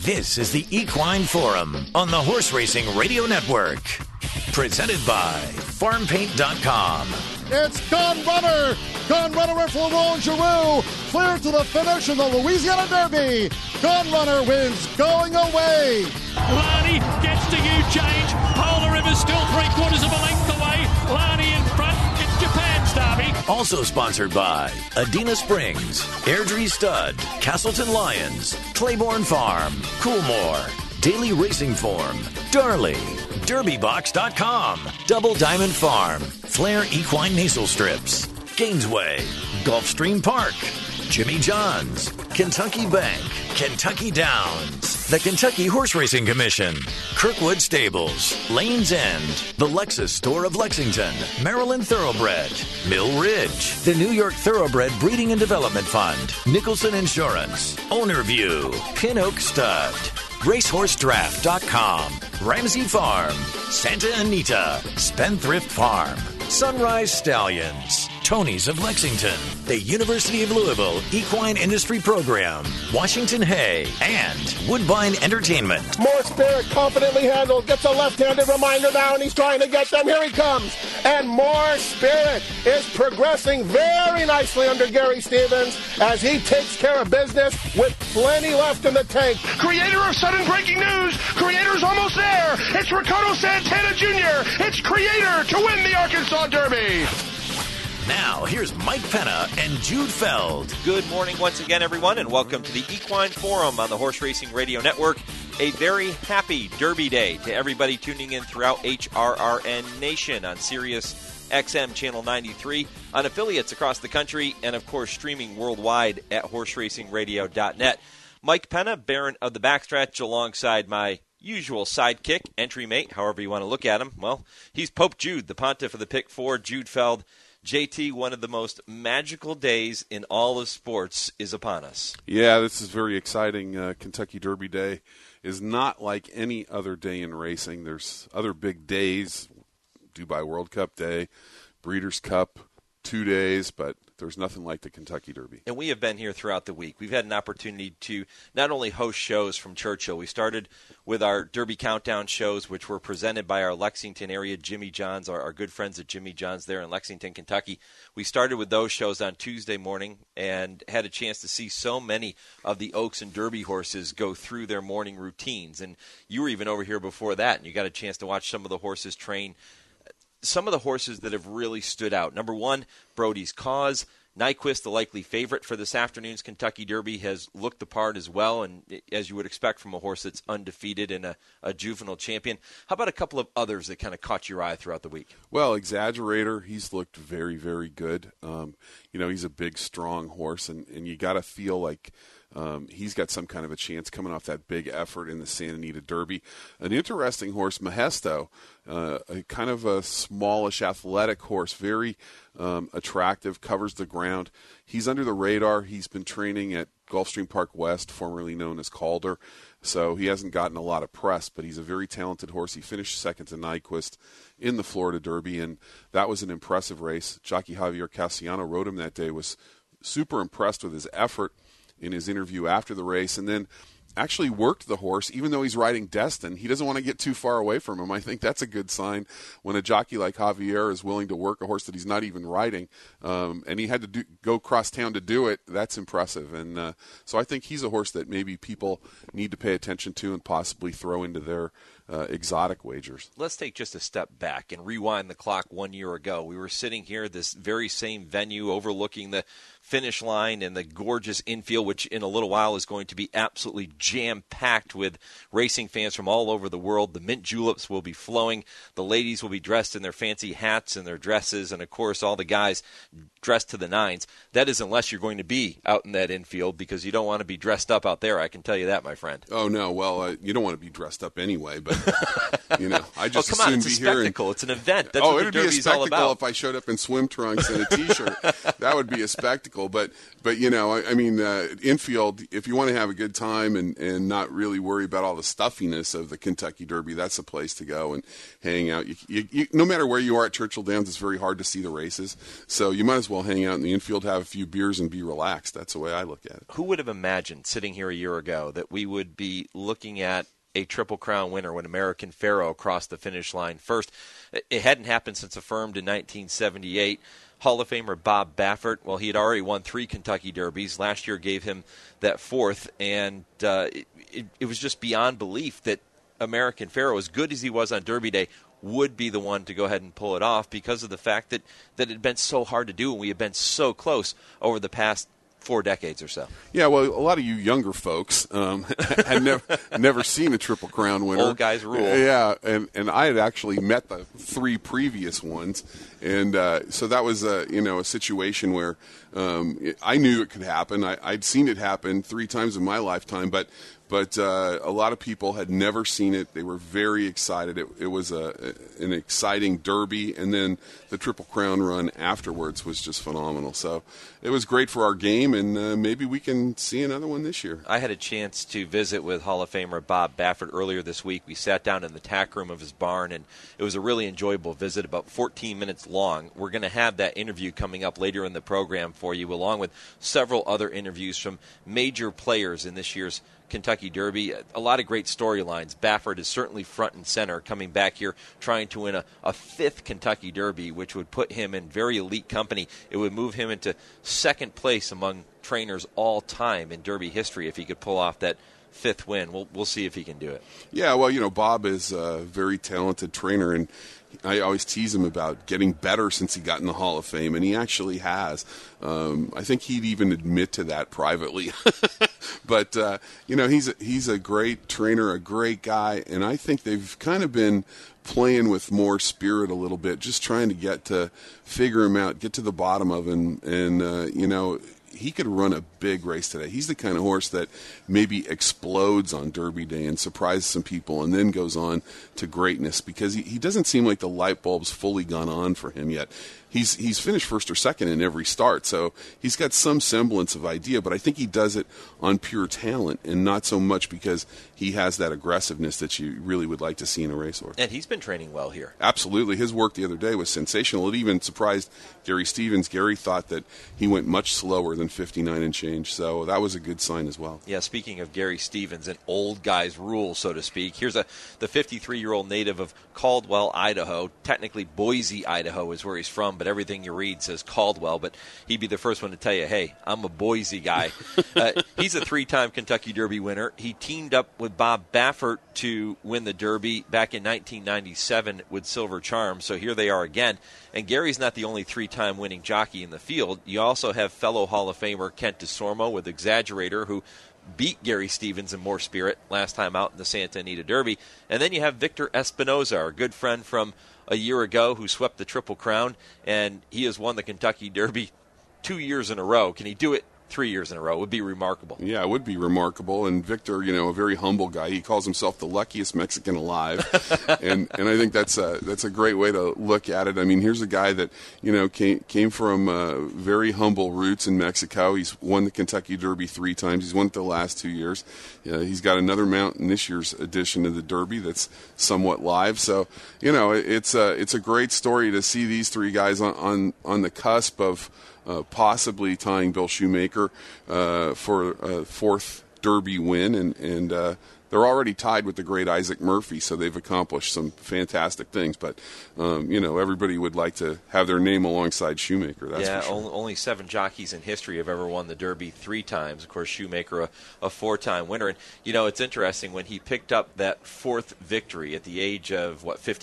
This is the Equine Forum on the Horse Racing Radio Network. Presented by FarmPaint.com. It's Gun Runner! Gun Runner for Roland Giroux! Clear to the finish in the Louisiana Derby! Gun Runner wins going away! Lani gets to U-change. Polar River's still 3/4 of a length away. Lani in front. It's Japan's Derby. Also sponsored by Adena Springs, Airdrie Stud, Castleton Lions, Claiborne Farm, Coolmore, Daily Racing Form, Darley, DerbyBox.com, Double Diamond Farm, Flair Equine Nasal Strips, Gainesway, Gulfstream Park, Jimmy John's, Kentucky Bank, Kentucky Downs, the Kentucky Horse Racing Commission, Kirkwood Stables, Lane's End, the Lexus Store of Lexington, Maryland Thoroughbred, Mill Ridge, the New York Thoroughbred Breeding and Development Fund, Nicholson Insurance, Ownerview, Pin Oak Stud, RacehorseDraft.com, Ramsey Farm, Santa Anita, Spendthrift Farm, Sunrise Stallions, Tony's of Lexington, the University of Louisville Equine Industry Program, Washington Hay, and Woodbine Entertainment. More Spirit confidently handled, gets a left-handed reminder now, and he's trying to get them. Here he comes. And More Spirit is progressing very nicely under Gary Stevens as he takes care of business with plenty left in the tank. Creator of sudden breaking news. Creator's almost there. It's Ricardo Santana Jr. It's Creator to win the Arkansas Derby. Now, here's Mike Penna and Jude Feld. Good morning once again, everyone, and welcome to the Equine Forum on the Horse Racing Radio Network. A very happy Derby Day to everybody tuning in throughout HRRN Nation on Sirius XM Channel 93, on affiliates across the country, and, of course, streaming worldwide at horseracingradio.net. Mike Penna, Baron of the Backstretch, alongside my usual sidekick, entry mate, however you want to look at him. Well, he's Pope Jude, the pontiff of the Pick 4, Jude Feld. JT, one of the most magical days in all of sports is upon us. Yeah, this is very exciting. Kentucky Derby Day is not like any other day in racing. There's other big days, Dubai World Cup Day, Breeders' Cup, 2 days, but there's nothing like the Kentucky Derby. And we have been here throughout the week. We've had an opportunity to not only host shows from Churchill. We started with our Derby Countdown shows, which were presented by our Lexington area Jimmy John's, our good friends at Jimmy John's there in Lexington, Kentucky. We started with those shows on Tuesday morning and had a chance to see so many of the Oaks and Derby horses go through their morning routines. And you were even over here before that, and you got a chance to watch some of the horses train. Some of the horses that have really stood out. Number one, Brody's Cause. Nyquist, the likely favorite for this afternoon's Kentucky Derby, has looked the part as well, and as you would expect from a horse that's undefeated and a juvenile champion. How about a couple of others that kind of caught your eye throughout the week? Well, Exaggerator, he's looked very, very good. He's a big, strong horse, and you got to feel like he's got some kind of a chance coming off that big effort in the Santa Anita Derby. An interesting horse, Mahesto, a kind of a smallish, athletic horse, very attractive, covers the ground. He's under the radar. He's been training at Gulfstream Park West, formerly known as Calder, so he hasn't gotten a lot of press, but he's a very talented horse. He finished second to Nyquist in the Florida Derby, and that was an impressive race. Jockey Javier Cassiano rode him that day, was super impressed with his effort in his interview after the race, and then actually worked the horse. Even though he's riding Destin, he doesn't want to get too far away from him. I think that's a good sign when a jockey like Javier is willing to work a horse that he's not even riding, and he had to go cross town to do it. That's impressive, and so I think he's a horse that maybe people need to pay attention to and possibly throw into their exotic wagers. Let's take just a step back and rewind the clock 1 year ago. We were sitting here at this very same venue overlooking the finish line and the gorgeous infield, which in a little while is going to be absolutely jam-packed with racing fans from all over the world. The mint juleps will be flowing. The ladies will be dressed in their fancy hats and their dresses, and, of course, all the guys dressed to the nines. That is unless you're going to be out in that infield, because you don't want to be dressed up out there. I can tell you that, my friend. Oh, no. Well, you don't want to be dressed up anyway, but I just come on, assume it's a be here. spectacle. It's an event. That's what it'd the be a Derby's all spectacle about. if I showed up in swim trunks and a T-shirt. That would be a spectacle. But infield, if you want to have a good time and not really worry about all the stuffiness of the Kentucky Derby, that's the place to go and hang out. You, no matter where you are at Churchill Downs, it's very hard to see the races. So you might as well hang out in the infield, have a few beers, and be relaxed. That's the way I look at it. Who would have imagined sitting here a year ago that we would be looking at a Triple Crown winner when American Pharoah crossed the finish line first? It hadn't happened since affirmed in 1978. Hall of Famer Bob Baffert, well, he had already won 3 Kentucky Derbies. Last year gave him that 4th, and it was just beyond belief that American Pharoah, as good as he was on Derby Day, would be the one to go ahead and pull it off because of the fact that it had been so hard to do and we had been so close over the past 4 decades or so. Yeah, well, a lot of you younger folks had never seen a Triple Crown winner. Old guys rule. Yeah, and I had actually met the 3 previous ones, and so that was a situation where I knew it could happen. I'd seen it happen 3 times in my lifetime, but a lot of people had never seen it. They were very excited. It was an exciting Derby, and then the Triple Crown run afterwards was just phenomenal. So it was great for our game, and maybe we can see another one this year. I had a chance to visit with Hall of Famer Bob Baffert earlier this week. We sat down in the tack room of his barn, and it was a really enjoyable visit, about 14 minutes long. We're going to have that interview coming up later in the program for you, along with several other interviews from major players in this year's Kentucky Derby. A lot of great storylines. Baffert is certainly front and center, coming back here trying to win a 5th Kentucky Derby, which would put him in very elite company. It would move him into 2nd place among trainers all time in Derby history if he could pull off that 5th win. We'll see if he can do it. Yeah, well, Bob is a very talented trainer, and I always tease him about getting better since he got in the Hall of Fame, and he actually has. I think he'd even admit to that privately. But, he's a great trainer, a great guy, and I think they've kind of been playing with more spirit a little bit, just trying to get to figure him out, get to the bottom of him, and he could run a big race today. He's the kind of horse that maybe explodes on Derby Day and surprises some people and then goes on to greatness because he doesn't seem like the light bulb's fully gone on for him yet. He's finished 1st or 2nd in every start, so he's got some semblance of idea, but I think he does it on pure talent and not so much because he has that aggressiveness that you really would like to see in a racehorse. And he's been training well here. Absolutely. His work the other day was sensational. It even surprised Gary Stevens. Gary thought that he went much slower than 59 and change, so that was a good sign as well. Yeah, speaking of Gary Stevens, an old guy's rule, so to speak, here's the 53-year-old native of Caldwell, Idaho. Technically, Boise, Idaho is where he's from, but everything you read says Caldwell, but he'd be the first one to tell you, hey, I'm a Boise guy. He's a 3-time Kentucky Derby winner. He teamed up with Bob Baffert to win the Derby back in 1997 with Silver Charm, so here they are again. And Gary's not the only 3-time winning jockey in the field. You also have fellow Hall of Famer Kent DeSormo with Exaggerator, who beat Gary Stevens in More Spirit last time out in the Santa Anita Derby. And then you have Victor Espinoza, our good friend from a year ago who swept the Triple Crown, and he has won the Kentucky Derby 2 years in a row. Can he do it 3 years in a row? It would be remarkable. Yeah, it would be remarkable. And Victor, a very humble guy. He calls himself the luckiest Mexican alive, and I think that's a great way to look at it. I mean, here's a guy that came from very humble roots in Mexico. He's won the Kentucky Derby 3 times. He's won it the last 2 years. He's got another mount in this year's edition of the Derby that's somewhat live. So it's a great story to see these 3 guys on the cusp of possibly tying Bill Shoemaker for a 4th Derby win, and they're already tied with the great Isaac Murphy, so they've accomplished some fantastic things. But everybody would like to have their name alongside Shoemaker. That's for sure. Only 7 jockeys in history have ever won the Derby 3 times. Of course, Shoemaker a 4-time winner. And it's interesting when he picked up that 4th victory at the age of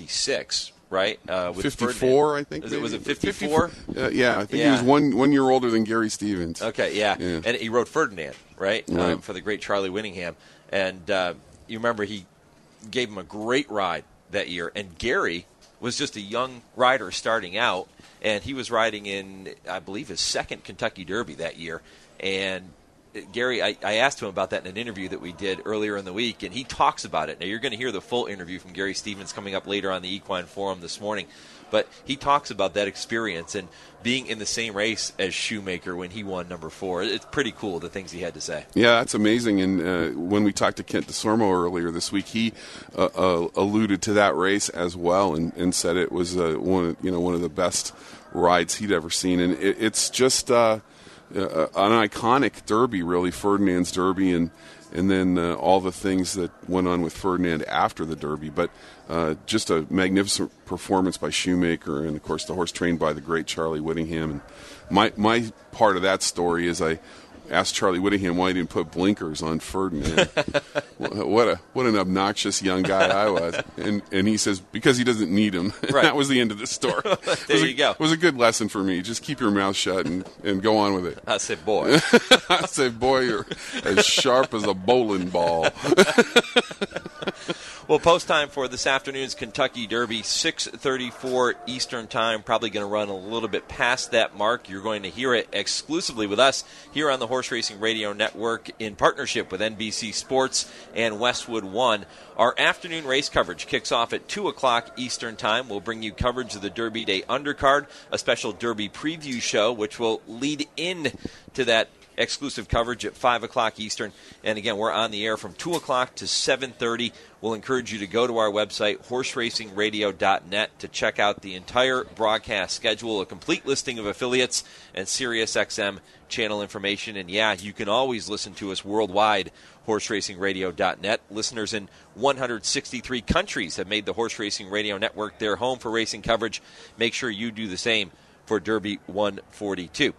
56. Right? With 54, Ferdinand. I think. Was it 54? Yeah, I think he was one year older than Gary Stevens. Okay, yeah. And he rode Ferdinand, right? For the great Charlie Whittingham. And you remember he gave him a great ride that year. And Gary was just a young rider starting out, and he was riding in, I believe, his 2nd Kentucky Derby that year. And Gary, I asked him about that in an interview that we did earlier in the week, and he talks about it. Now, you're going to hear the full interview from Gary Stevens coming up later on the Equine Forum this morning. But he talks about that experience and being in the same race as Shoemaker when he won number 4. It's pretty cool, the things he had to say. Yeah, that's amazing. And when we talked to Kent DeSormo earlier this week, he alluded to that race as well and said it was one of the best rides he'd ever seen. And it's just an iconic Derby, really, Ferdinand's Derby, and then all the things that went on with Ferdinand after the Derby. But just a magnificent performance by Shoemaker, and, of course, the horse trained by the great Charlie Whittingham. And my part of that story is I asked Charlie Whittingham why he didn't put blinkers on Ferdinand. What an obnoxious young guy I was. And he says, because he doesn't need them. Right. That was the end of the story. You go. It was a good lesson for me. Just keep your mouth shut and go on with it. I said, boy. I said, boy, you're as sharp as a bowling ball. Well, post time for this afternoon's Kentucky Derby, 6:34 Eastern Time. Probably going to run a little bit past that mark. You're going to hear it exclusively with us here on the Horse Racing Radio Network in partnership with NBC Sports and Westwood One. Our afternoon race coverage kicks off at 2 o'clock Eastern Time. We'll bring you coverage of the Derby Day undercard, a special Derby preview show, which will lead in to that exclusive coverage at 5 o'clock Eastern. And again, we're on the air from 2 o'clock to 7:30. We'll encourage you to go to our website, horseracingradio.net, to check out the entire broadcast schedule, a complete listing of affiliates, and SiriusXM channel information. And yeah, you can always listen to us worldwide, horseracingradio.net. Listeners in 163 countries have made the Horse Racing Radio Network their home for racing coverage. Make sure you do the same for Derby 142.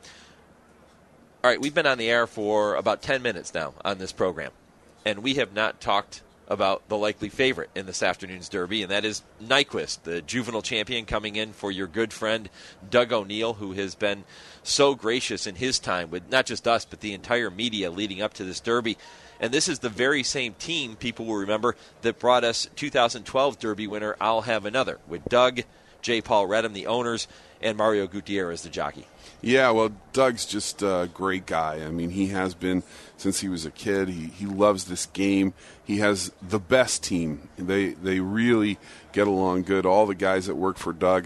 All right, we've been on the air for about 10 minutes now on this program, and we have not talked about the likely favorite in this afternoon's Derby, and that is Nyquist, the juvenile champion, coming in for your good friend Doug O'Neill, who has been so gracious in his time with not just us, but the entire media leading up to this Derby. And this is the very same team, people will remember, that brought us 2012 Derby winner I'll Have Another, with Doug, J. Paul Redham, the owners, and Mario Gutierrez, the jockey. Yeah, well, Doug's just a great guy. I mean, he has been since he was a kid. He loves this game. He has the best team. They really get along good. All the guys that work for Doug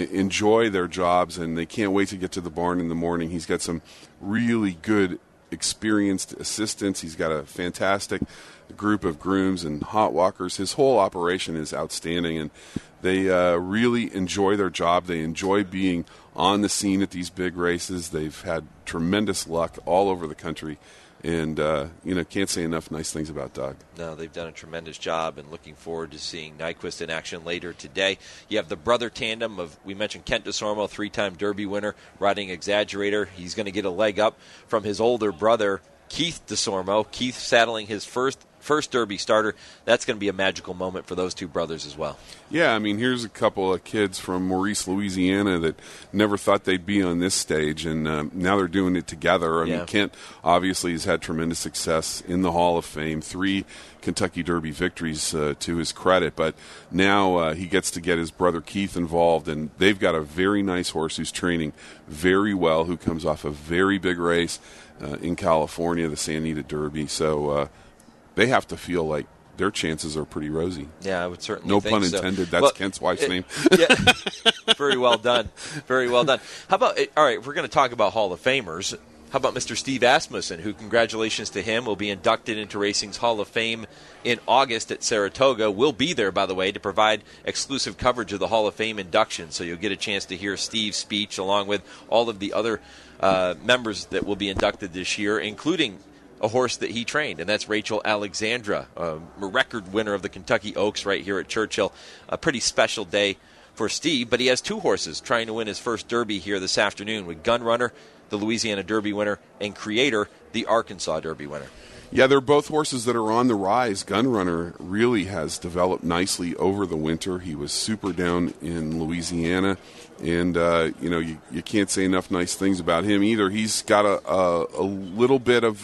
enjoy their jobs, and they can't wait to get to the barn in the morning. He's got some really good, experienced assistants. He's got a fantastic group of grooms and hot walkers. His whole operation is outstanding, and they really enjoy their job. They enjoy being on the scene at these big races. They've had tremendous luck all over the country, and can't say enough nice things about Doug. No, they've done a tremendous job, and looking forward to seeing Nyquist in action later today. You have the brother tandem of, we mentioned Kent DeSormo, 3-time Derby winner, riding Exaggerator. He's going to get a leg up from his older brother, Keith DeSormo. Keith saddling his first Derby starter. That's going to be a magical moment for those two brothers as well. Yeah, I mean, here's a couple of kids from Maurice, Louisiana that never thought they'd be on this stage, and now they're doing it together. I mean, Kent obviously has had tremendous success in the Hall of Fame, 3 Kentucky Derby victories to his credit, but now he gets to get his brother Keith involved, and they've got a very nice horse who's training very well, who comes off a very big race in California, the Santa Anita Derby. So they have to feel like their chances are pretty rosy. Yeah, I would certainly no think pun so. intended. That's Kent's wife's name. Yeah. Very well done. Very well done. How about, all right, if we're going to talk about Hall of Famers, how about Mr. Steve Asmussen, who, congratulations to him, will be inducted into racing's Hall of Fame in August at Saratoga. We'll be there, by the way, to provide exclusive coverage of the Hall of Fame induction, so you'll get a chance to hear Steve's speech along with all of the other members that will be inducted this year, including a horse that he trained, and that's Rachel Alexandra, a record winner of the Kentucky Oaks right here at Churchill. A pretty special day for Steve, but he has 2 horses trying to win his first Derby here this afternoon, with Gunrunner, the Louisiana Derby winner, and Creator, the Arkansas Derby winner. Yeah, they're both horses that are on the rise. Gunrunner really has developed nicely over the winter. He was super down in Louisiana, and you can't say enough nice things about him either. He's got a little bit of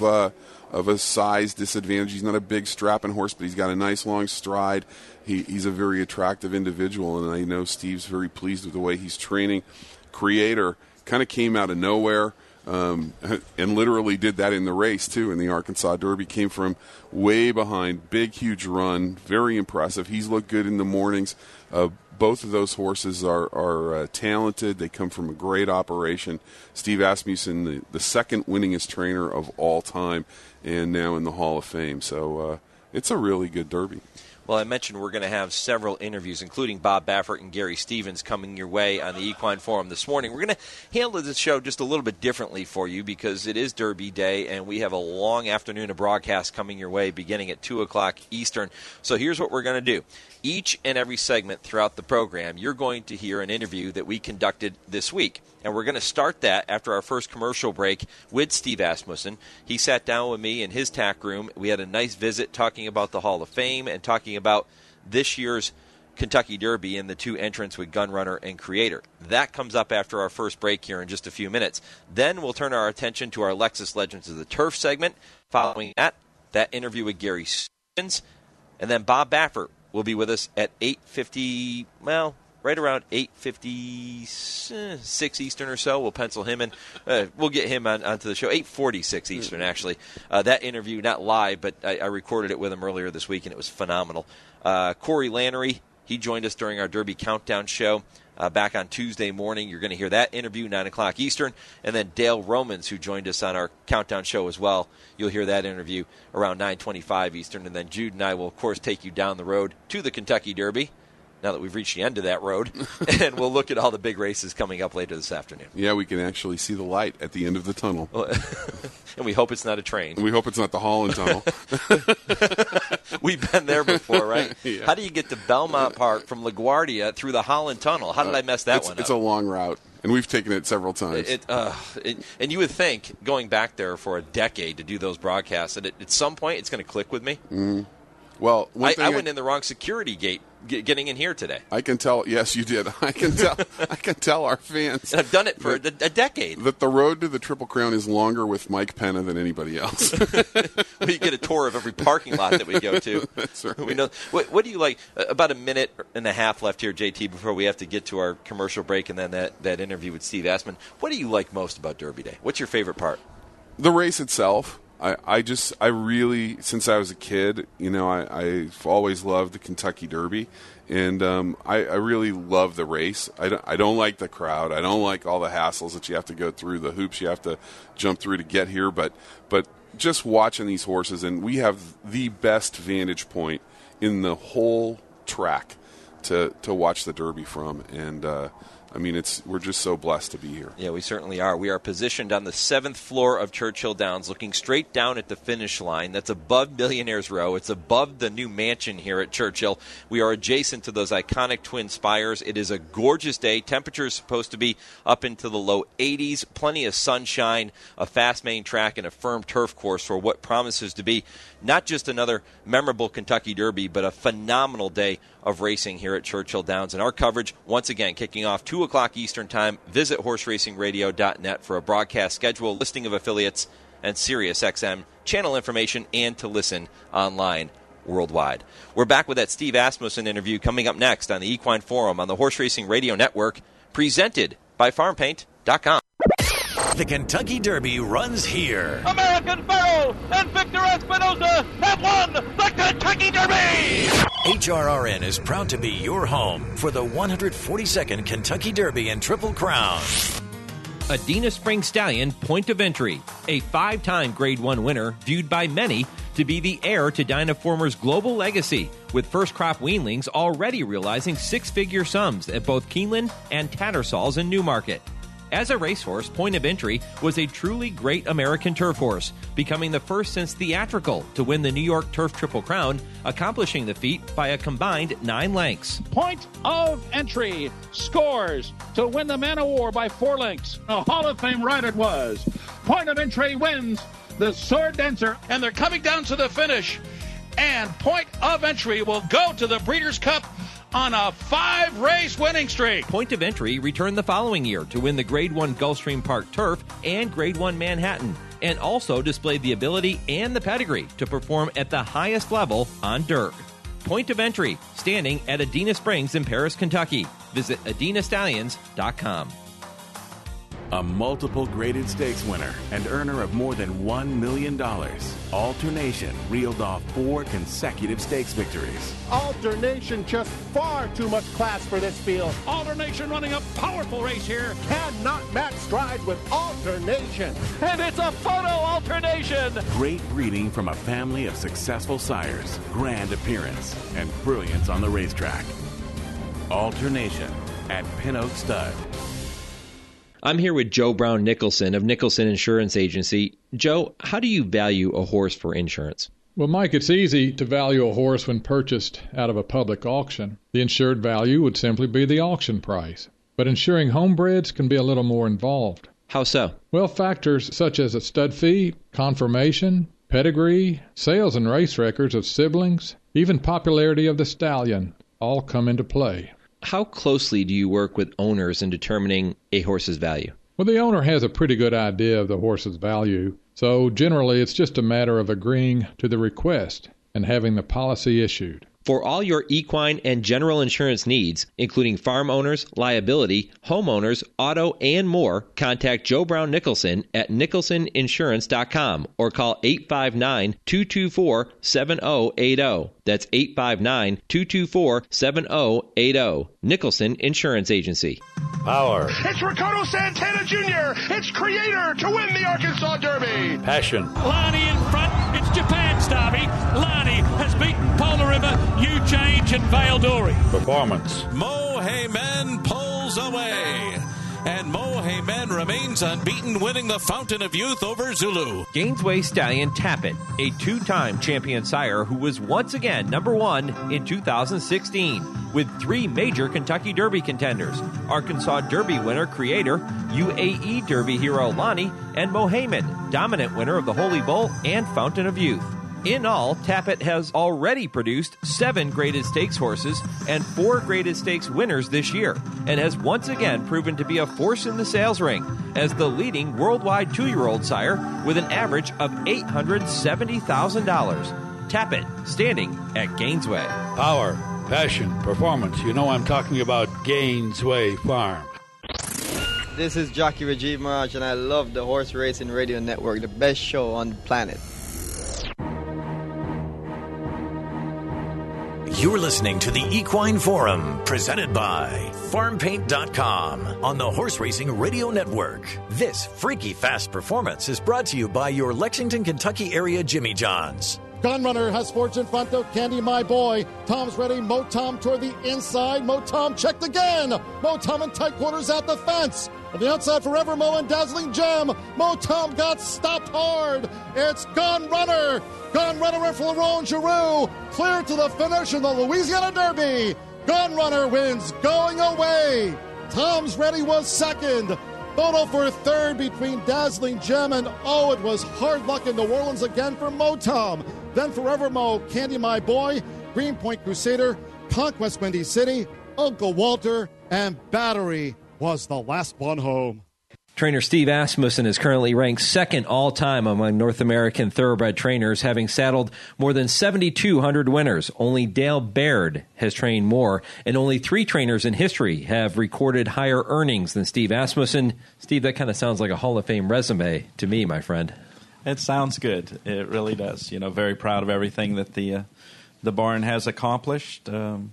a size disadvantage. He's not a big strapping horse, but he's got a nice long stride. He's a very attractive individual, and I know Steve's very pleased with the way he's training. Creator kind of came out of nowhere. and literally did that in the race, too, in the Arkansas Derby. Came from way behind, big, huge run, very impressive. He's looked good in the mornings. Both of those horses are talented. They come from a great operation. Steve Asmussen, the second winningest trainer of all time, and now in the Hall of Fame. So it's a really good Derby. Well, I mentioned we're going to have several interviews, including Bob Baffert and Gary Stevens, coming your way on the Equine Forum this morning. We're going to handle this show just a little bit differently for you because it is Derby Day, and we have a long afternoon of broadcast coming your way beginning at 2 o'clock Eastern. So here's what we're going to do. Each and every segment throughout the program, you're going to hear an interview that we conducted this week. And we're going to start that after our first commercial break with Steve Asmussen. He sat down with me in his tack room. We had a nice visit talking about the Hall of Fame and talking about this year's Kentucky Derby and the two entrants with Gunrunner and Creator. That comes up after our first break here in just a few minutes. Then we'll turn our attention to our Lexus Legends of the Turf segment. Following that interview with Gary Stevens. And then Bob Baffert will be with us at 8:50, right around 8:56 Eastern or so. We'll pencil him in. We'll get him onto the show. 8:46 Eastern, actually. That interview, not live, but I recorded it with him earlier this week, and it was phenomenal. Corey Lannery, he joined us during our Derby Countdown show back on Tuesday morning. You're going to hear that interview, 9 o'clock Eastern. And then Dale Romans, who joined us on our Countdown show as well. You'll hear that interview around 9:25 Eastern. And then Jude and I will, of course, take you down the road to the Kentucky Derby, now that we've reached the end of that road, and we'll look at all the big races coming up later this afternoon. Yeah, we can actually see the light at the end of the tunnel. And we hope it's not a train. We hope it's not the Holland Tunnel. We've been there before, right? Yeah. How do you get to Belmont Park from LaGuardia through the Holland Tunnel? How did I mess that one up? It's a long route, and we've taken it several times. And you would think, going back there for a decade to do those broadcasts, that at some point it's going to click with me. Mm-hmm. Well, I went in the wrong security gate getting in here today. I can tell. Yes, you did. I can tell. I can tell our fans. And I've done it for a decade. That the road to the Triple Crown is longer with Mike Penna than anybody else. We get a tour of every parking lot that we go to. That's right. We know. What do you like? About a minute and a half left here, JT, before we have to get to our commercial break and then that interview with Steve Asmussen. What do you like most about Derby Day? What's your favorite part? The race itself. I really, since I was a kid, I've always loved the Kentucky Derby, and I really love the race. I don't like the crowd. I don't like all the hassles that you have to go through, the hoops you have to jump through to get here. But just watching these horses, and we have the best vantage point in the whole track to watch the Derby from, and we're just so blessed to be here. Yeah, we certainly are. We are positioned on the 7th floor of Churchill Downs, looking straight down at the finish line. That's above Millionaire's Row. It's above the new mansion here at Churchill. We are adjacent to those iconic twin spires. It is a gorgeous day. Temperature is supposed to be up into the low 80s. Plenty of sunshine, a fast main track, and a firm turf course for what promises to be not just another memorable Kentucky Derby, but a phenomenal day of racing here at Churchill Downs. And our coverage, once again, kicking off 2 o'clock Eastern Time. Visit horseracingradio.net for a broadcast schedule, listing of affiliates, and SiriusXM channel information, and to listen online worldwide. We're back with that Steve Asmussen interview coming up next on the Equine Forum on the Horse Racing Radio Network, presented by FarmPaint.com. The Kentucky Derby runs here. American Pharoah and Victor Espinoza have won the Kentucky Derby! HRRN is proud to be your home for the 142nd Kentucky Derby and Triple Crown. Adena Spring Stallion Point of Entry, a 5-time Grade 1 winner viewed by many to be the heir to Dynaformer's global legacy, with first-crop weanlings already realizing six-figure sums at both Keeneland and Tattersall's in Newmarket. As a racehorse, Point of Entry was a truly great American turf horse, becoming the first since Theatrical to win the New York Turf Triple Crown, accomplishing the feat by a combined 9 lengths. Point of Entry scores to win the Man of War by 4 lengths. A Hall of Fame ride it was. Point of Entry wins the Sword Dancer. And they're coming down to the finish. And Point of Entry will go to the Breeders' Cup on a 5-race winning streak. Point of Entry returned the following year to win the Grade 1 Gulfstream Park Turf and Grade 1 Manhattan, and also displayed the ability and the pedigree to perform at the highest level on dirt. Point of Entry, standing at Adena Springs in Paris, Kentucky. Visit AdenaStallions.com. A multiple graded stakes winner and earner of more than $1 million, Alternation reeled off 4 consecutive stakes victories. Alternation, just far too much class for this field. Alternation running a powerful race here. Cannot match strides with Alternation. And it's a photo alternation. Great breeding from a family of successful sires, grand appearance, and brilliance on the racetrack. Alternation at Pin Oak Stud. I'm here with Joe Brown Nicholson of Nicholson Insurance Agency. Joe, how do you value a horse for insurance? Well, Mike, it's easy to value a horse when purchased out of a public auction. The insured value would simply be the auction price. But insuring homebreds can be a little more involved. How so? Well, factors such as a stud fee, conformation, pedigree, sales and race records of siblings, even popularity of the stallion, all come into play. How closely do you work with owners in determining a horse's value? Well, the owner has a pretty good idea of the horse's value, so generally it's just a matter of agreeing to the request and having the policy issued. For all your equine and general insurance needs, including farm owners, liability, homeowners, auto, and more, contact Joe Brown Nicholson at nicholsoninsurance.com or call 859-224-7080. That's 859-224-7080. Nicholson Insurance Agency. Power. It's Ricardo Santana Jr. It's Creator to win the Arkansas Derby. Passion. Lani in front. It's Japan's Derby. Lani has beaten Polar River, New Change, and Vale Dory. Performance. Mo Heyman pulls away. And Mo Heyman remains unbeaten, winning the Fountain of Youth over Zulu. Gainesway Stallion Tappet, a 2-time champion sire who was once again number 1 in 2016, with 3 major Kentucky Derby contenders: Arkansas Derby winner Creator, UAE Derby hero Lani, and Mo Heyman, dominant winner of the Holy Bull and Fountain of Youth. In all, Tappet has already produced 7 graded stakes horses and 4 graded stakes winners this year, and has once again proven to be a force in the sales ring as the leading worldwide 2-year-old sire with an average of $870,000. Tappet, standing at Gainesway. Power, passion, performance. You know I'm talking about Gainesway Farm. This is jockey Rajiv Maharaj, and I love the Horse Racing Radio Network, the best show on the planet. You're listening to the Equine Forum, presented by FarmPaint.com on the Horse Racing Radio Network. This freaky fast performance is brought to you by your Lexington, Kentucky area Jimmy John's. Gunrunner has Fortune Fanto, Candy My Boy. Tom's ready. Mo Tom toward the inside. Mo Tom checked again. Mo Tom in tight quarters at the fence. On the outside, Forever Mo and Dazzling Gem. Mo Tom got stopped hard. It's Gunrunner. Gunrunner and Florent Giroux clear to the finish in the Louisiana Derby. Gunrunner wins going away. Tom's Ready was second. Photo for third between Dazzling Gem and it was hard luck in New Orleans again for Mo Tom. Then Forever Mo, Candy My Boy, Greenpoint Crusader, Conquest Windy City, Uncle Walter, and Battery was the last one home. Trainer Steve Asmussen is currently ranked second all-time among North American thoroughbred trainers, having saddled more than 7,200 winners. Only Dale Baird has trained more, and only 3 trainers in history have recorded higher earnings than Steve Asmussen. Steve, that kind of sounds like a Hall of Fame resume to me, my friend. It sounds good. It really does. You know, very proud of everything that the barn has accomplished.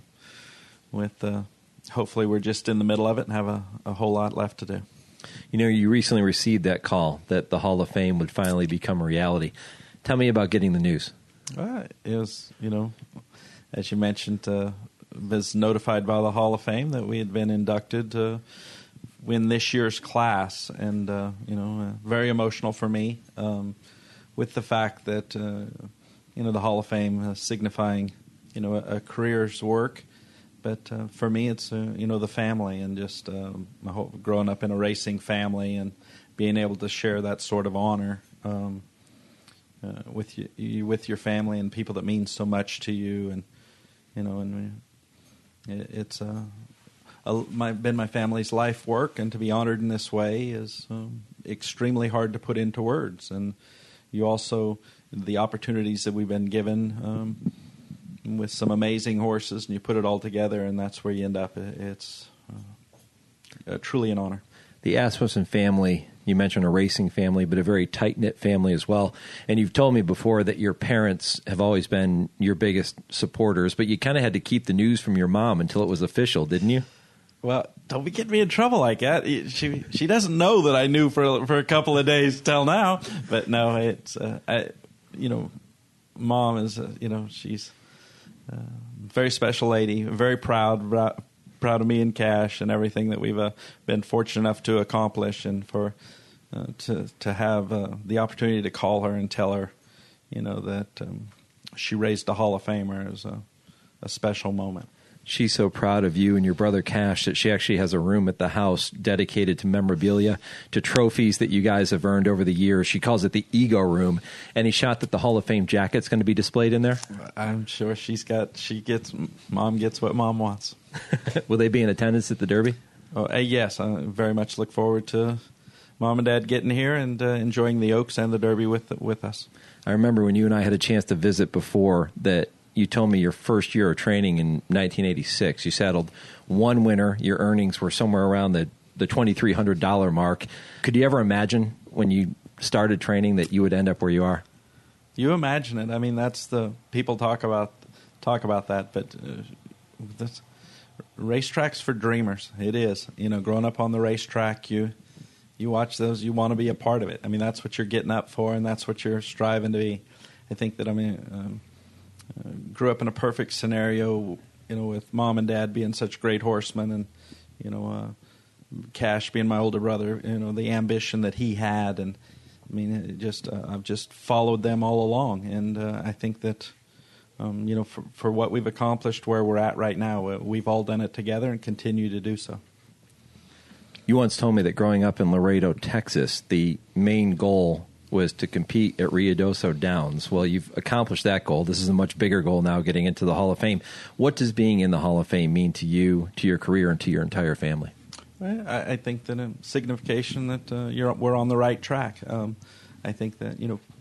Hopefully we're just in the middle of it and have a whole lot left to do. You know, you recently received that call that the Hall of Fame would finally become a reality. Tell me about getting the news. It was, as you mentioned, was notified by the Hall of Fame that we had been inducted to win this year's class, and very emotional for me, with the fact that the Hall of Fame signifying a career's work. But for me, it's the family, and just growing up in a racing family and being able to share that sort of honor with your family and people that mean so much to you, and it's been my family's life work, and to be honored in this way is extremely hard to put into words. And you also, the opportunities that we've been given. With some amazing horses, and you put it all together, and that's where you end up. It's truly an honor. The Asmussen family, you mentioned a racing family, but a very tight-knit family as well. And you've told me before that your parents have always been your biggest supporters, but you kind of had to keep the news from your mom until it was official, didn't you? Well, don't get me in trouble like that. She doesn't know that I knew for a couple of days till now. But no, it's Mom is she's a very special lady, very proud of me and Cash and everything that we've been fortunate enough to accomplish, and for to have the opportunity to call her and tell her, that she raised a Hall of Famer is a special moment. She's so proud of you and your brother Cash that she actually has a room at the house dedicated to memorabilia, to trophies that you guys have earned over the years. She calls it the Ego Room. Any shot that the Hall of Fame jacket's going to be displayed in there? I'm sure Mom gets what Mom wants. Will they be in attendance at the Derby? Oh, yes, I very much look forward to Mom and Dad getting here and enjoying the Oaks and the Derby with us. I remember when you and I had a chance to visit before that. You told me your first year of training in 1986, you saddled one winner. Your earnings were somewhere around the $2,300 mark. Could you ever imagine when you started training that you would end up where you are? You imagine it. I mean, that's the people talk about that, but this racetrack's for dreamers. It is. Growing up on the racetrack, you watch those, you want to be a part of it. I mean, that's what you're getting up for, and that's what you're striving to be. I think that grew up in a perfect scenario, with Mom and Dad being such great horsemen, and Cash being my older brother. The ambition that he had, and I mean, I've just followed them all along, and I think that for what we've accomplished, where we're at right now, we've all done it together and continue to do so. You once told me that growing up in Laredo, Texas, the main goal was to compete at Ruidoso Downs. Well, you've accomplished that goal. This is a much bigger goal now, getting into the Hall of Fame. What does being in the Hall of Fame mean to you, to your career, and to your entire family? I think that a signification that we're on the right track. I think that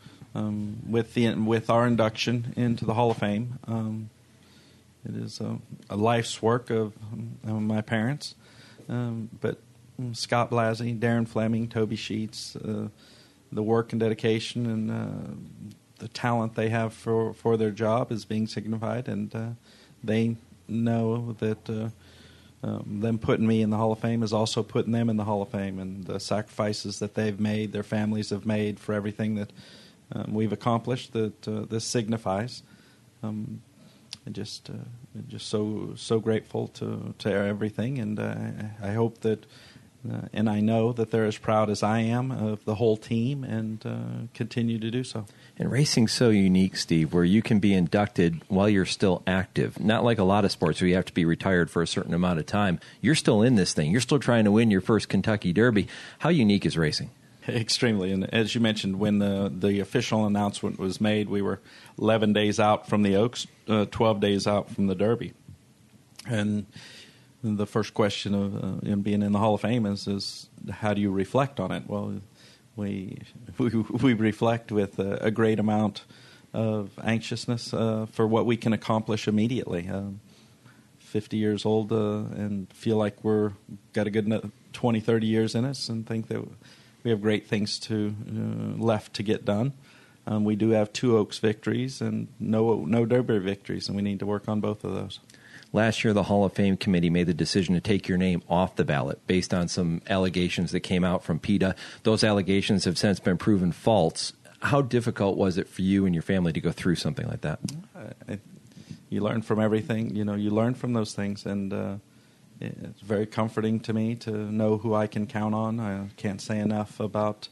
with our induction into the Hall of Fame, it is a life's work of my parents, but Scott Blasey, Darren Fleming, Toby Sheets. The work and dedication and the talent they have for their job is being signified, and they know that them putting me in the Hall of Fame is also putting them in the Hall of Fame, and the sacrifices that they've made, their families have made for everything that we've accomplished, that this signifies. I'm just so grateful to everything, and I hope that. And I know that they're as proud as I am of the whole team, and continue to do so. And racing's so unique, Steve, where you can be inducted while you're still active. Not like a lot of sports where you have to be retired for a certain amount of time. You're still in this thing. You're still trying to win your first Kentucky Derby. How unique is racing? Extremely. And as you mentioned, when the official announcement was made, we were 11 days out from the Oaks, 12 days out from the Derby. And the first question of being in the Hall of Fame is how do you reflect on it? Well, we reflect with a great amount of anxiousness for what we can accomplish immediately. 50 years old and feel like we're got a good 20, 30 years in us, and think that we have great things left to get done. We do have 2 Oaks victories and no Derby victories, and we need to work on both of those. Last year, the Hall of Fame committee made the decision to take your name off the ballot based on some allegations that came out from PETA. Those allegations have since been proven false. How difficult was it for you and your family to go through something like that? You learn from everything. You learn from those things, and it's very comforting to me to know who I can count on. I can't say enough about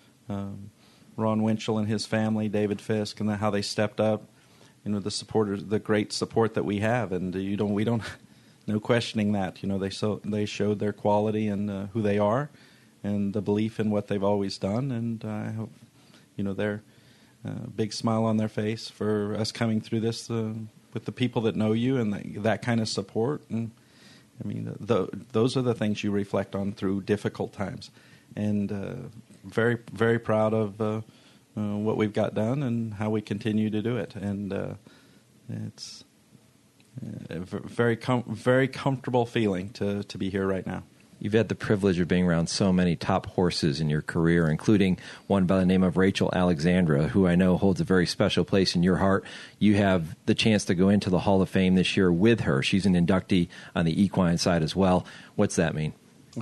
Ron Winchell and his family, David Fisk, and how they stepped up. The supporters, the great support that we have, and we don't, no questioning that. They showed their quality and who they are, and the belief in what they've always done, and I hope, they're big smile on their face for us coming through this with the people that know you and that kind of support. And I mean, those are the things you reflect on through difficult times, and very, very proud of. What we've got done and how we continue to do it, and it's a very comfortable feeling to be here right now. You've had the privilege of being around so many top horses in your career, including one by the name of Rachel Alexandra, who I know holds a very special place in your heart. You have the chance to go into the Hall of Fame this year with her. She's an inductee on the equine side as well. What's that mean?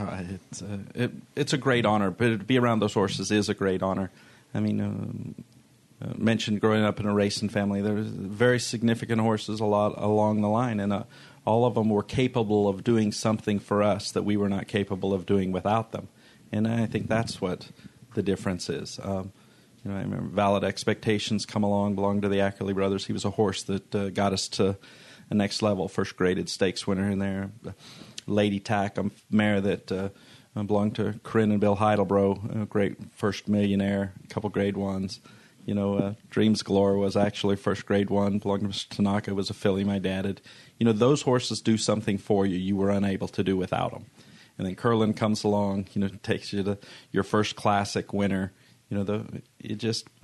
It's a great honor, but to be around those horses is a great honor. I mean, mentioned growing up in a racing family, there was very significant horses a lot along the line, and all of them were capable of doing something for us that we were not capable of doing without them. And I think that's what the difference is. I remember Valid Expectations belonged to the Ackerley brothers. He was a horse that got us to the next level, first graded stakes winner in there. Lady Tack, a mare that belonged to Corinne and Bill Heidelbro, a great first millionaire, a couple grade ones. Dreams Galore was actually first grade one, belonged to Mr. Tanaka, was a filly my dad had. Those horses do something for you you were unable to do without them. And then Curlin comes along, takes you to your first classic winner. It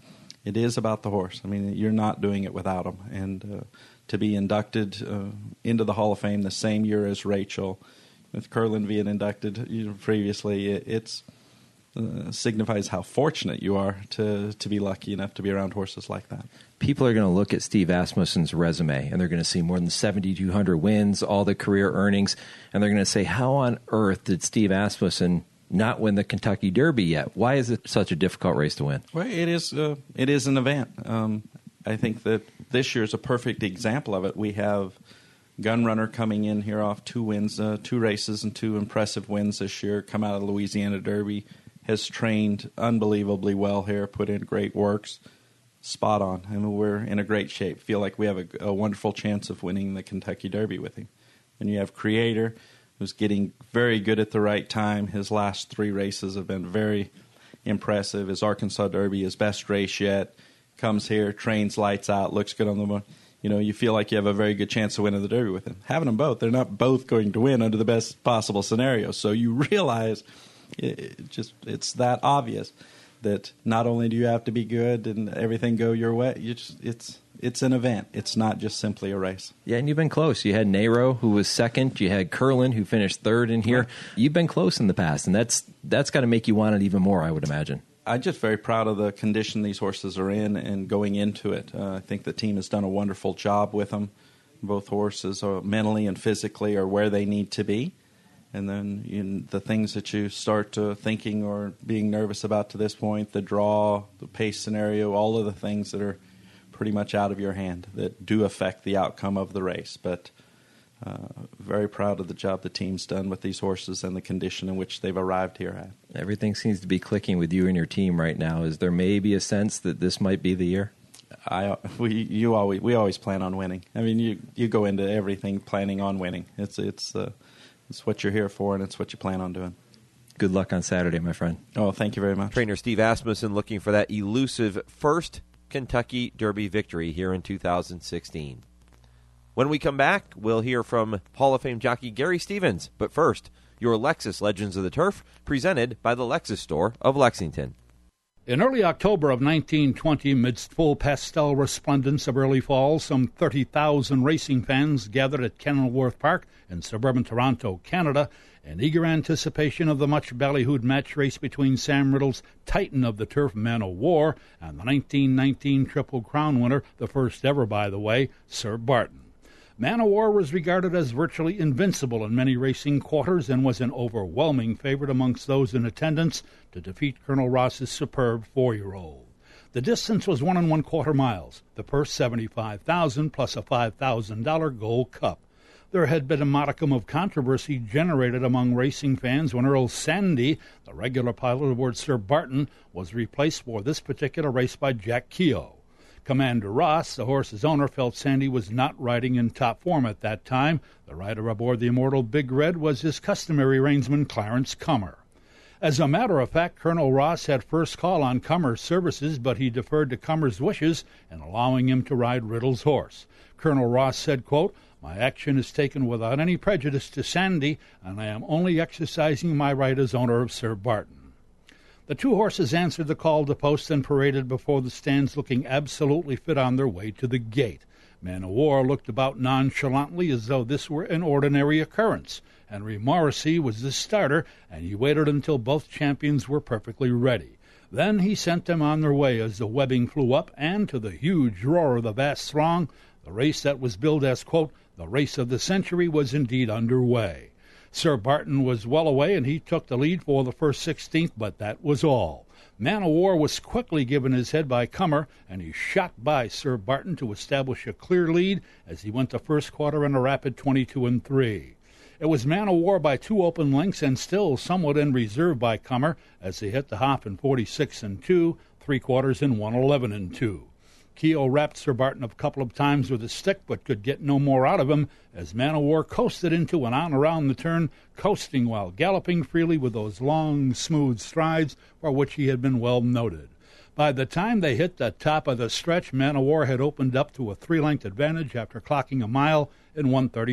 is about the horse. I mean, you're not doing it without them. And to be inducted into the Hall of Fame the same year as Rachel, with Curlin being inducted previously, it's signifies how fortunate you are to be lucky enough to be around horses like that. People are going to look at Steve Asmussen's resume, and they're going to see more than 7,200 wins, all the career earnings, and they're going to say, how on earth did Steve Asmussen not win the Kentucky Derby yet? Why is it such a difficult race to win? Well, it is an event. I think that this year is a perfect example of it. We have Gunrunner coming in here off 2 wins, 2 races and 2 impressive wins this year, come out of the Louisiana Derby, has trained unbelievably well here, put in great works. Spot on. I mean, we're in a great shape. Feel like we have a wonderful chance of winning the Kentucky Derby with him. And you have Creator, who's getting very good at the right time. His last 3 races have been very impressive. His Arkansas Derby, his best race yet. Comes here, trains lights out, looks good on the one. You feel like you have a very good chance of winning the Derby with him. Having them both, they're not both going to win under the best possible scenario. So you realize it's that obvious that not only do you have to be good and everything go your way, it's an event. It's not just simply a race. Yeah, and you've been close. You had Nero, who was second. You had Curlin, who finished third in here. Right. You've been close in the past, and that's got to make you want it even more, I would imagine. I'm just very proud of the condition these horses are in and going into it. I think the team has done a wonderful job with them. Both horses are mentally and physically are where they need to be. And then the things that you start thinking or being nervous about to this point, the draw, the pace scenario, all of the things that are pretty much out of your hand that do affect the outcome of the race. But very proud of the job the team's done with these horses and the condition in which they've arrived here at. Everything seems to be clicking with you and your team right now. Is there maybe a sense that this might be the year? We always plan on winning. I mean, you go into everything planning on winning. It's what you're here for, and it's what you plan on doing. Good luck on Saturday, my friend. Oh, thank you very much. Trainer Steve Asmussen looking for that elusive first Kentucky Derby victory here in 2016. When we come back, we'll hear from Hall of Fame jockey Gary Stevens. But first, your Lexus Legends of the Turf, presented by the Lexus Store of Lexington. In early October of 1920, amidst full pastel resplendence of early fall, some 30,000 racing fans gathered at Kenilworth Park in suburban Toronto, Canada, in eager anticipation of the much ballyhooed match race between Sam Riddle's Titan of the Turf, Man o' War, and the 1919 Triple Crown winner, the first ever, by the way, Sir Barton. Man o' War was regarded as virtually invincible in many racing quarters and was an overwhelming favorite amongst those in attendance to defeat Colonel Ross's superb 4-year-old. The distance was 1 1/4 miles, the purse $75,000 plus a $5,000 gold cup. There had been a modicum of controversy generated among racing fans when Earl Sandy, the regular pilot aboard Sir Barton, was replaced for this particular race by Jack Keogh. Commander Ross, the horse's owner, felt Sandy was not riding in top form at that time. The rider aboard the immortal Big Red was his customary reinsman, Clarence Cummer. As a matter of fact, Colonel Ross had first call on Cummer's services, but he deferred to Cummer's wishes in allowing him to ride Riddle's horse. Colonel Ross said, quote, "My action is taken without any prejudice to Sandy, and I am only exercising my right as owner of Sir Barton." The 2 horses answered the call to post and paraded before the stands looking absolutely fit on their way to the gate. Man o' War looked about nonchalantly as though this were an ordinary occurrence. Henry Morrissey was the starter, and he waited until both champions were perfectly ready. Then he sent them on their way as the webbing flew up, and to the huge roar of the vast throng, the race that was billed as, quote, the race of the century was indeed underway. Sir Barton was well away, and he took the lead for the first 16th, but that was all. Man o' War was quickly given his head by Comer, and he shot by Sir Barton to establish a clear lead as he went the first quarter in a rapid 22-3. It was Man o' War by 2 open lengths and still somewhat in reserve by Comer as he hit the hop in 46-2, 3 quarters in 111-2. Keogh rapped Sir Barton a couple of times with a stick, but could get no more out of him as Man o' War coasted into and on around the turn, coasting while galloping freely with those long, smooth strides for which he had been well noted. By the time they hit the top of the stretch, Man o' War had opened up to a 3-length advantage after clocking a mile in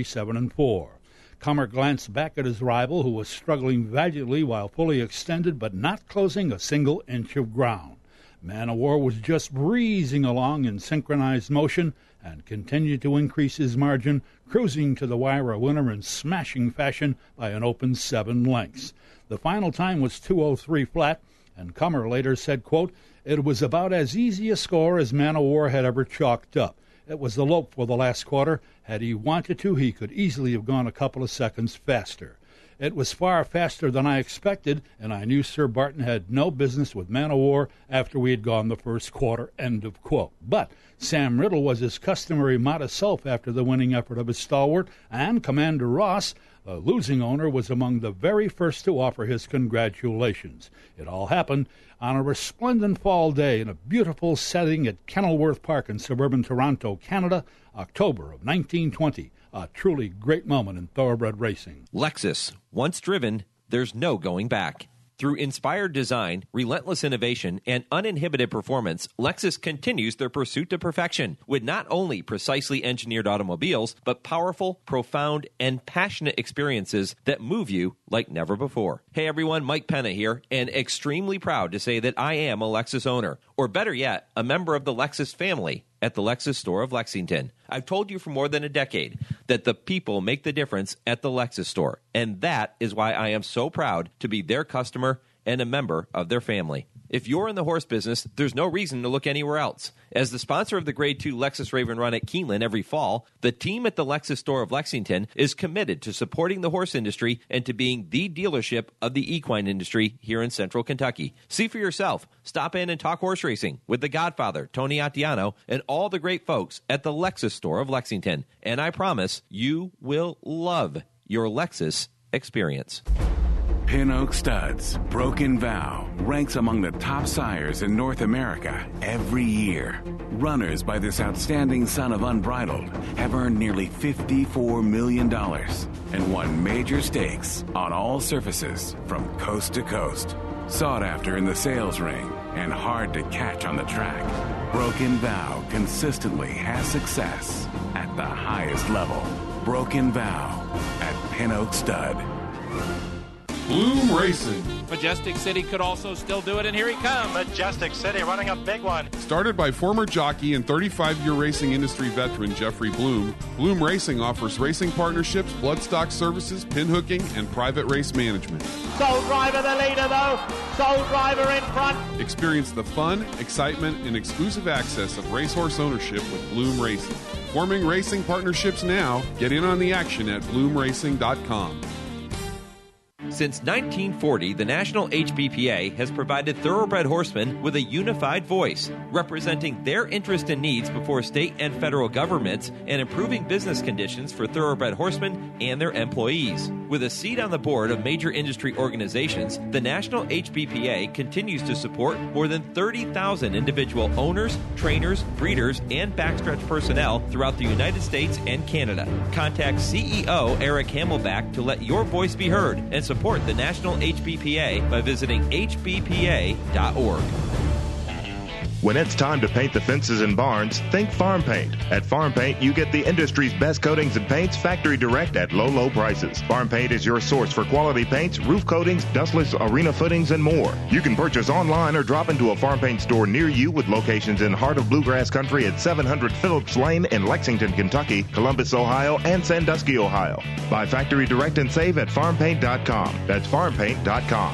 137-4. Comer glanced back at his rival, who was struggling valiantly while fully extended but not closing a single inch of ground. Man o' War was just breezing along in synchronized motion and continued to increase his margin, cruising to the wire a winner in smashing fashion by an open 7 lengths. The final time was 2:03 flat, and Comer later said, quote, it was about as easy a score as Man o' War had ever chalked up. It was the lope for the last quarter. Had he wanted to, he could easily have gone a couple of seconds faster. It was far faster than I expected, and I knew Sir Barton had no business with Man o' War after we had gone the first quarter, end of quote. But Sam Riddle was his customary modest self after the winning effort of his stalwart, and Commander Ross, the losing owner, was among the very first to offer his congratulations. It all happened on a resplendent fall day in a beautiful setting at Kenilworth Park in suburban Toronto, Canada, October of 1920. A truly great moment in thoroughbred racing. Lexus. Once driven, there's no going back. Through inspired design, relentless innovation, and uninhibited performance, Lexus continues their pursuit to perfection with not only precisely engineered automobiles, but powerful, profound, and passionate experiences that move you like never before. Hey everyone, Mike Penna here, and extremely proud to say that I am a Lexus owner, or better yet, a member of the Lexus family at the Lexus store of Lexington. I've told you for more than a decade that the people make the difference at the Lexus store, and that is why I am so proud to be their customer and a member of their family. If you're in the horse business, there's no reason to look anywhere else. As the sponsor of the Grade 2 Lexus Raven Run at Keeneland every fall, the team at the Lexus store of Lexington is committed to supporting the horse industry and to being the dealership of the equine industry here in central Kentucky. See for yourself. Stop in and talk horse racing with the Godfather, Tony Attiano, and all the great folks at the Lexus store of Lexington. And I promise you will love your Lexus experience. Pin Oak Studs, Broken Vow, ranks among the top sires in North America every year. Runners by this outstanding son of Unbridled have earned nearly $54 million and won major stakes on all surfaces from coast to coast. Sought after in the sales ring and hard to catch on the track, Broken Vow consistently has success at the highest level. Broken Vow at Pin Oak Stud. Bloom Racing. Majestic City could also still do it, and here he comes. Majestic City running a big one. Started by former jockey and 35-year racing industry veteran Jeffrey Bloom, Bloom Racing offers racing partnerships, bloodstock services, pinhooking, and private race management. Soul Driver the leader, though. Soul Driver in front. Experience the fun, excitement, and exclusive access of racehorse ownership with Bloom Racing. Forming racing partnerships now. Get in on the action at bloomracing.com. Since 1940, the National HBPA has provided thoroughbred horsemen with a unified voice, representing their interest and needs before state and federal governments and improving business conditions for thoroughbred horsemen and their employees. With a seat on the board of major industry organizations, the National HBPA continues to support more than 30,000 individual owners, trainers, breeders, and backstretch personnel throughout the United States and Canada. Contact CEO Eric Hamelback to let your voice be heard and support the National HBPA by visiting hbpa.org. When it's time to paint the fences and barns, think Farm Paint. At Farm Paint, you get the industry's best coatings and paints factory direct at low, low prices. Farm Paint is your source for quality paints, roof coatings, dustless arena footings, and more. You can purchase online or drop into a Farm Paint store near you with locations in Heart of Bluegrass Country at 700 Phillips Lane in Lexington, Kentucky, Columbus, Ohio, and Sandusky, Ohio. Buy factory direct and save at farmpaint.com. That's farmpaint.com.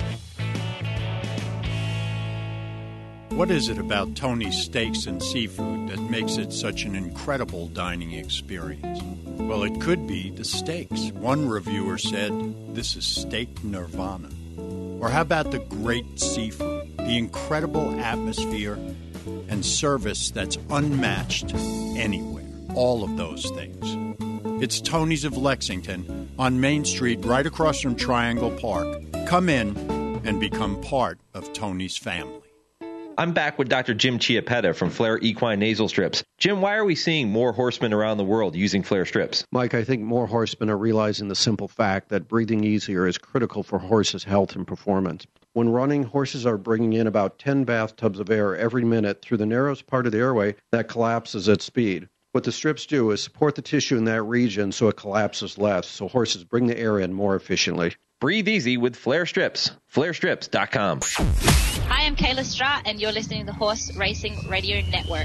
What is it about Tony's Steaks and Seafood that makes it such an incredible dining experience? Well, it could be the steaks. One reviewer said, "This is steak nirvana." Or how about the great seafood, the incredible atmosphere and service that's unmatched anywhere? All of those things. It's Tony's of Lexington on Main Street, right across from Triangle Park. Come in and become part of Tony's family. I'm back with Dr. Jim Chiappetta from Flair Equine Nasal Strips. Jim, why are we seeing more horsemen around the world using Flair strips? Mike, I think more horsemen are realizing the simple fact that breathing easier is critical for horses' health and performance. When running, horses are bringing in about 10 bathtubs of air every minute through the narrowest part of the airway that collapses at speed. What the strips do is support the tissue in that region so it collapses less, so horses bring the air in more efficiently. Breathe easy with Flair Strips. FlairStrips.com. Hi, I'm Kayla Stratt, and you're listening to the Horse Racing Radio Network.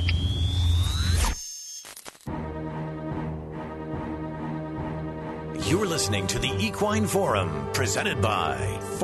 You're listening to the Equine Forum, presented by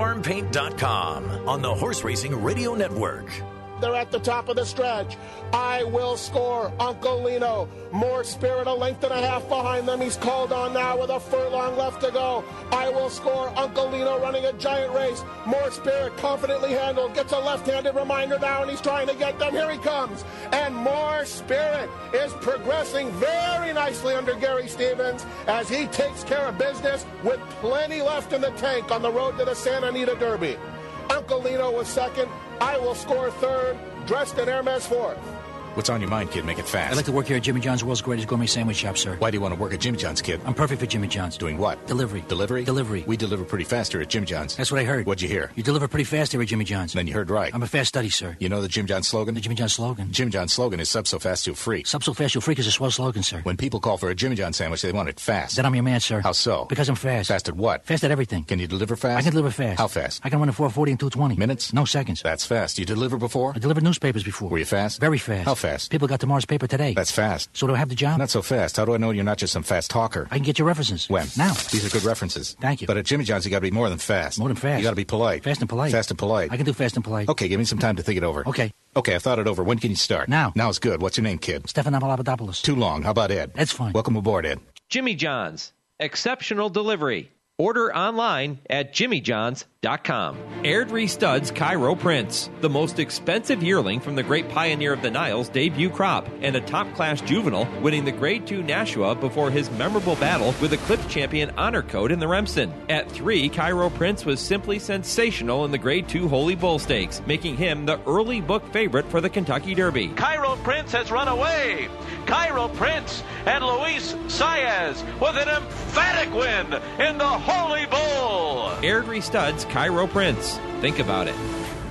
FarmPaint.com on the Horse Racing Radio Network. They're at the top of the stretch. I Will Score, Uncle Lino. More Spirit, a length and a half behind them. He's called on now with a furlong left to go. I Will Score, Uncle Lino running a giant race. More Spirit confidently handled. Gets a left-handed reminder now, and he's trying to get them. Here he comes. And More Spirit is progressing very nicely under Gary Stevens as he takes care of business with plenty left in the tank on the road to the Santa Anita Derby. Uncle Lino was second. I Will Score third. Dressed in Hermes fourth. What's on your mind, kid? Make it fast. I'd like to work here at Jimmy John's, world's greatest gourmet sandwich shop, sir. Why do you want to work at Jimmy John's, kid? I'm perfect for Jimmy John's. Doing what? Delivery. Delivery? Delivery. We deliver pretty fast here at Jimmy John's. That's what I heard. What'd you hear? You deliver pretty fast here at Jimmy John's. Then you heard right. I'm a fast study, sir. You know the Jim John's slogan? The Jimmy John's slogan? Jim John's slogan is sub so fast you'll freak. Sub so fast you'll freak is a swell slogan, sir. When people call for a Jimmy John's sandwich, they want it fast. Then I'm your man, sir. How so? Because I'm fast. Fast at what? Fast at everything. Can you deliver fast? I can deliver fast. How fast? I can run in 4:40 and 2:20. Minutes? No seconds. That's fast. You deliver before? I delivered newspapers before. Were you fast? Very fast. How fast? People got tomorrow's paper today. That's fast. So do I have the job? Not so fast. How do I know you're not just some fast talker? I can get your references. When? Now. These are good references. Thank you. But at Jimmy John's, you got to be more than fast. More than fast. You got to be polite. Fast and polite. Fast and polite. I can do fast and polite. Okay, give me some time to think it over. Okay. Okay, I've thought it over. When can you start? Now. Now's good. What's your name, kid? Stefan Papadopoulos. Too long. How about Ed? Ed's fine. Welcome aboard, Ed. Jimmy John's. Exceptional delivery. Order online at jimmyjohns.com. Airdrie Studs Cairo Prince, the most expensive yearling from the great pioneer of the Niles debut crop, and a top-class juvenile winning the Grade 2 Nashua before his memorable battle with Eclipse champion Honor Code in the Remsen. At 3, Cairo Prince was simply sensational in the Grade 2 Holy Bull Stakes, making him the early book favorite for the Kentucky Derby. Cairo Prince has run away. Cairo Prince and Luis Saez with an emphatic win in the Holy Bull. Airdrie Studs Cairo Prince. Think about it.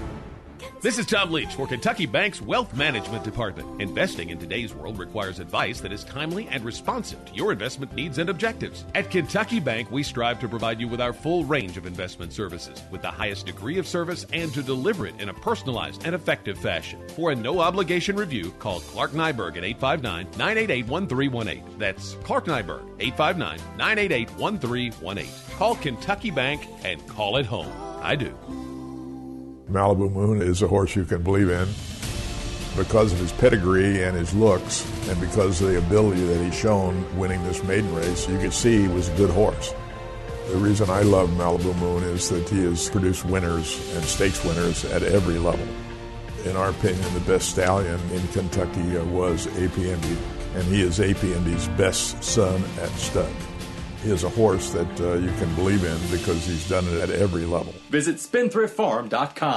This is Tom Leach for Kentucky Bank's Wealth Management Department. Investing in today's world requires advice that is timely and responsive to your investment needs and objectives. At Kentucky Bank, we strive to provide you with our full range of investment services with the highest degree of service and to deliver it in a personalized and effective fashion. For a no-obligation review, call Clark Nyberg at 859-988-1318. That's Clark Nyberg, 859-988-1318. Call Kentucky Bank and call it home. I do. Malibu Moon is a horse you can believe in because of his pedigree and his looks and because of the ability that he's shown winning this maiden race. You could see he was a good horse. The reason I love Malibu Moon is that he has produced winners and stakes winners at every level. In our opinion, the best stallion in Kentucky was AP Indy, and he is AP Indy's best son at stud. He is a horse that you can believe in because he's done it at every level. Visit spendthriftfarm.com.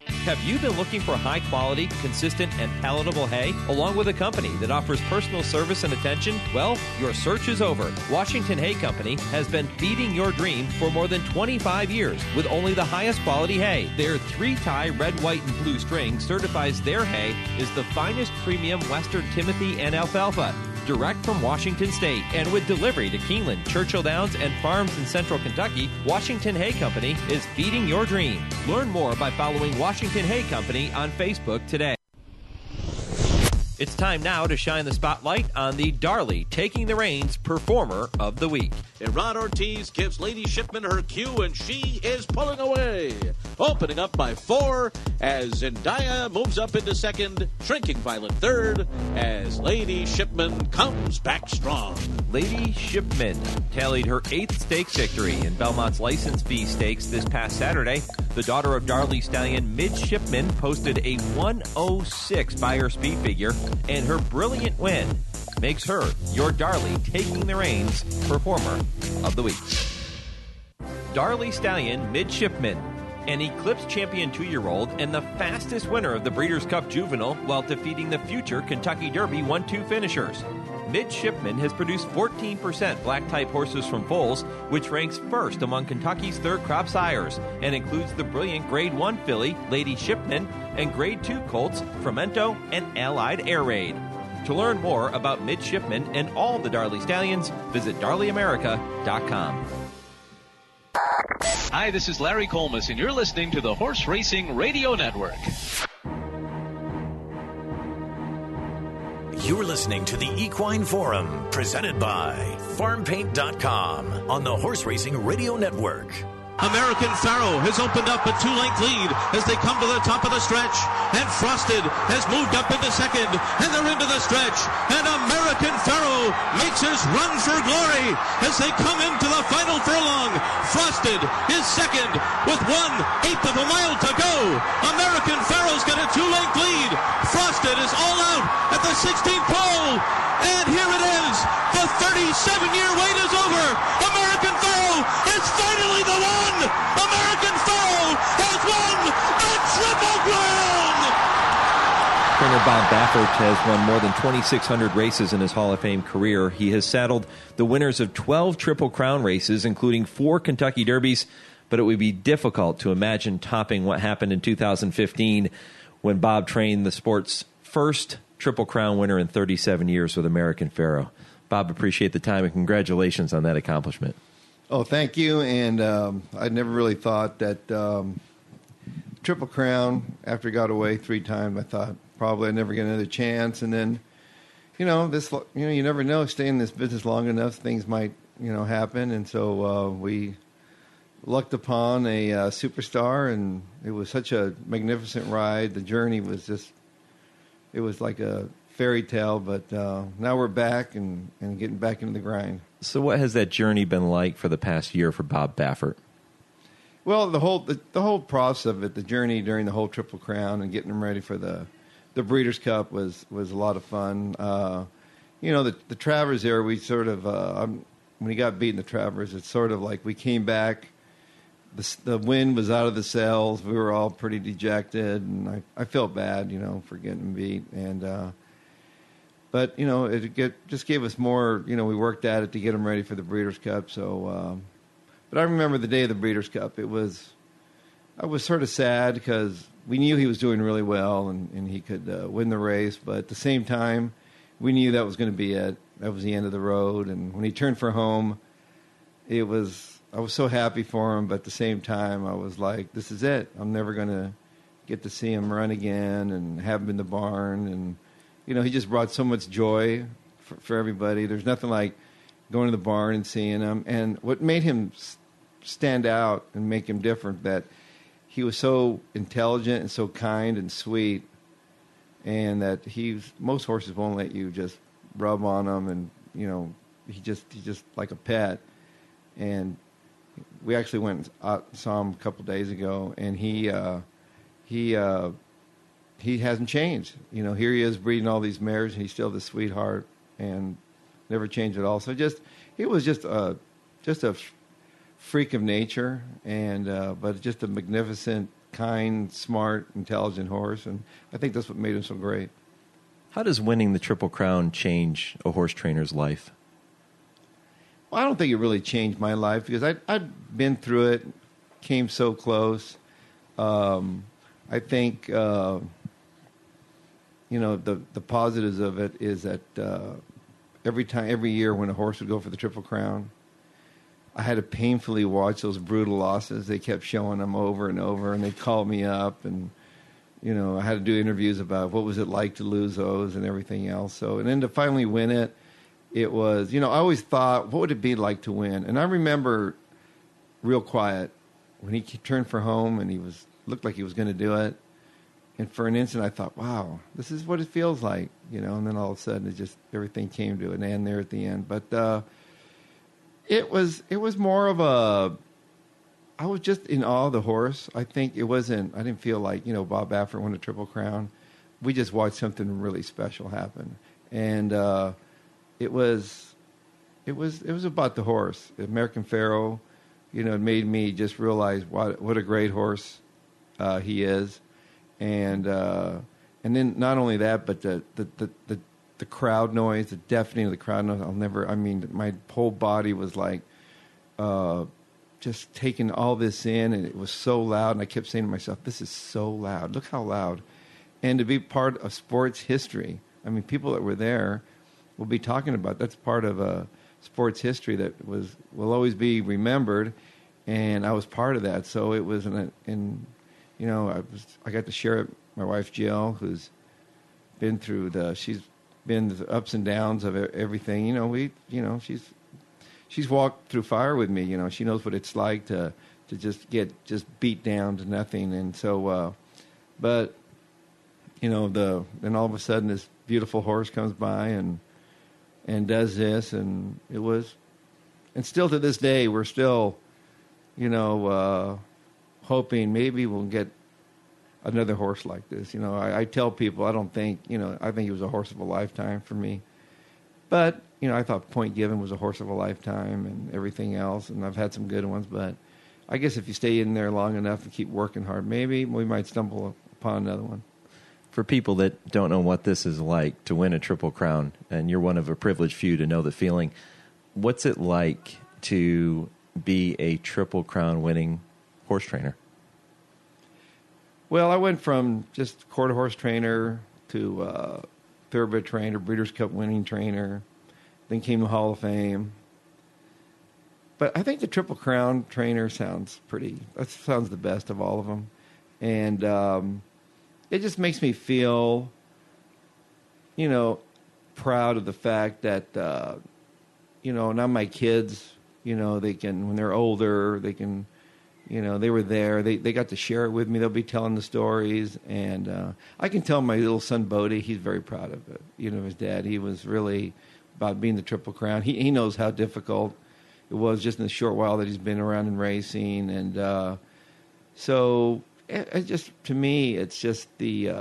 Have you been looking for high-quality, consistent, and palatable hay, along with a company that offers personal service and attention? Well, your search is over. Washington Hay Company has been feeding your dream for more than 25 years with only the highest quality hay. Their 3-tie red, white, and blue string certifies their hay is the finest premium Western Timothy and alfalfa, direct from Washington State. And with delivery to Keeneland, Churchill Downs, and farms in central Kentucky, Washington Hay Company is feeding your dream. Learn more by following Washington Hay Company on Facebook today. It's time now to shine the spotlight on the Darley Taking the Reins Performer of the Week. Iran Ortiz gives Lady Shipman her cue, and she is pulling away. Opening up by 4 as Zendaya moves up into second, shrinking Violet third as Lady Shipman comes back strong. Lady Shipman tallied her 8th stakes victory in Belmont's license fee stakes this past Saturday. The daughter of Darley stallion Midge Shipman posted a 106 by her speed figure, and her brilliant win makes her your Darley Taking the Reins Performer of the Week. Darley stallion Midge Shipman, an Eclipse champion 2-year-old and the fastest winner of the Breeders' Cup Juvenile while defeating the future Kentucky Derby 1-2 finishers. Midge Shipman has produced 14% black-type horses from foals, which ranks first among Kentucky's third-crop sires, and includes the brilliant Grade 1 filly, Lady Shipman, and Grade 2 colts, Fremento and Allied Air Raid. To learn more about Midge Shipman and all the Darley stallions, visit DarleyAmerica.com. Hi, this is Larry Colmus, and you're listening to the Horse Racing Radio Network. You're listening to the Equine Forum, presented by FarmPaint.com on the Horse Racing Radio Network. American Pharoah has opened up a 2-length lead as they come to the top of the stretch, and Frosted has moved up into second, and they're into the stretch, and American Pharoah makes his run for glory as they come into the final furlong. Frosted is second with 1/8 of a mile to go. American Pharoah's got a 2-length lead. Frosted is all out at the 16th pole, and here it is. The 37-year wait is over. American Pharoah is finally the one. American Pharoah has won the Triple Crown! Trainer Bob Baffert has won more than 2,600 races in his Hall of Fame career. He has saddled the winners of 12 Triple Crown races, including 4 Kentucky Derbies, but it would be difficult to imagine topping what happened in 2015 when Bob trained the sport's first Triple Crown winner in 37 years with American Pharoah. Bob, appreciate the time, and congratulations on that accomplishment. Oh, thank you. And I never really thought that Triple Crown, after it got away 3 times, I thought probably I'd never get another chance. And then, you never know. Stay in this business long enough, things might, happen. And so we lucked upon a superstar, and it was such a magnificent ride. The journey was it was like a fairy tale, but now we're back and getting back into the grind. So what has that journey been like for the past year for Bob Baffert? Well, the whole process of it, the journey during the whole Triple Crown and getting them ready for the Breeders' Cup was a lot of fun. The Travers there, we sort of, when he got beaten the Travers, it's sort of like we came back, the wind was out of the sails, we were all pretty dejected, and I felt bad, for getting beat. And but, it just gave us more, we worked at it to get him ready for the Breeders' Cup. So, but I remember the day of the Breeders' Cup, I was sort of sad because we knew he was doing really well and he could win the race. But at the same time, we knew that was going to be it. That was the end of the road. And when he turned for home, I was so happy for him. But at the same time, I was like, this is it. I'm never going to get to see him run again and have him in the barn. And he just brought so much joy for everybody. There's nothing like going to the barn and seeing him. And what made him stand out and make him different, that he was so intelligent and so kind and sweet, and that most horses won't let you just rub on him, and he's just like a pet. And we actually went and saw him a couple days ago, and he hasn't changed. Here he is breeding all these mares, and he's still the sweetheart and never changed at all. So he was just a freak of nature, and but just a magnificent kind, smart, intelligent horse, and I think that's what made him so great. How does winning the Triple Crown change a horse trainer's life? Well, I don't think it really changed my life because I'd been through it, came so close. I think the positives of it is that every year when a horse would go for the Triple Crown, I had to painfully watch those brutal losses. They kept showing them over and over, and they'd call me up, and I had to do interviews about what was it like to lose those and everything else. So, and then to finally win it, it was, I always thought, what would it be like to win? And I remember real quiet when he turned for home and looked like he was going to do it. And for an instant, I thought, wow, this is what it feels like, And then all of a sudden, everything came to an end there at the end. But it was more of I was just in awe of the horse. I think I didn't feel like, Bob Baffert won a Triple Crown. We just watched something really special happen. And it was about the horse. American Pharoah, it made me just realize what a great horse he is. And then not only that, but the crowd noise, the deafening of the crowd noise. My whole body was like just taking all this in, and it was so loud. And I kept saying to myself, this is so loud. Look how loud. And to be part of sports history, people that were there will be talking about that's part of sports history that will always be remembered. And I was part of that. So it was I got to share it. My wife Jill, who's been through she's been the ups and downs of everything. She's walked through fire with me. She knows what it's like to just get beat down to nothing. And so, but then all of a sudden this beautiful horse comes by and does this, and it was, and still to this day we're still, hoping maybe we'll get another horse like this. I tell people I don't think, I think it was a horse of a lifetime for me. But, I thought Point Given was a horse of a lifetime and everything else, and I've had some good ones. But I guess if you stay in there long enough and keep working hard, maybe we might stumble upon another one. For people that don't know what this is like to win a Triple Crown, and you're one of a privileged few to know the feeling, what's it like to be a Triple Crown winning horse trainer? Well, I went from just quarter horse trainer to thoroughbred trainer, Breeders' Cup winning trainer, then came the Hall of Fame. But I think the Triple Crown trainer sounds the best of all of them. And it just makes me feel, proud of the fact that, now my kids, they can, when they're older, they can, they were there. They got to share it with me. They'll be telling the stories. And I can tell my little son, Bodie, he's very proud of it. His dad, he was really about being the Triple Crown. He knows how difficult it was just in the short while that he's been around in racing. And so it just, to me, it's just the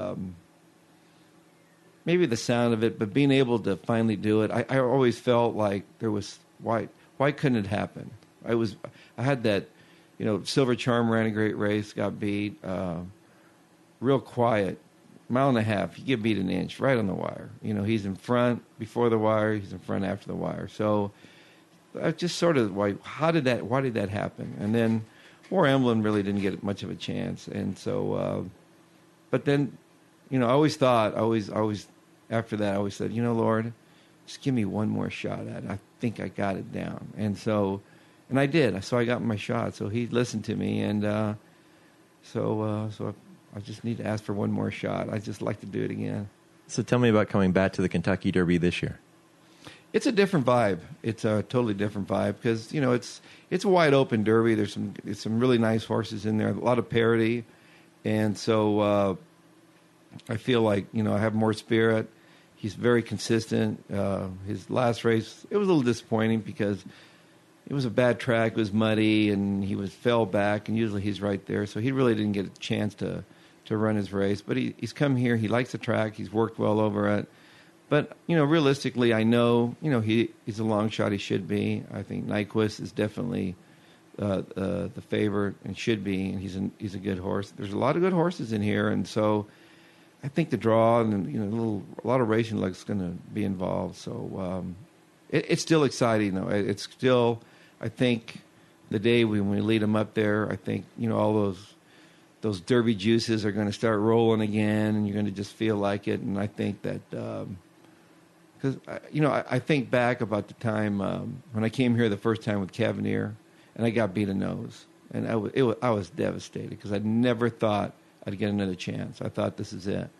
maybe the sound of it, but being able to finally do it. I always felt like there was, why couldn't it happen? I had that, Silver Charm ran a great race, got beat, real quiet, mile and a half. He get beat an inch, right on the wire. He's in front before the wire, he's in front after the wire. So I just sort of, why did that happen? And then War Emblem really didn't get much of a chance. And so, but then, I always thought, after that, I always said, Lord, just give me one more shot at it. I think I got it down. And so, and I did. So I got my shot. So he listened to me. And so I just need to ask for one more shot. I'd just like to do it again. So tell me about coming back to the Kentucky Derby this year. It's a different vibe. It's a totally different vibe because, it's a wide open Derby. There's some really nice horses in there, a lot of parity. And so I feel like, I have more spirit. He's very consistent. His last race, it was a little disappointing because it was a bad track. It was muddy, and he fell back, and usually he's right there. So he really didn't get a chance to run his race. But he's come here. He likes the track. He's worked well over it. But, realistically, I know, he's a long shot. He should be. I think Nyquist is definitely the favorite and should be, and he's a good horse. There's a lot of good horses in here, and so I think the draw and a lot of racing luck is going to be involved. So it's still exciting, though. It's still, I think, the day when we lead them up there, I think all those Derby juices are going to start rolling again, and you're going to just feel like it. And I think that because I think back about the time when I came here the first time with Cavalier, and I got beat a nose, and I was devastated because I never thought I'd get another chance. I thought this is it.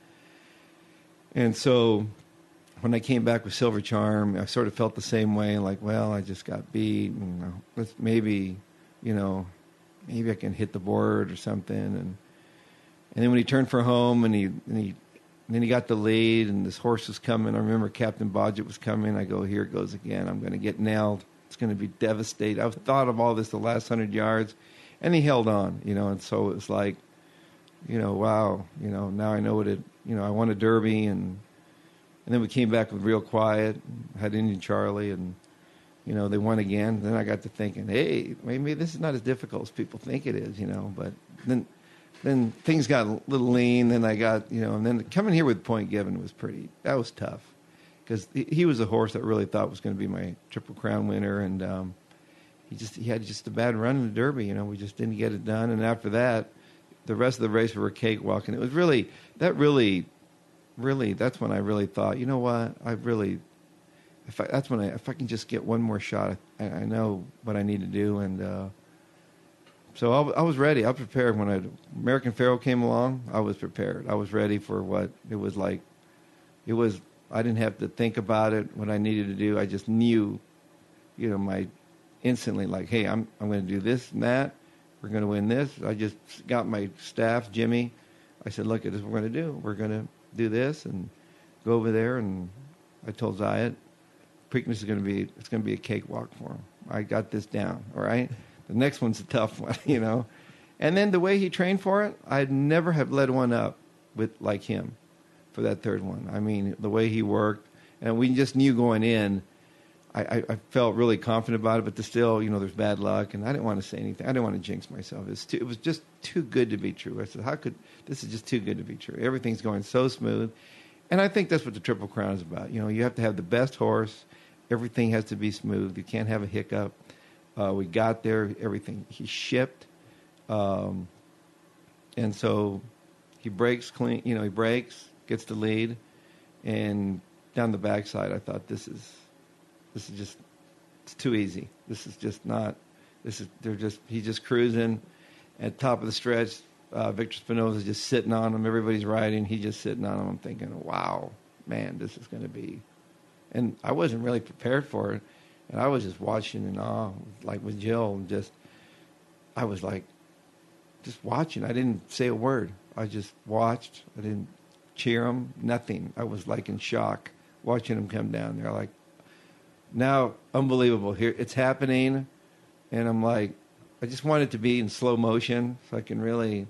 And so when I came back with Silver Charm, I sort of felt the same way, like, well, I just got beat, and maybe I can hit the board or something. And then when he turned for home and then he got the lead, and this horse was coming. I remember Captain Bodgett was coming. I go, here it goes again. I'm going to get nailed. It's going to be devastating. I've thought of all this the last 100 yards, and he held on, and so it was like, wow, now I know what I won a Derby, and then we came back with Real Quiet, had Indian Charlie, and, they won again. Then I got to thinking, hey, maybe this is not as difficult as people think it is, but then things got a little lean. Then I got, and then coming here with Point Given that was tough. Because he was a horse that I really thought was going to be my Triple Crown winner, and he had just a bad run in the Derby. We just didn't get it done. And after that, the rest of the race we were a cakewalk, and it was really that's when I really thought, you know what, if I can just get one more shot, I know what I need to do, and so I was ready. I was prepared when American Pharoah came along. I was prepared. I was ready for what it was like. It was. I didn't have to think about it, what I needed to do. I just knew, instantly, like, hey, I'm going to do this and that. We're going to win this. I just got my staff, Jimmy. I said, look, this is what we're going to do. We're going to do this and go over there. And I told Zayat, Preakness is going to be a cakewalk for him. I got this down, all right? The next one's a tough one, And then the way he trained for it, I'd never have led one up like him. For that third one. I mean, the way he worked, and we just knew going in, I felt really confident about it, but still, there's bad luck, and I didn't want to say anything. I didn't want to jinx myself. It was just too good to be true. I said, this is just too good to be true. Everything's going so smooth, and I think that's what the Triple Crown is about. You have to have the best horse. Everything has to be smooth. You can't have a hiccup. We got there, everything. He shipped, and so he breaks clean. He breaks. Gets the lead, and down the backside, I thought this is just it's too easy. This is just not. He's just cruising at top of the stretch. Victor Spinoza's just sitting on him. Everybody's riding. He's just sitting on him. I'm thinking, wow, man, this is going to be. And I wasn't really prepared for it, and I was just watching in awe, like with Jill, and I was like, just watching. I didn't say a word. I just watched. I didn't cheer him, nothing. I was like in shock watching him come down there. Like, now, unbelievable. Here, it's happening, and I'm like, I just want it to be in slow motion so I can really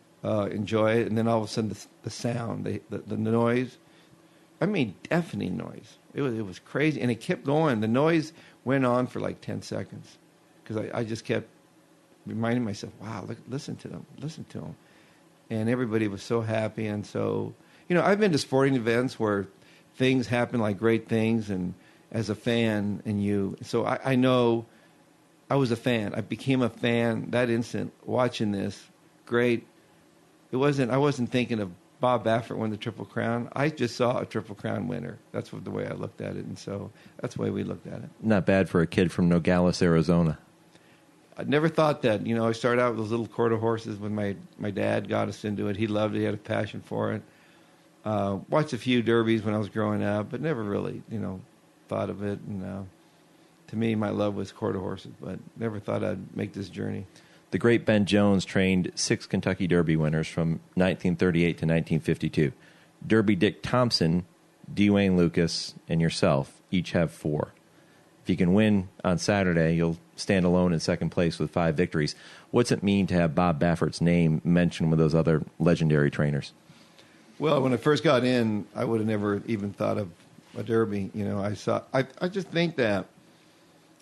enjoy it. And then all of a sudden, the sound, the noise. I mean, deafening noise. It was crazy, and it kept going. The noise went on for like 10 seconds because I just kept reminding myself, wow, listen to them. And everybody was so happy, and so. I've been to sporting events where things happen like great things, and as a fan, so I know I was a fan. I became a fan that instant watching this. Great. I wasn't thinking of Bob Baffert won the Triple Crown. I just saw a Triple Crown winner. That's the way I looked at it, and so that's the way we looked at it. Not bad for a kid from Nogales, Arizona. I never thought that. I started out with those little quarter horses when my dad got us into it. He loved it. He had a passion for it. Watched a few derbies when I was growing up, but never really, thought of it. And to me, my love was quarter horses, but never thought I'd make this journey. The great Ben Jones trained 6 Kentucky Derby winners from 1938 to 1952. Derby Dick Thompson, D. Wayne Lucas, and yourself each have 4. If you can win on Saturday, you'll stand alone in second place with 5 victories. What's it mean to have Bob Baffert's name mentioned with those other legendary trainers? Well, when I first got in, I would have never even thought of a Derby. I just think that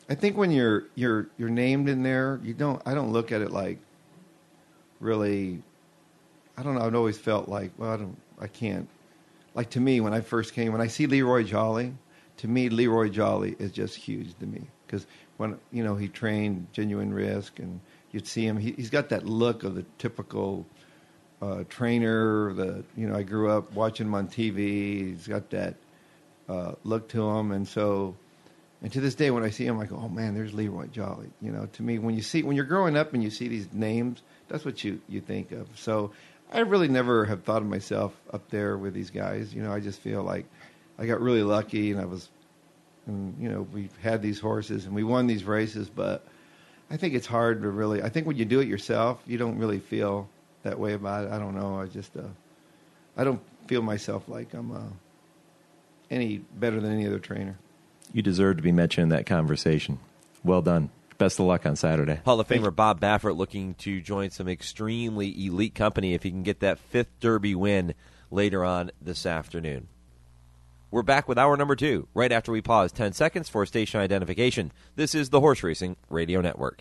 I think when you're named in there, I don't look at it like really. I don't know. I've always felt like, well, I can't. Like to me, when I first came, when I see Leroy Jolly, to me Leroy Jolly is just huge to me because when he trained Genuine Risk, and you'd see him, he's got that look of the typical trainer. I grew up watching him on TV. He's got that look to him, and to this day when I see him, I go, oh man, there's Leroy Jolly. To me, when you're growing up and you see these names, that's what you think of. So I really never have thought of myself up there with these guys. I just feel like I got really lucky, and we've had these horses and we won these races, but I think it's hard to really. I think when you do it yourself, you don't really feel that way about it. I don't know. I don't feel myself like I'm any better than any other trainer. You deserve to be mentioned in that conversation. Well done. Best of luck on Saturday. Hall of Famer Bob Baffert looking to join some extremely elite company if he can get that 5th Derby win later on this afternoon. We're back with hour number 2, right after we pause 10 seconds for station identification. This is the Horse Racing Radio Network.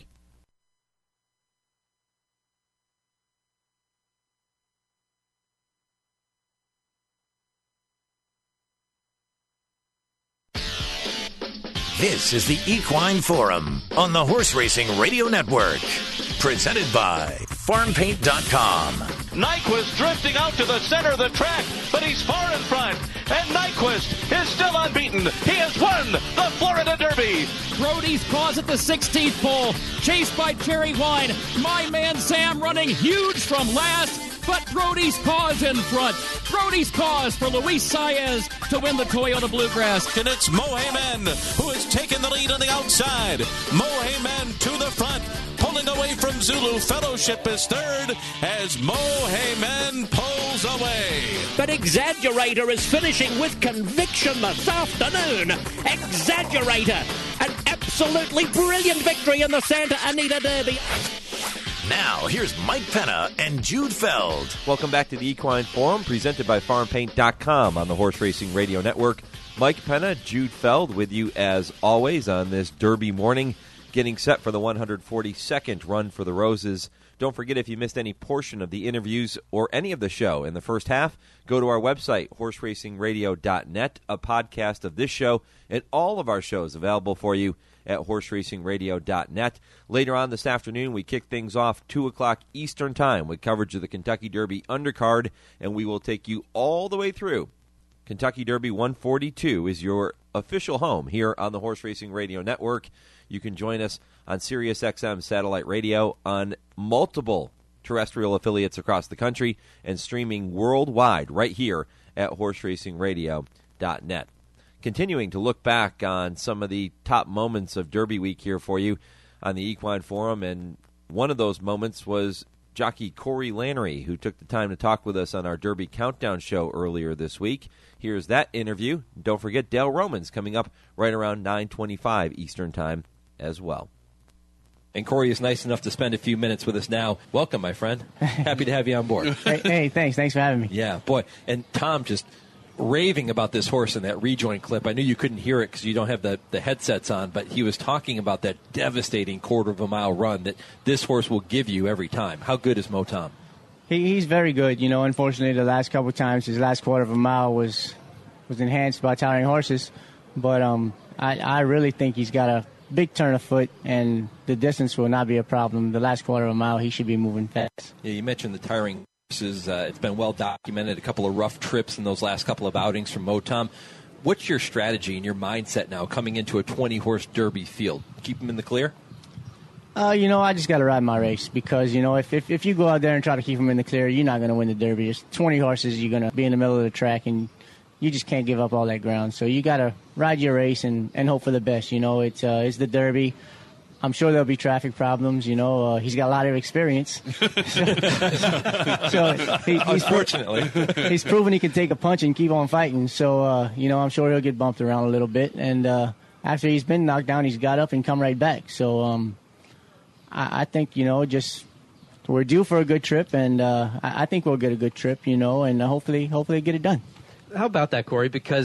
This is the Equine Forum on the Horse Racing Radio Network. Presented by FarmPaint.com. Nyquist drifting out to the center of the track, but he's far in front. And Nyquist is still unbeaten. He has won the Florida Derby. Brody's Cause at the 16th pole, chased by Cherry Wine. My man Sam running huge from last, but Brody's Cause in front. Brody's Cause for Luis Saez to win the Toyota Bluegrass. And it's Mo Heyman who has taken the lead on the outside. Mo Heyman to the front, pulling away from Zulu. Fellowship is third as Mo Heyman pulls away. But Exaggerator is finishing with conviction this afternoon. Exaggerator, an absolutely brilliant victory in the Santa Anita Derby. Now, here's Mike Penna and Jude Feld. Welcome back to the Equine Forum, presented by FarmPaint.com on the Horse Racing Radio Network. Mike Penna, Jude Feld with you as always on this Derby morning, getting set for the 142nd Run for the Roses. Don't forget, if you missed any portion of the interviews or any of the show in the first half, go to our website, horseracingradio.net, a podcast of this show and all of our shows available for you at horseracingradio.net. Later on this afternoon, we kick things off 2 o'clock Eastern Time with coverage of the Kentucky Derby undercard, and we will take you all the way through. Kentucky Derby 142 is your official home here on the Horse Racing Radio Network. You can join us on SiriusXM satellite radio, on multiple terrestrial affiliates across the country, and streaming worldwide right here at horseracingradio.net. Continuing to look back on some of the top moments of Derby Week here for you on the Equine Forum, and one of those moments was jockey Corey Lanerie, who took the time to talk with us on our Derby Countdown show earlier this week. Here's that interview. Don't forget, Dale Romans coming up right around 9:25 Eastern Time as well. And Corey is nice enough to spend a few minutes with us now. Welcome, my friend. Happy to have you on board. Hey, thanks. Thanks for having me. Yeah, boy. And Tom just raving about this horse in that rejoin clip. I knew you couldn't hear it because you don't have the headsets on, but he was talking about that devastating quarter-of-a-mile run that this horse will give you every time. How good is Mo Tom? He's very good. Unfortunately, the last couple of times, his last quarter of a mile was enhanced by tiring horses. But I really think he's got a big turn of foot, and the distance will not be a problem. The last quarter of a mile, he should be moving fast. Yeah, you mentioned the tiring horses. It's been well documented, a couple of rough trips in those last couple of outings from Mo Tom. What's your strategy and your mindset now coming into a 20-horse Derby field? Keep him in the clear? I just got to ride my race because, if you go out there and try to keep them in the clear, you're not going to win the Derby. It's 20 horses, you're going to be in the middle of the track, and you just can't give up all that ground. So you got to ride your race and hope for the best. It's the Derby. I'm sure there'll be traffic problems. He's got a lot of experience. Unfortunately. He's proven he can take a punch and keep on fighting. So, I'm sure he'll get bumped around a little bit. And after he's been knocked down, he's got up and come right back. So I think, we're due for a good trip. And I think we'll get a good trip, and hopefully get it done. How about that, Corey? Because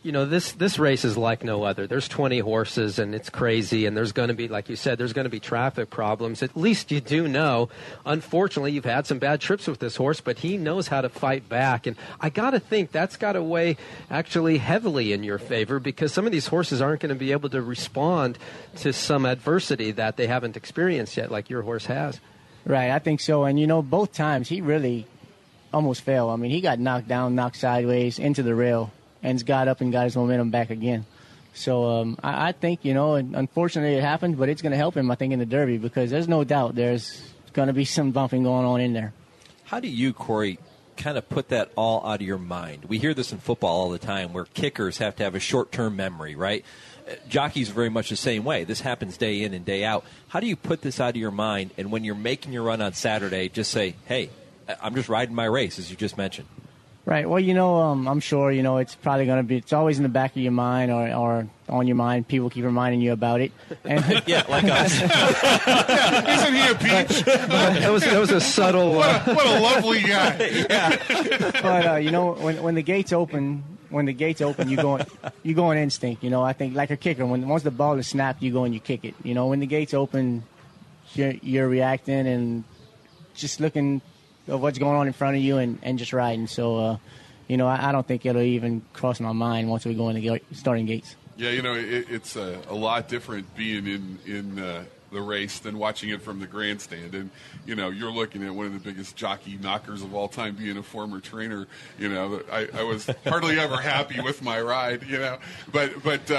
You know, this race is like no other. There's 20 horses, and it's crazy, and there's going to be, like you said, there's going to be traffic problems. At least you do know. Unfortunately, you've had some bad trips with this horse, but he knows how to fight back. And I got to think that's got to weigh actually heavily in your favor, because some of these horses aren't going to be able to respond to some adversity that they haven't experienced yet, like your horse has. Right, I think so. And, you know, both times he really almost fell. I mean, he got knocked down, knocked sideways into the rail, and got up and got his momentum back again. So I think, you know, unfortunately it happened, but it's going to help him, I think, in the Derby, because there's no doubt there's going to be some bumping going on in there. How do you, Corey, kind of put that all out of your mind? We hear this in football all the time, where kickers have to have a short-term memory, right? Jockeys are very much the same way. This happens day in and day out. How do you put this out of your mind, and when you're making your run on Saturday, just say, hey, I'm just riding my race, as you just mentioned? Right. Well, you know, I'm sure, you know, it's probably going to be, it's always in the back of your mind or on your mind. People keep reminding you about it. And yeah, like us. Isn't he a peach? It was a subtle. What a lovely guy. Yeah. But, you know, when the gates open, you go on instinct. You know, I think like a kicker, once the ball is snapped, you go and you kick it. You know, when the gates open, you're reacting and just looking of what's going on in front of you and just riding. So, you know, I don't think it'll even cross my mind once we go in the starting gates. Yeah, you know, it's a lot different being in the race than watching it from the grandstand. And, you know, you're looking at one of the biggest jockey knockers of all time, being a former trainer. You know, I was hardly ever happy with my ride, you know. But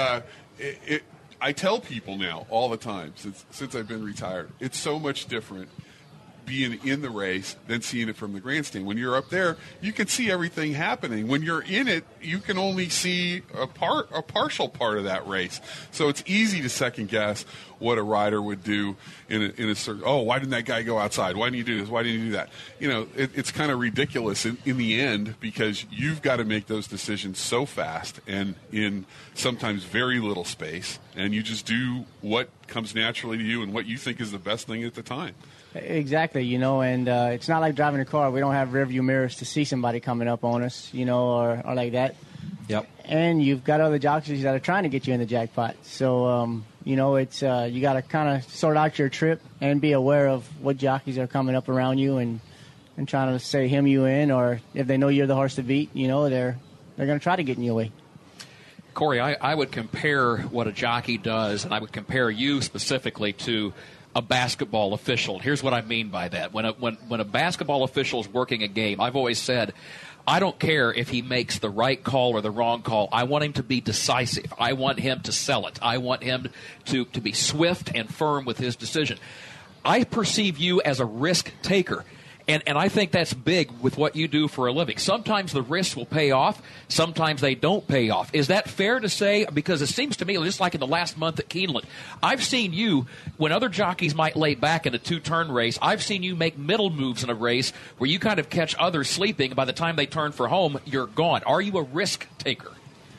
I tell people now all the time, since I've been retired, it's so much different being in the race than seeing it from the grandstand. When you're up there, you can see everything happening. When you're in it, you can only see a partial part of that race. So it's easy to second guess what a rider would do in a certain, oh, why didn't that guy go outside? Why didn't you do this? Why didn't you do that? You know, it's kind of ridiculous in the end, because you've got to make those decisions so fast and in sometimes very little space, and you just do what comes naturally to you and what you think is the best thing at the time. Exactly, you know, and it's not like driving a car. We don't have rearview mirrors to see somebody coming up on us, you know, or like that. Yep. And you've got other jockeys that are trying to get you in the jackpot. So, you know, it's you got to kind of sort out your trip and be aware of what jockeys are coming up around you and trying to say hem you in, or if they know you're the horse to beat, you know, they're going to try to get in your way. Corey, I would compare what a jockey does, and I would compare you specifically to a basketball official. Here's what I mean by that. When a basketball official is working a game, I've always said, I don't care if he makes the right call or the wrong call. I want him to be decisive. I want him to sell it. I want him to be swift and firm with his decision. I perceive you as a risk taker. And I think that's big with what you do for a living. Sometimes the risks will pay off. Sometimes they don't pay off. Is that fair to say? Because it seems to me, just like in the last month at Keeneland, I've seen you, when other jockeys might lay back in a two-turn race, I've seen you make middle moves in a race where you kind of catch others sleeping, and by the time they turn for home, you're gone. Are you a risk taker?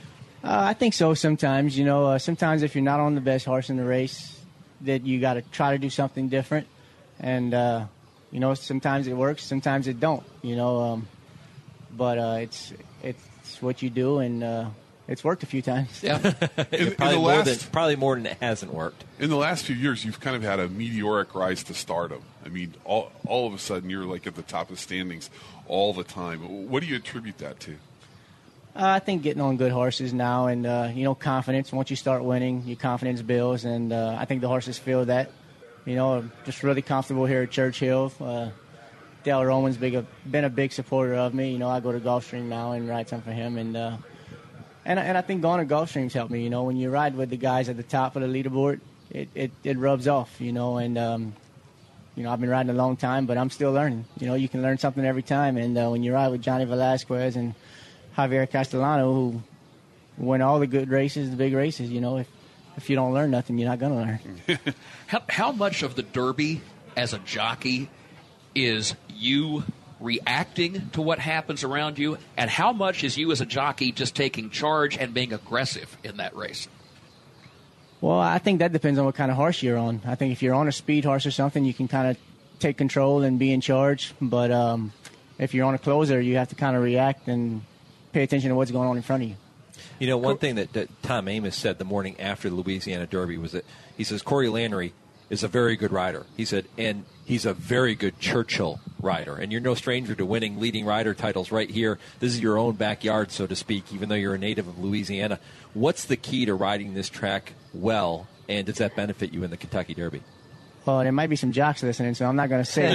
I think so sometimes. You know, sometimes if you're not on the best horse in the race, that you got to try to do something different. And, you know, sometimes it works, sometimes it don't, you know. But it's what you do, and it's worked a few times. Yeah. Probably more than it hasn't worked. In the last few years, you've kind of had a meteoric rise to stardom. I mean, all of a sudden, you're like at the top of the standings all the time. What do you attribute that to? I think getting on good horses now and, you know, confidence. Once you start winning, your confidence builds, and I think the horses feel that. You know, I'm just really comfortable here at Churchill. Dale Roman's been a big supporter of me. You know, I go to Gulfstream now and ride some for him. And I think going to Gulfstream's helped me. You know, when you ride with the guys at the top of the leaderboard, it rubs off, you know. And, you know, I've been riding a long time, but I'm still learning. You know, you can learn something every time. And when you ride with Johnny Velasquez and Javier Castellano, who win all the good races, the big races, you know, if you don't learn nothing, you're not going to learn. How much of the Derby as a jockey is you reacting to what happens around you, and how much is you as a jockey just taking charge and being aggressive in that race? Well, I think that depends on what kind of horse you're on. I think if you're on a speed horse or something, you can kind of take control and be in charge. But if you're on a closer, you have to kind of react and pay attention to what's going on in front of you. You know, one thing that Tom Amos said the morning after the Louisiana Derby was that he says Corey Landry is a very good rider. He said, and he's a very good Churchill rider. And you're no stranger to winning leading rider titles right here. This is your own backyard, so to speak, even though you're a native of Louisiana. What's the key to riding this track well, and does that benefit you in the Kentucky Derby? Well, there might be some jocks listening, so I'm not going to say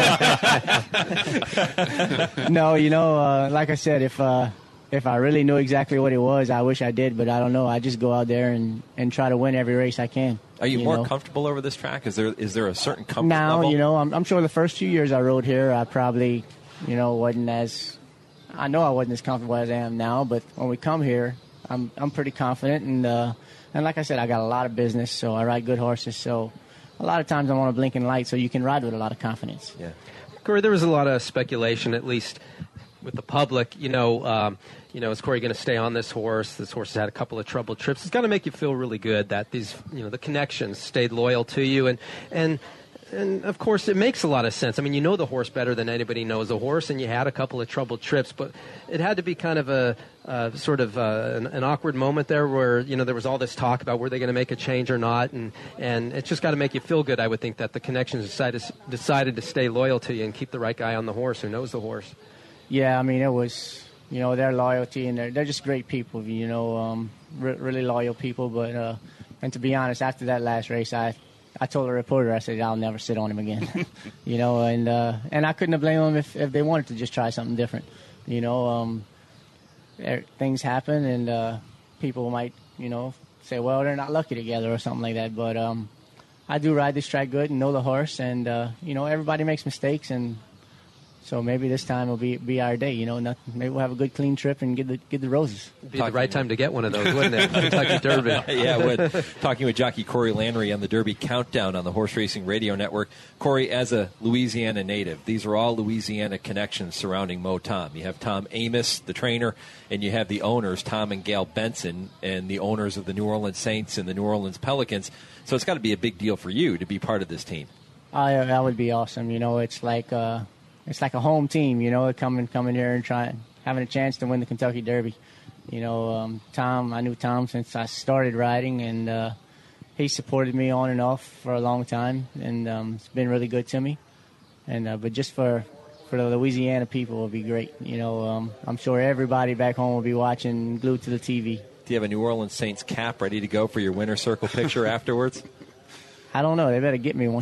it. No, like I said, if I really knew exactly what it was, I wish I did, but I don't know. I just go out there and try to win every race I can. Are you more comfortable over this track? Is there a certain comfort now, level? I'm sure the first 2 years I rode here, I probably, wasn't as, I know I wasn't as comfortable as I am now, but when we come here, I'm pretty confident, and like I said, I got a lot of business, so I ride good horses, so a lot of times I'm on a blinking light, so you can ride with a lot of confidence. Yeah. Corey, there was a lot of speculation, at least with the public. Is Corey going to stay on this horse? This horse has had a couple of troubled trips. It's got to make you feel really good that these, the connections stayed loyal to you, and of course, it makes a lot of sense. I mean, you know the horse better than anybody knows the horse, and you had a couple of troubled trips, but it had to be kind of an awkward moment there where, there was all this talk about were they going to make a change or not, and it's just got to make you feel good, I would think, that the connections decided to stay loyal to you and keep the right guy on the horse who knows the horse. Yeah, I mean, it was, their loyalty, and they're just great people, really loyal people, but, and to be honest, after that last race, I told the reporter, I said, I'll never sit on him again, and I couldn't have blamed them if they wanted to just try something different, things happen, and people might, say, well, they're not lucky together or something like that, but I do ride this track good and know the horse, and, everybody makes mistakes, and so maybe this time will be our day, maybe we'll have a good clean trip and get the roses. It'd be the right time to get one of those, wouldn't it? Kentucky Derby. Yeah, talking with jockey Corey Landry on the Derby Countdown on the Horse Racing Radio Network. Corey, as a Louisiana native, these are all Louisiana connections surrounding Mo Tom. You have Tom Amos, the trainer, and you have the owners, Tom and Gail Benson, and the owners of the New Orleans Saints and the New Orleans Pelicans. So it's got to be a big deal for you to be part of this team. That would be awesome. It's like a home team, coming here and having a chance to win the Kentucky Derby. Tom, I knew Tom since I started riding, and he supported me on and off for a long time, and it's been really good to me. And but just for the Louisiana people, it would be great. I'm sure everybody back home will be watching, glued to the TV. Do you have a New Orleans Saints cap ready to go for your winner's circle picture afterwards? I don't know. They better get me one.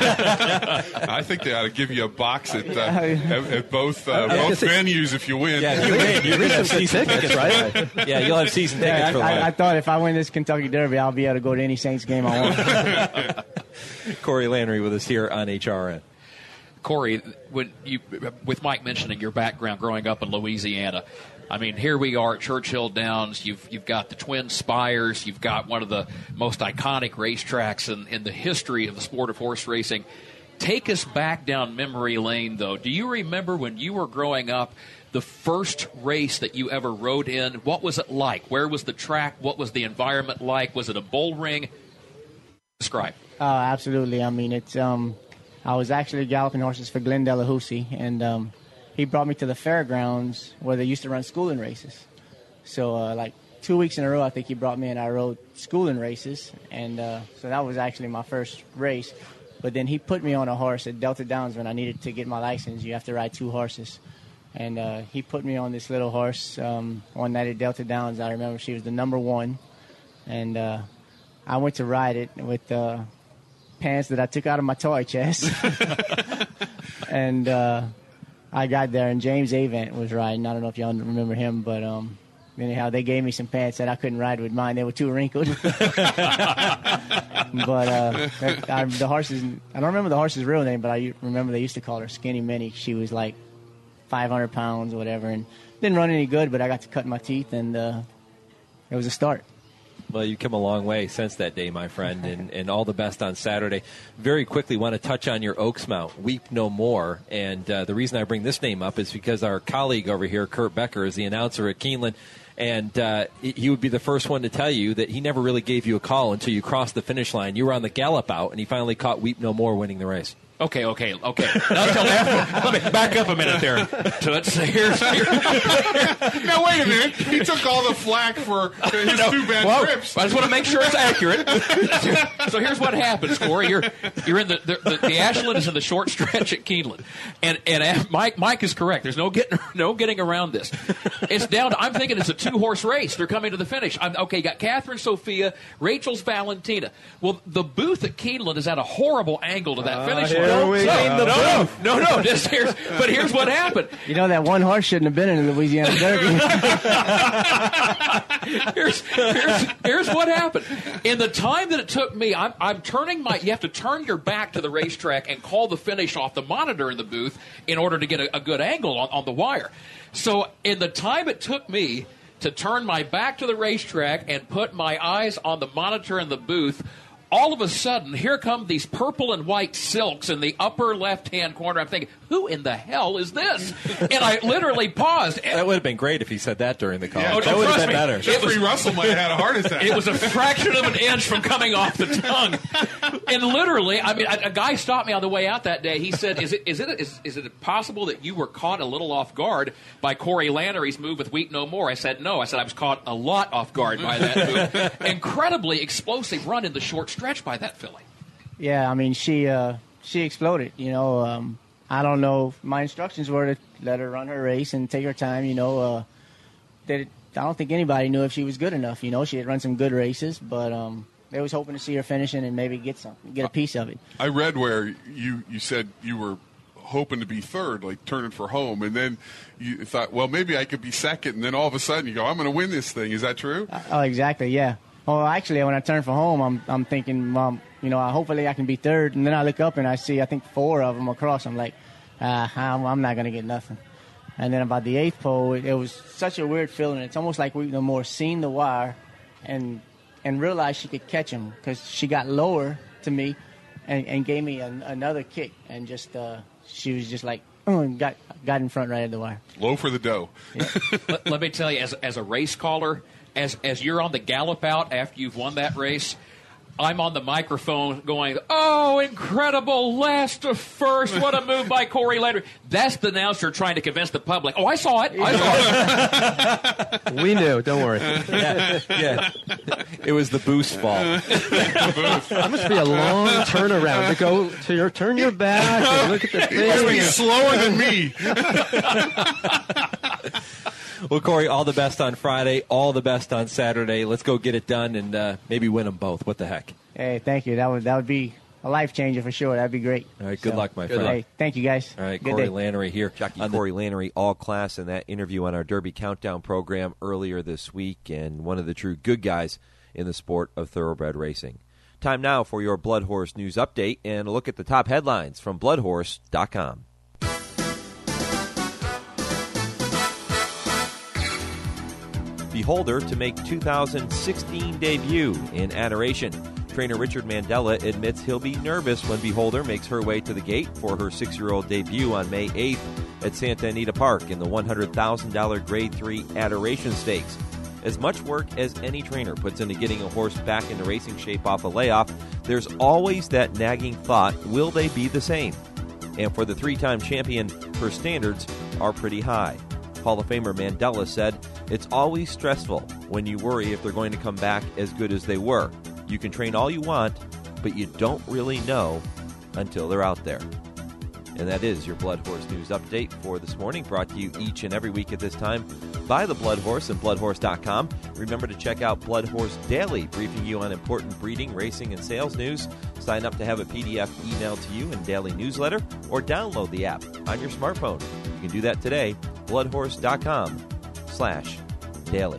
I think they ought to give you a box at both venues if you win. Yeah, if you win, you're going to have season tickets, right? Yeah, you'll have season tickets for life. I thought if I win this Kentucky Derby, I'll be able to go to any Saints game I want. Corey Landry with us here on HRN. Corey, with Mike mentioning your background growing up in Louisiana, I mean, here we are at Churchill Downs. You've got the Twin Spires. You've got one of the most iconic racetracks in the history of the sport of horse racing. Take us back down memory lane, though. Do you remember when you were growing up, the first race that you ever rode in? What was it like? Where was the track? What was the environment like? Was it a bull ring? Describe. Absolutely. I mean, it's I was actually galloping horses for Glenn Delahousie, and he brought me to the fairgrounds where they used to run schooling races. So, like 2 weeks in a row, I think he brought me and I rode schooling races. And so that was actually my first race. But then he put me on a horse at Delta Downs when I needed to get my license. You have to ride two horses. And he put me on this little horse one night at Delta Downs. I remember she was the number one. And I went to ride it with pants that I took out of my toy chest. And I got there, and James Avant was riding. I don't know if y'all remember him, but anyhow, they gave me some pants that I couldn't ride with mine. They were too wrinkled. But the horses, I don't remember the horse's real name, but I remember they used to call her Skinny Minnie. She was like 500 pounds or whatever, and didn't run any good, but I got to cut my teeth, and it was a start. Well, you've come a long way since that day, my friend, and all the best on Saturday. Very quickly, want to touch on your Oaks Mount, Weep No More. And the reason I bring this name up is because our colleague over here, Kurt Becker, is the announcer at Keeneland, and he would be the first one to tell you that he never really gave you a call until you crossed the finish line. You were on the gallop out, and he finally caught Weep No More winning the race. Okay. Now tell let me back up a minute there, Toots. Here's Now, wait a minute. He took all the flack for his two bad trips. I just want to make sure it's accurate. So here's what happens, Corey. You're in the Ashland is in the short stretch at Keeneland, and Mike is correct. There's no getting around this. It's down to, I'm thinking it's a 2-horse race. They're coming to the finish. You got Catherine Sophia, Rachel's Valentina. Well, the booth at Keeneland is at a horrible angle to that finish line. No. But here's what happened. You know, that one horse shouldn't have been in the Louisiana Derby. here's what happened. In the time that it took me, I'm turning you have to turn your back to the racetrack and call the finish off the monitor in the booth in order to get a good angle on the wire. So in the time it took me to turn my back to the racetrack and put my eyes on the monitor in the booth, all of a sudden, here come these purple and white silks in the upper left-hand corner. I'm thinking, who in the hell is this? And I literally paused. That would have been great if he said that during the call. Yeah, that would have been better. Jeffrey Russell might have had a heart attack. It was a fraction of an inch from coming off the tongue. And literally, I mean, a guy stopped me on the way out that day. He said, is it possible that you were caught a little off guard by Corey Lannery's move with Wheat No More? I said, no. I said, I was caught a lot off guard by that move. Incredibly explosive run in the short stretch by that filly. Yeah, I mean, she exploded. You know, I don't know. My instructions were to let her run her race and take her time. You know, I don't think anybody knew if she was good enough. You know, she had run some good races, but they was hoping to see her finishing and maybe get a piece of it. I read where you said you were hoping to be third, like turning for home, and then you thought, well, maybe I could be second, and then all of a sudden you go, I'm going to win this thing. Is that true? Oh, exactly. Yeah. Well, actually, when I turn for home, I'm thinking, you know, hopefully I can be third. And then I look up and I see, I think, 4 of them across. I'm like, I'm not going to get nothing. And then about the 8th pole, it was such a weird feeling. It's almost like we no more seen the wire and realized she could catch him because she got lower to me and gave me another kick. And just she was just like, got in front right at the wire. Low for the dough. Yeah. Let me tell you, as a race caller, as you're on the gallop out after you've won that race, I'm on the microphone going, oh, incredible, last to first, what a move by Corey Lannery. That's the announcer trying to convince the public. Oh, I saw it. We knew, don't worry. Yeah. It was the boost fault. That must be a long turnaround to go to turn your back and look at the thing. He must be slower than me. Well, Corey, all the best on Friday, all the best on Saturday. Let's go get it done and maybe win them both. What the heck? Hey, thank you. That would be a life changer for sure. That'd be great. All right, good luck, my friend. Hey, thank you, guys. All right, good Corey day. Lannery here. Jockey Corey Lannery, all class in that interview on our Derby Countdown program earlier this week, and one of the true good guys in the sport of thoroughbred racing. Time now for your Blood Horse News Update and a look at the top headlines from bloodhorse.com. Beholder to make 2016 debut in Adoration. Trainer Richard Mandella admits he'll be nervous when Beholder makes her way to the gate for her 6-year-old debut on May 8th at Santa Anita Park in the $100,000 Grade 3 Adoration Stakes. As much work as any trainer puts into getting a horse back into racing shape off a layoff, there's always that nagging thought, will they be the same? And for the 3-time champion, her standards are pretty high. Hall of Famer Mandella said, it's always stressful when you worry if they're going to come back as good as they were. You can train all you want, but you don't really know until they're out there. And that is your Blood Horse News Update for this morning, brought to you each and every week at this time by the Blood Horse and bloodhorse.com. Remember to check out Blood Horse Daily, briefing you on important breeding, racing, and sales news. Sign up to have a PDF emailed to you in daily newsletter, or download the app on your smartphone. You can do that today, bloodhorse.com/daily.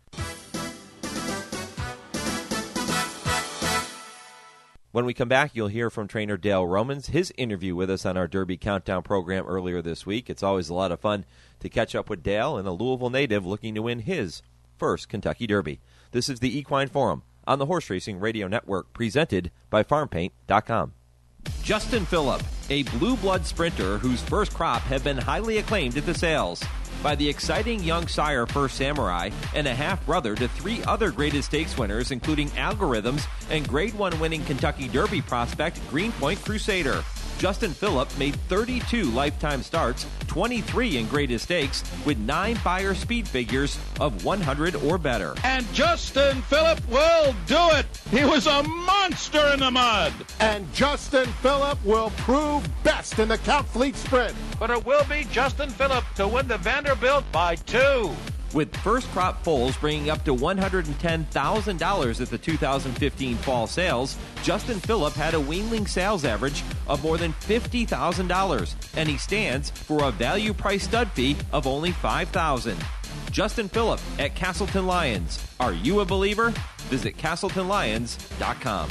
When we come back, you'll hear from trainer Dale Romans, his interview with us on our Derby Countdown program earlier this week. It's always a lot of fun to catch up with Dale, and a Louisville native looking to win his first Kentucky Derby. This is the Equine Forum on the Horse Racing Radio Network, presented by FarmPaint.com. Justin Phillip, a blue blood sprinter whose first crop have been highly acclaimed at the sales by the exciting young sire First Samurai and a half-brother to 3 other graded stakes winners, including Algorithms and Grade 1 winning Kentucky Derby prospect Greenpoint Crusader. Justin Phillip made 32 lifetime starts, 23 in Greatest Stakes, with 9 Beyer speed figures of 100 or better. And Justin Phillip will do it. He was a monster in the mud. And Justin Phillip will prove best in the Count Fleet Sprint. But it will be Justin Phillip to win the Vanderbilt by 2. With first crop foals bringing up to $110,000 at the 2015 fall sales, Justin Phillip had a weanling sales average of more than $50,000, and he stands for a value price stud fee of only $5,000. Justin Phillip at Castleton Lions. Are you a believer? Visit CastletonLions.com.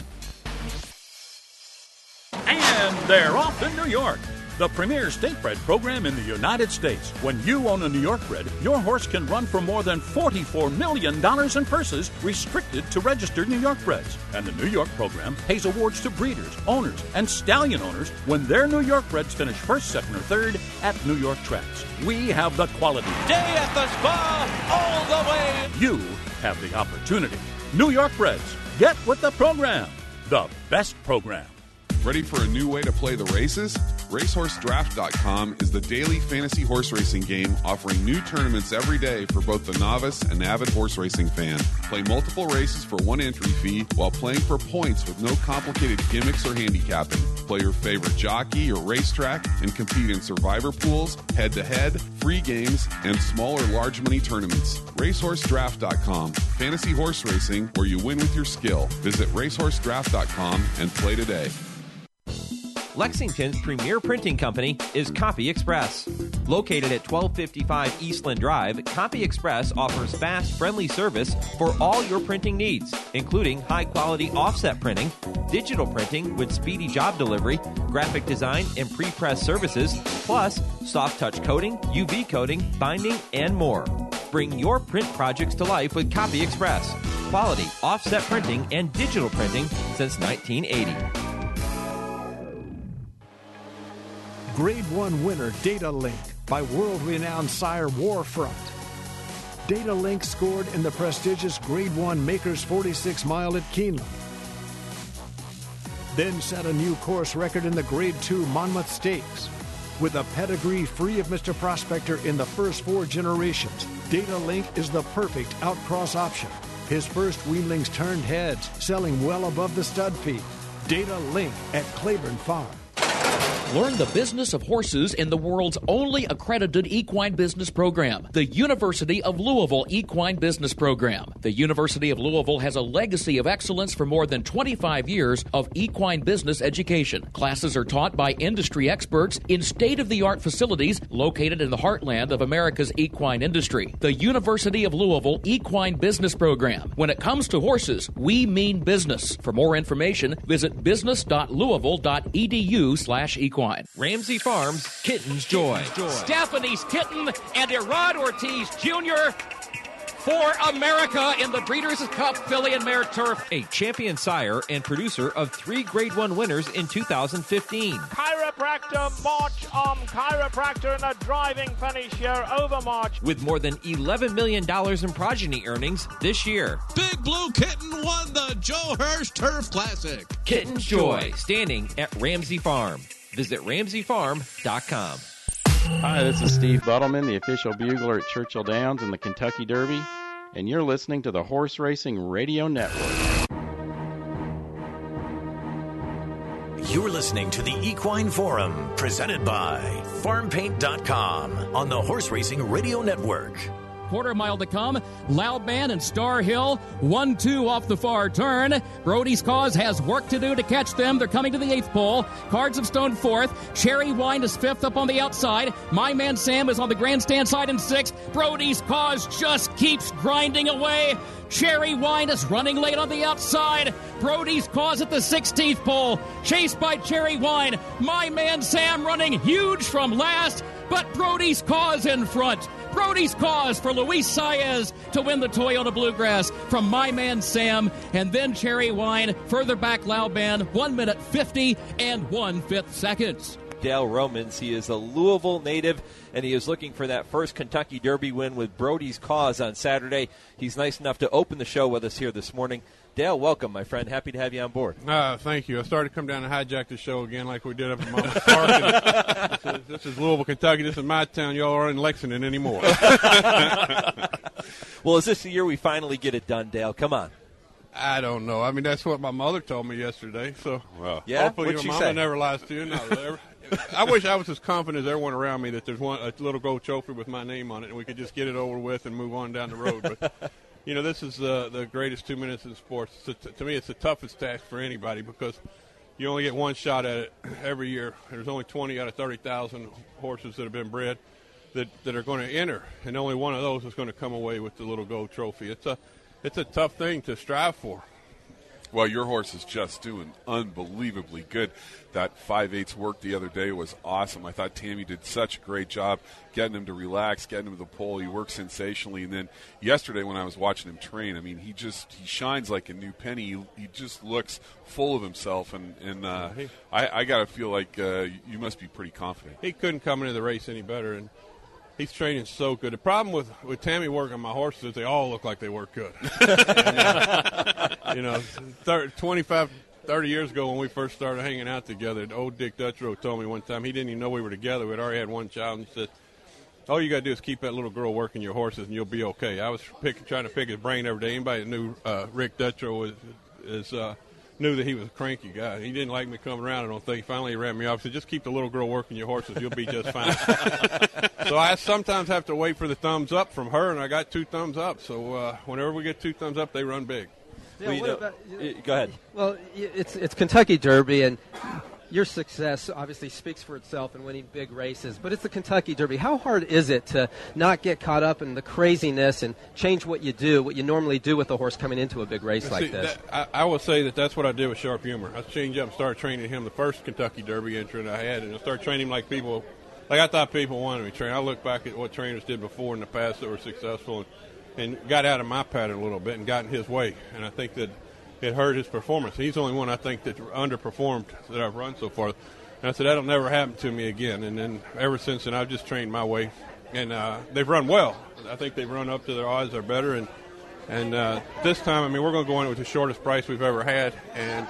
And they're off to New York, the premier state bred program in the United States. When you own a New York bred, your horse can run for more than $44 million in purses, restricted to registered New York breds. And the New York program pays awards to breeders, owners, and stallion owners when their New York breds finish first, second, or third at New York tracks. We have the quality. Day at the spa, all the way. You have the opportunity. New York breds. Get with the program. The best program. Ready for a new way to play the races? RacehorseDraft.com is the daily fantasy horse racing game offering new tournaments every day for both the novice and avid horse racing fan. Play multiple races for one entry fee while playing for points with no complicated gimmicks or handicapping. Play your favorite jockey or racetrack and compete in survivor pools, head-to-head, free games, and smaller large money tournaments. RacehorseDraft.com. Fantasy horse racing where you win with your skill. Visit RacehorseDraft.com and play today. Lexington's premier printing company is Copy Express. Located at 1255 Eastland Drive, Copy Express offers fast, friendly service for all your printing needs, including high-quality offset printing, digital printing with speedy job delivery, graphic design and pre-press services, plus soft-touch coating, UV coating, binding, and more. Bring your print projects to life with Copy Express. Quality, offset printing, and digital printing since 1980. Grade 1 winner Data Link by world-renowned sire Warfront. Data Link scored in the prestigious Grade 1 Makers 46 Mile at Keeneland. Then set a new course record in the Grade 2 Monmouth Stakes. With a pedigree free of Mr. Prospector in the first 4 generations, Data Link is the perfect outcross option. His first weanlings turned heads, selling well above the stud fee. Data Link at Claiborne Farm. Learn the business of horses in the world's only accredited equine business program, the University of Louisville Equine Business Program. The University of Louisville has a legacy of excellence for more than 25 years of equine business education. Classes are taught by industry experts in state-of-the-art facilities located in the heartland of America's equine industry. The University of Louisville Equine Business Program. When it comes to horses, we mean business. For more information, visit business.louisville.edu/equine. Ramsey Farms Kitten's Joy. Stephanie's Kitten and Erod Ortiz Jr. for America in the Breeders' Cup Filly and Mare Turf. A champion sire and producer of 3 Grade 1 winners in 2015. Chiropractor March Chiropractor in a driving finish here over March. With more than $11 million in progeny earnings this year. Big Blue Kitten won the Joe Hurst Turf Classic. Kitten's Joy, standing at Ramsey Farm. Visit RamseyFarm.com. Hi, this is Steve Buttleman, the official bugler at Churchill Downs in the Kentucky Derby, and you're listening to the Horse Racing Radio Network. You're listening to the Equine Forum, presented by FarmPaint.com on the Horse Racing Radio Network. Quarter mile to come. Loud Man and Star Hill 1-2 off the far turn. Brody's Cause has work to do to catch them. They're coming to the 8th pole. Cards of Stone 4th. Cherry Wine is 5th up on the outside. My Man Sam is on the grandstand side in 6th. Brody's Cause just keeps grinding away. Cherry Wine is running late on the outside. Brody's Cause at the 16th pole. Chased by Cherry Wine. My Man Sam running huge from last, but Brody's Cause in front. Brody's Cause for Luis Saez to win the Toyota Bluegrass from My Man Sam, and then Cherry Wine. Further back, Loud Band, 1 minute 50 and 1/5 seconds. Dale Romans, he is a Louisville native, and he is looking for that first Kentucky Derby win with Brody's Cause on Saturday. He's nice enough to open the show with us here this morning. Dale, welcome, my friend. Happy to have you on board. Thank you. I started to come down and hijack the show again like we did up in Monmouth Park. This is Louisville, Kentucky. This is my town. Y'all aren't in Lexington anymore. Well, is this the year we finally get it done, Dale? Come on. I don't know. I mean, that's what my mother told me yesterday. So Yeah? hopefully What'd she Mama say? never lies to you. No, I wish I was as confident as everyone around me that there's a little gold trophy with my name on it, and we could just get it over with and move on down the road. But, this is the greatest 2 minutes in sports. To me, it's the toughest task for anybody because you only get one shot at it every year. There's only 20 out of 30,000 horses that have been bred that are going to enter, and only one of those is going to come away with the little gold trophy. It's a tough thing to strive for. Well, your horse is just doing unbelievably good. That 5/8 work the other day was awesome. I thought Tammy did such a great job getting him to relax, getting him to the pole. He worked sensationally. And then yesterday when I was watching him train, I mean, he shines like a new penny. He just looks full of himself. And I got to feel like you must be pretty confident. He couldn't come into the race any better. And he's training so good. The problem with Tammy working my horses is they all look like they work good. 25, 30 years ago when we first started hanging out together, old Dick Dutrow told me one time, he didn't even know we were together. We'd already had one child, and he said, all you got to do is keep that little girl working your horses and you'll be okay. I was trying to pick his brain every day. Anybody that knew Rick Dutrow knew that he was a cranky guy. He didn't like me coming around, I don't think. Finally, he ran me off. He said, just keep the little girl working your horses. You'll be just fine. So I sometimes have to wait for the thumbs up from her, and I got 2 thumbs up. So whenever we get 2 thumbs up, they run big. Go ahead. Well, it's Kentucky Derby, and your success obviously speaks for itself in winning big races, but it's the Kentucky Derby. How hard is it to not get caught up in the craziness and change what you normally do with a horse coming into a big race like this? I will say that's what I did with Sharp Humor. I changed up and started training him the first Kentucky Derby entrant I had, and I started training him like I thought people wanted me to train. I look back at what trainers did before in the past that were successful and got out of my pattern a little bit and got in his way, and I think that it hurt his performance. He's the only one I think that underperformed that I've run so far. And I said, that'll never happen to me again. And then ever since then, I've just trained my way. And they've run well. I think they've run up to their odds. They're better. And this time, I mean, we're going to go in with the shortest price we've ever had. And,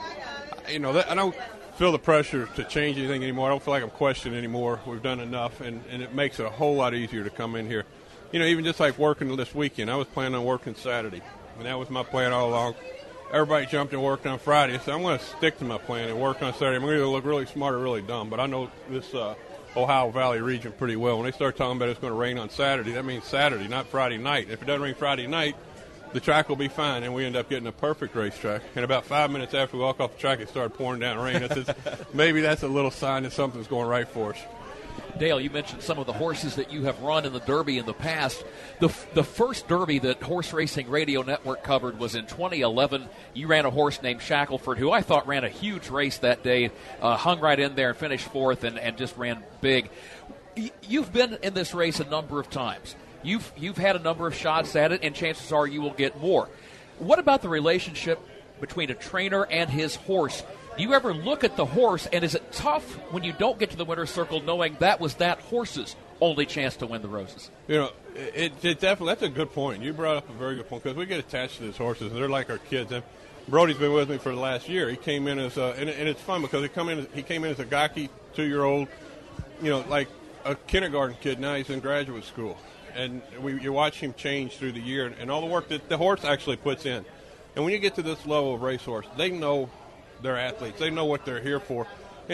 I don't feel the pressure to change anything anymore. I don't feel like I'm questioning anymore. We've done enough. And it makes it a whole lot easier to come in here. Even just like working this weekend, I was planning on working Saturday. And that was my plan all along. Everybody jumped and worked on Friday. So I'm going to stick to my plan and work on Saturday. I'm going to look really smart or really dumb, but I know this Ohio Valley region pretty well. When they start talking about it's going to rain on Saturday, that means Saturday, not Friday night. If it doesn't rain Friday night, the track will be fine, and we end up getting a perfect racetrack. And about 5 minutes after we walk off the track, it started pouring down rain. Maybe that's a little sign that something's going right for us. Dale, you mentioned some of the horses that you have run in the Derby in the past. The first Derby that Horse Racing Radio Network covered was in 2011. You ran a horse named Shackelford, who I thought ran a huge race that day, hung right in there and finished fourth and just ran big. You've been in this race a number of times. You've had a number of shots at it, and chances are you will get more. What about the relationship between a trainer and his horse? Do you ever look at the horse, and is it tough when you don't get to the winner's circle knowing that was that horse's only chance to win the Roses? It definitely, that's a good point. You brought up a very good point because we get attached to these horses, and they're like our kids. And Brody's been with me for the last year. He came in as and it's fun because he came in as a gawky 2-year-old, like a kindergarten kid. Now he's in graduate school. And you watch him change through the year and all the work that the horse actually puts in. And when you get to this level of racehorse, they know they're athletes. They know what they're here for.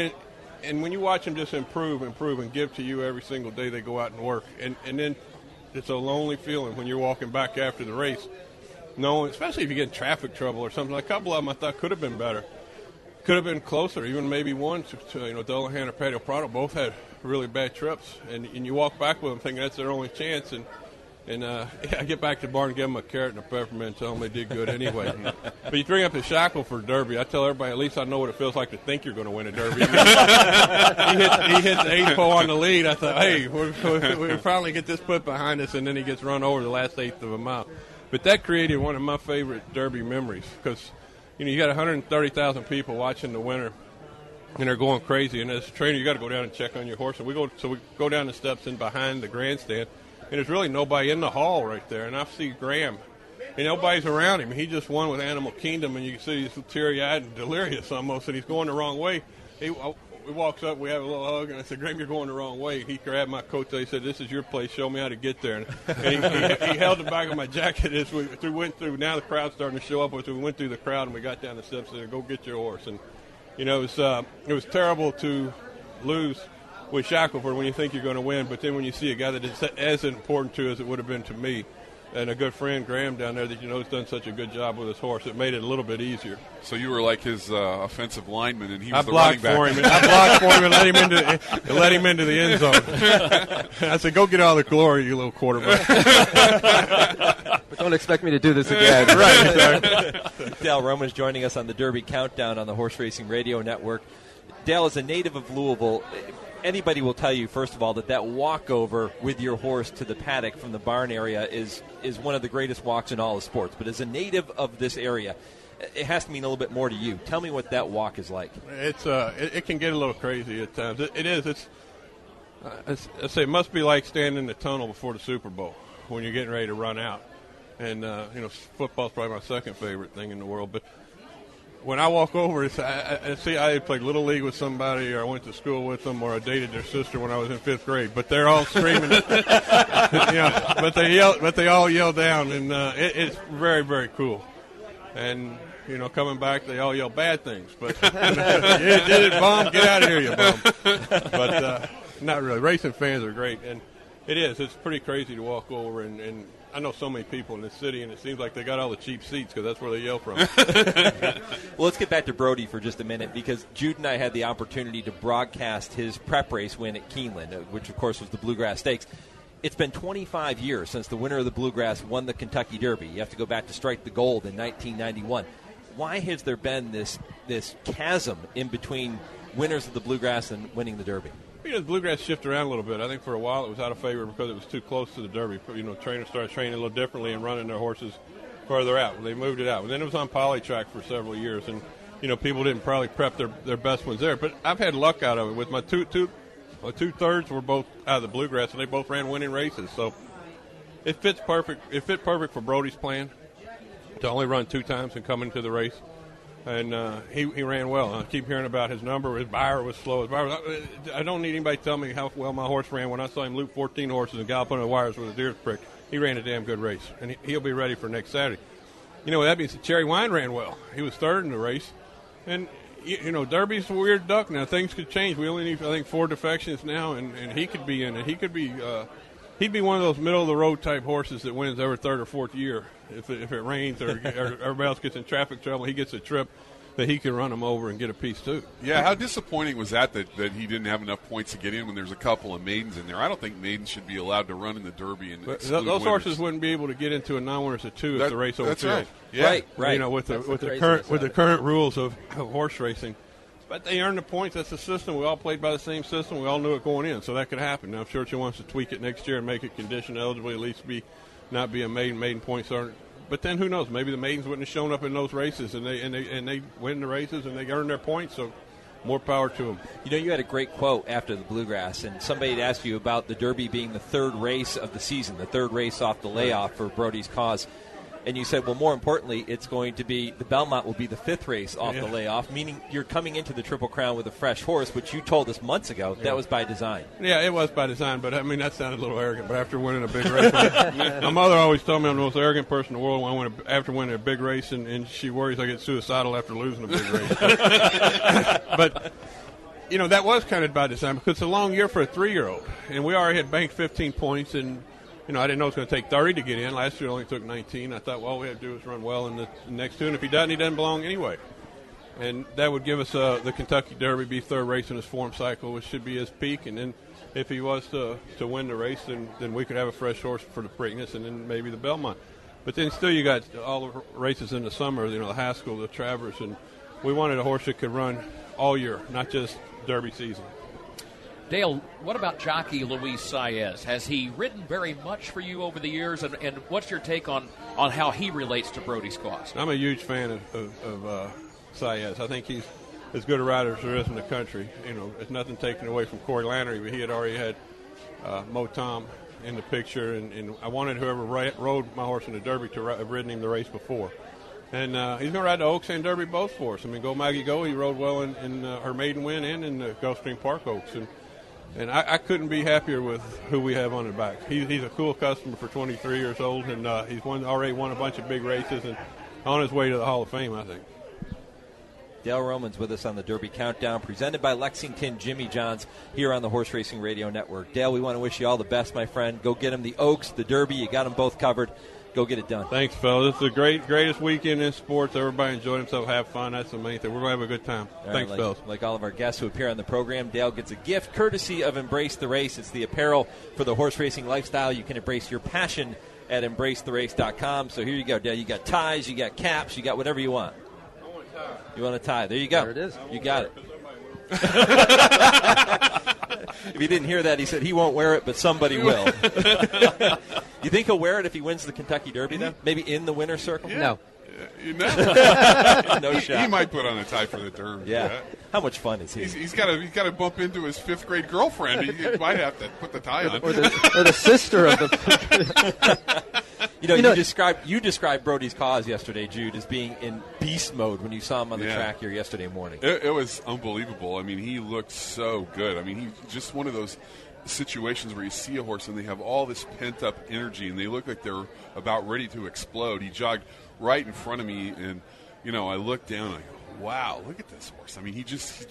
And when you watch them just improve and give to you every single day they go out and work. And then it's a lonely feeling when you're walking back after the race, knowing, especially if you get in traffic trouble or something. A couple of them I thought could have been better. Could have been closer, even maybe one to Dullahan or Patio Prado. Both had really bad trips. And you walk back with them thinking that's their only chance. And I get back to the barn and give them a carrot and a peppermint and tell them they did good anyway. But you bring up the Shackelford Derby, I tell everybody, at least I know what it feels like to think you're going to win a Derby. he hit the 8 pole on the lead. I thought, hey, we finally get this put behind us, and then he gets run over the last eighth of a mile. But that created one of my favorite Derby memories because, you got 130,000 people watching the winner, and they're going crazy. And as a trainer, you got to go down and check on your horse. And we go down the steps in behind the grandstand. And there's really nobody in the hall right there. And I see Graham and nobody's around him. He just won with Animal Kingdom, and you can see he's teary-eyed and delirious almost, and he's going the wrong way. He walks up, we have a little hug, and I said, Graham, you're going the wrong way. He grabbed my coat. He said, this is your place. Show me how to get there. And he held the back of my jacket as we went through. Now the crowd's starting to show up. As we went through the crowd and we got down the steps, and said, go get your horse. And, you know, it was terrible to lose with Shackelford when you think you're going to win, but then when you see a guy that is as important to as it would have been to me, and a good friend, Graham, down there that you know has done such a good job with his horse, it made it a little bit easier. So you were like his offensive lineman, and he was the running back. I blocked for him and let him into the end zone. I said, go get all the glory, you little quarterback. But don't expect me to do this again. Right. Dale Roman's joining us on the Derby Countdown on the Horse Racing Radio Network. Dale is a native of Louisville. Anybody will tell you, first of all, that walkover with your horse to the paddock from the barn area is one of the greatest walks in all of sports. But as a native of this area, it has to mean a little bit more to you. Tell me what that walk is like. It can get a little crazy at times. It is. I say it must be like standing in the tunnel before the Super Bowl when you're getting ready to run out. And football's probably my second favorite thing in the world, but when I walk over, I played Little League with somebody, or I went to school with them, or I dated their sister when I was in 5th grade. But they're all screaming. But they all yell down, and it's very, very cool. And, coming back, they all yell bad things. But, you did it, bum, get out of here, you bum. But not really. Racing fans are great. And it is. It's pretty crazy to walk over, and I know so many people in this city, and it seems like they got all the cheap seats because that's where they yell from. Well, let's get back to Brody for just a minute, because Jude and I had the opportunity to broadcast his prep race win at Keeneland, which, of course, was the Bluegrass Stakes. It's been 25 years since the winner of the Bluegrass won the Kentucky Derby. You have to go back to Strike the Gold in 1991. Why has there been this chasm in between winners of the Bluegrass and winning the Derby? Because Bluegrass shifted around a little bit. I think for a while it was out of favor because it was too close to the Derby. Trainers started training a little differently and running their horses further out. They moved it out. And then it was on poly track for several years, and people didn't probably prep their best ones there. But I've had luck out of it. With my two-thirds were both out of the Bluegrass, and they both ran winning races. So it fits perfect. It fit perfect for Brody's plan to only run 2 times and come into the race. And he ran well. I keep hearing about his number. His buyer was slow. I don't need anybody to tell me how well my horse ran. When I saw him loop 14 horses and gallop under the wires with a deer's prick, he ran a damn good race. And he'll be ready for next Saturday. That means Cherry Wine ran well. He was 3rd in the race. And, Derby's a weird duck now. Things could change. We only need, I think, 4 defections now, and he could be in it. He could be he'd be one of those middle-of-the-road type horses that wins every 3rd or 4th year. If it rains or everybody else gets in traffic trouble, he gets a trip that he can run them over and get a piece too. Yeah, how disappointing was that he didn't have enough points to get in when there's a couple of maidens in there? I don't think maidens should be allowed to run in the Derby. And those horses wouldn't be able to get into a non-winners of 2 if the race over That's field. right. Yeah. Right. With the current rules of horse racing. But they earned the points. That's the system. We all played by the same system. We all knew it going in, so that could happen. Now, if Churchill wants to tweak it next year and make it condition eligible, at least not be a maiden points aren't. But then who knows? Maybe the maidens wouldn't have shown up in those races, and they win the races and they earn their points. So more power to them. You had a great quote after the Bluegrass, and somebody had asked you about the Derby being the 3rd race of the season, the 3rd race off the layoff for Brody's cause. And you said, well, more importantly, it's going to be the Belmont will be the 5th race off the layoff, meaning you're coming into the Triple Crown with a fresh horse, which you told us months ago that was by design. Yeah, it was by design, but that sounded a little arrogant. But after winning a big race, my mother always told me I'm the most arrogant person in the world after winning a big race, and she worries I get suicidal after losing a big race. But that was kind of by design because it's a long year for a 3-year-old, and we already had banked 15 points and. I didn't know it was going to take 30 to get in. Last year it only took 19. I thought, well, all we have to do is run well in the next 2, and if he doesn't belong anyway. And that would give us the Kentucky Derby, be 3rd race in his form cycle, which should be his peak. And then if he was to win the race, then we could have a fresh horse for the Preakness and then maybe the Belmont. But then still you got all the races in the summer, the Haskell, the Travers, and we wanted a horse that could run all year, not just Derby season. Dale, what about jockey Luis Saez? Has he ridden very much for you over the years, and what's your take on how he relates to Brody's cause? I'm a huge fan of Saez. I think he's as good a rider as there is in the country. It's nothing taken away from Corey Lanery, but he had already had Mo Tom in the picture, and I wanted whoever rode my horse in the Derby to have ridden him the race before. And he's going to ride the Oaks and Derby both for us. I mean, Go Maggie Go, he rode well in her maiden win and in the Gulfstream Park Oaks. And I couldn't be happier with who we have on the back. He's a cool customer for 23 years old, and he's already won a bunch of big races and on his way to the Hall of Fame, I think. Dale Roman's with us on the Derby Countdown, presented by Lexington Jimmy John's here on the Horse Racing Radio Network. Dale, we want to wish you all the best, my friend. Go get him the Oaks, the Derby. You got them both covered. Go get it done. Thanks, fellas. It's the greatest weekend in sports. Everybody enjoy themselves, have fun. That's the main thing. We're going to have a good time. Thanks, fellas. Like all of our guests who appear on the program, Dale gets a gift courtesy of Embrace the Race. It's the apparel for the horse racing lifestyle. You can embrace your passion at embracetherace.com. So here you go, Dale. You got ties, you got caps, you got whatever you want. I want a tie. You want a tie. There you go. There it is. You got it. If you didn't hear that, he said he won't wear it, but somebody will. You think he'll wear it if he wins the Kentucky Derby, though? Maybe in the winner's circle? No. No shot. He might put on a tie for the Derby. Yeah. How much fun is he? He's got to bump into his fifth grade girlfriend. He might have to put the tie on. Or the sister of the. You described Brody's Cause yesterday, Jude, as being in beast mode when you saw him on the track here yesterday morning. It was unbelievable. I mean, he looked so good. I mean, he's just one of those situations where you see a horse and they have all this pent-up energy and they look like they're about ready to explode. He jogged right in front of me, and, I looked down and I go, wow, look at this horse. I mean, he just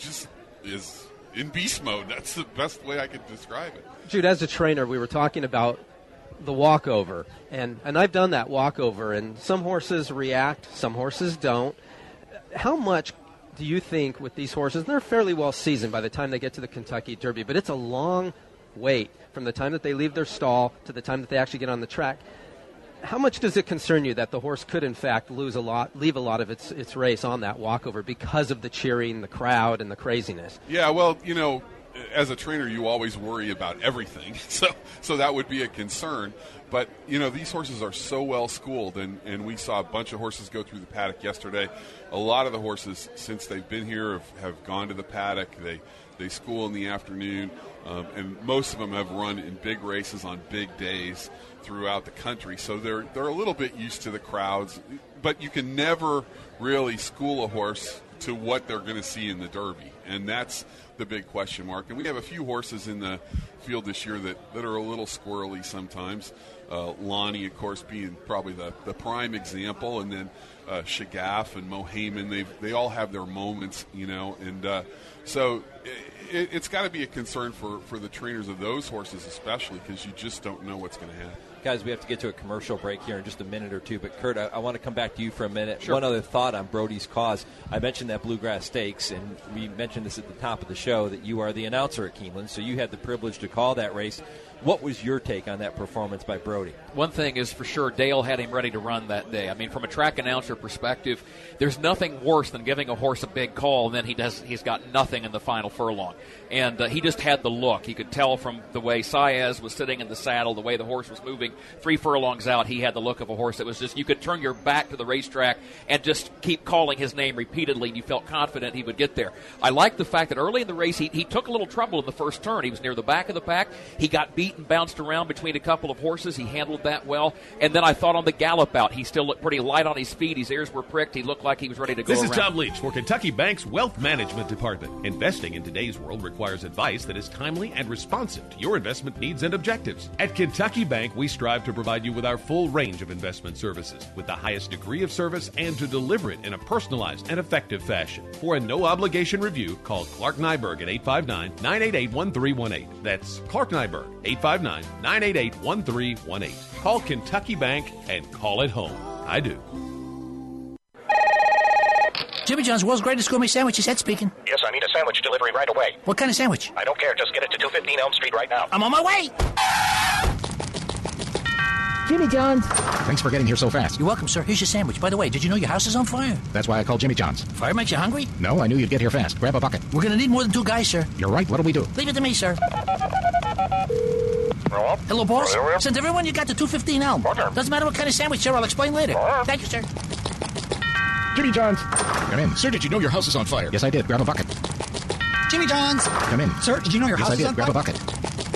is in beast mode. That's the best way I could describe it. Jude, as a trainer, we were talking about the walkover, and I've done that walkover, and some horses react, some horses don't. How much do you think with these horses, and they're fairly well seasoned by the time they get to the Kentucky Derby, but it's a long wait from the time that they leave their stall to the time that they actually get on the track. How much does it concern you that the horse could, in fact, leave a lot of its race on that walkover because of the cheering, the crowd, and the craziness? Yeah, well, as a trainer, you always worry about everything, so that would be a concern. But, these horses are so well schooled, and we saw a bunch of horses go through the paddock yesterday. A lot of the horses, since they've been here, have gone to the paddock. They school in the afternoon, and most of them have run in big races on big days throughout the country. So they're a little bit used to the crowds, but you can never really school a horse to what they're going to see in the Derby, and that's the big question mark. And we have a few horses in the field this year that are a little squirrely sometimes. Lonnie, of course, being probably the prime example, and then Shagaff and Mohayman, they all have their moments, and so it's got to be a concern for the trainers of those horses especially, because you just don't know what's going to happen. Guys, we have to get to a commercial break here in just a minute or two, but Kurt, I want to come back to you for a minute. Sure. One other thought on Brody's Cause. I mentioned that Bluegrass Stakes, and we mentioned this at the top of the show, that you are the announcer at Keeneland, so you had the privilege to call that race. What was your take on that performance by Brody? One thing is for sure, Dale had him ready to run that day. I mean, from a track announcer perspective, there's nothing worse than giving a horse a big call, and then he's got nothing in the final furlong. And he just had the look. He could tell from the way Saez was sitting in the saddle, the way the horse was moving. 3 furlongs out, he had the look of a horse that was just, you could turn your back to the racetrack and just keep calling his name repeatedly, and you felt confident he would get there. I like the fact that early in the race, he took a little trouble in the first turn. He was near the back of the pack. He got beat and bounced around between a couple of horses. He handled that well. And then I thought on the gallop out, he still looked pretty light on his feet. His ears were pricked. He looked like he was ready to go This around. is Tom Leach for Kentucky Bank's Wealth Management Department. Investing in today's world requires advice that is timely and responsive to your investment needs and objectives. At Kentucky Bank, we strive to provide you with our full range of investment services with the highest degree of service and to deliver it in a personalized and effective fashion. For a no-obligation review, call Clark Nyberg at 859-988-1318. That's Clark Nyberg, 859-988-1318. Call Kentucky Bank and call it home. I do. Jimmy John's World's Greatest Gourmet Sandwiches, Ed speaking. Yes, I need a sandwich delivery right away. What kind of sandwich? I don't care. Just get it to 215 Elm Street right now. I'm on my way. Jimmy John's. Thanks for getting here so fast. You're welcome, sir. Here's your sandwich. By the way, did you know your house is on fire? That's why I called Jimmy John's. Fire makes you hungry? No, I knew you'd get here fast. Grab a bucket. We're going to need more than 2 guys, sir. You're right. What'll we do? Leave it to me, sir. Hello, boss. Send everyone you got to 215 Elm. Doesn't matter what kind of sandwich, sir. I'll explain later. Thank you, sir. Jimmy John's. Come in. Sir, did you know your house is on fire? Yes, I did. Grab a bucket. Jimmy John's. Come in. Sir, did you know your house is on fire? Yes, I did. Grab a bucket.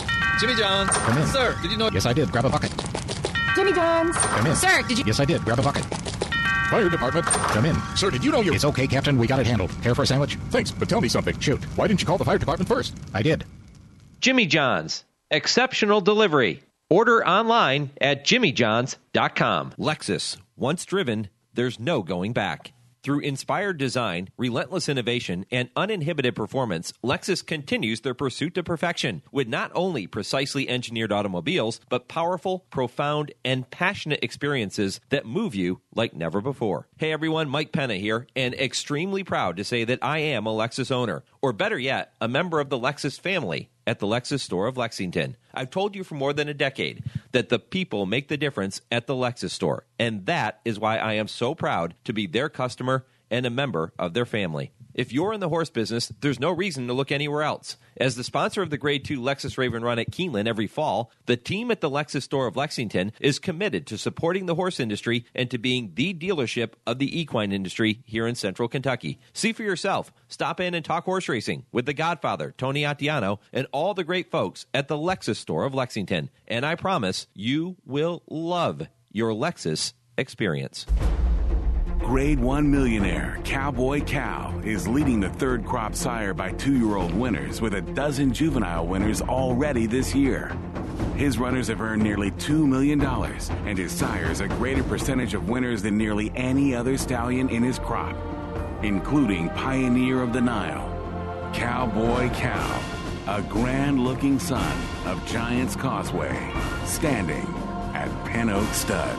Jimmy John's. Come in. Sir, did you know? Yes, I did. Grab a bucket. Jimmy John's. Come in. Sir, did you? Yes, I did. Grab a bucket. Fire department. Come in. Sir, did you know you... It's okay, Captain. We got it handled. Care for a sandwich? Thanks, but tell me something. Shoot. Why didn't you call the fire department first? I did. Jimmy John's. Exceptional delivery. Order online at jimmyjohns.com. Lexus. Once driven, there's no going back. Through inspired design, relentless innovation, and uninhibited performance, Lexus continues their pursuit to perfection with not only precisely engineered automobiles, but powerful, profound, and passionate experiences that move you like never before. Hey everyone, Mike Penna here, and extremely proud to say that I am a Lexus owner, or better yet, a member of the Lexus family at the Lexus store of Lexington. I've told you for more than a decade that the people make the difference at the Lexus store, and that is why I am so proud to be their customer and a member of their family. If you're in the horse business, there's no reason to look anywhere else. As the sponsor of the Grade 2 Lexus Raven Run at Keeneland every fall, the team at the Lexus store of Lexington is committed to supporting the horse industry and to being the dealership of the equine industry here in Central Kentucky. See for yourself. Stop in and talk horse racing with the Godfather, Tony Attiano, and all the great folks at the Lexus store of Lexington. And I promise you will love your Lexus experience. Grade 1 millionaire Cowboy Cow is leading the third crop sire by 2-year-old winners with a dozen juvenile winners already this year. His runners have earned nearly $2 million, and his sires a greater percentage of winners than nearly any other stallion in his crop, including Pioneer of the Nile, Cowboy Cow, a grand-looking son of Giants Causeway, standing at Pen Oak Stud.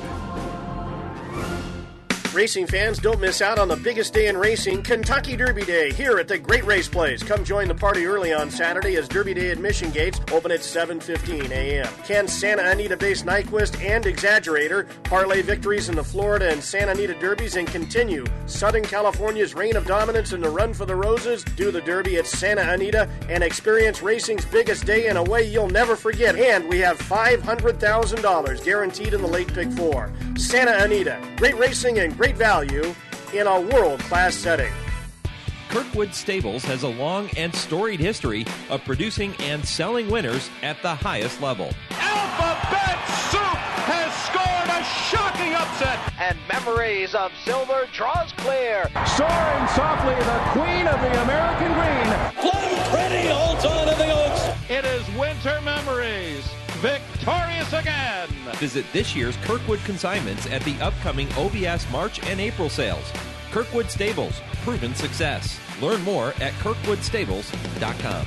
Racing fans, don't miss out on the biggest day in racing, Kentucky Derby Day, here at the Great Race Place. Come join the party early on Saturday as Derby Day admission gates open at 7:15 a.m. Can Santa Anita-based Nyquist and Exaggerator parlay victories in the Florida and Santa Anita Derbies and continue Southern California's reign of dominance in the Run for the Roses? Do the Derby at Santa Anita and experience racing's biggest day in a way you'll never forget. And we have $500,000 guaranteed in the late pick four. Santa Anita, great racing and great value in a world-class setting. Kirkwood Stables has a long and storied history of producing and selling winners at the highest level. Alphabet Soup has scored a shocking upset. And Memories of Silver draws clear. Soaring softly, the queen of the American green. Flying pretty holds on to the Oaks. It is Winter Memories. Victorious again. Visit this year's Kirkwood consignments at the upcoming OBS March and April sales. Kirkwood Stables, proven success. Learn more at kirkwoodstables.com.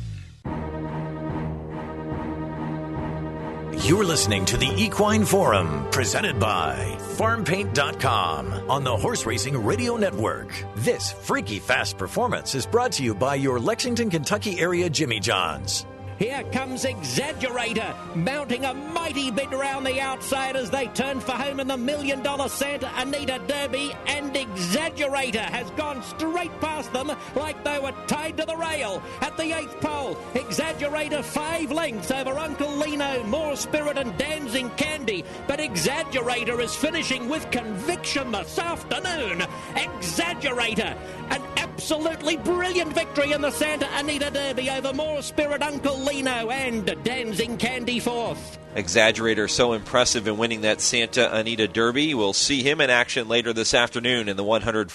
You're listening to the Equine Forum, presented by FarmPaint.com on the Horse Racing Radio Network. This freaky fast performance is brought to you by your Lexington, Kentucky area Jimmy John's. Here comes Exaggerator, mounting a mighty bid around the outside as they turn for home in the $1 million Santa Anita Derby, and Exaggerator has gone straight past them like they were tied to the rail. At the 8th pole, Exaggerator 5 lengths over Uncle Lino, More Spirit and Dancing Candy, but Exaggerator is finishing with conviction this afternoon. Exaggerator, an absolutely brilliant victory in the Santa Anita Derby over More Spirit, Uncle Lino and Dancing Candy fourth. Exaggerator so impressive in winning that Santa Anita Derby. We'll see him in action later this afternoon in the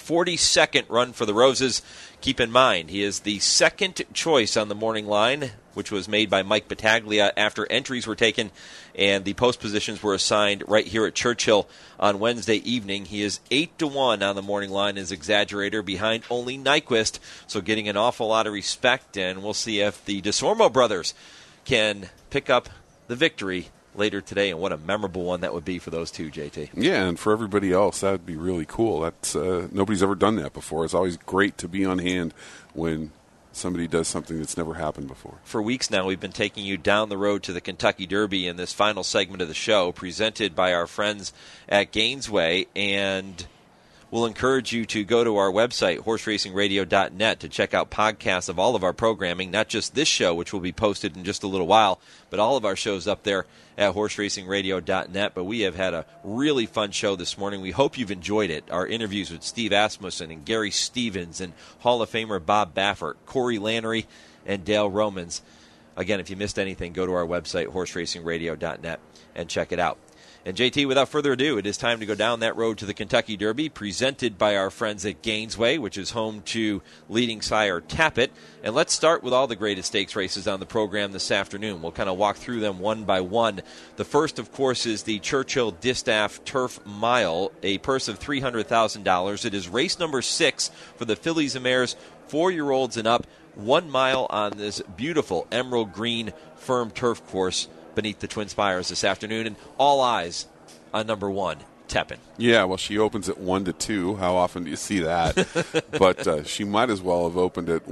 142nd Run for the Roses. Keep in mind, he is the second choice on the morning line, which was made by Mike Battaglia after entries were taken and the post positions were assigned right here at Churchill on Wednesday evening. He is 8-1 on the morning line as Exaggerator, behind only Nyquist, so getting an awful lot of respect, and we'll see if the DeSormo brothers can pick up the victory later today, and what a memorable one that would be for those two, JT. Yeah, and for everybody else, that would be really cool. That's nobody's ever done that before. It's always great to be on hand when somebody does something that's never happened before. For weeks now, we've been taking you down the road to the Kentucky Derby in this final segment of the show, presented by our friends at Gainesway, and we'll encourage you to go to our website, horseracingradio.net, to check out podcasts of all of our programming, not just this show, which will be posted in just a little while, but all of our shows up there at horseracingradio.net. But we have had a really fun show this morning. We hope you've enjoyed it. Our interviews with Steve Asmussen and Gary Stevens and Hall of Famer Bob Baffert, Corey Lanery, and Dale Romans. Again, if you missed anything, go to our website, horseracingradio.net, and check it out. And JT, without further ado, it is time to go down that road to the Kentucky Derby, presented by our friends at Gainesway, which is home to leading sire Tappet. And let's start with all the greatest stakes races on the program this afternoon. We'll kind of walk through them one by one. The first, of course, is the Churchill Distaff Turf Mile, a purse of $300,000. It is race number 6 for the fillies and mares, 4-year-olds and up, 1 mile on this beautiful emerald green firm turf course beneath the Twin Spires this afternoon, and all eyes on number 1, Tepin. Yeah, well, she opens at 1-2. How often do you see that? But she might as well have opened at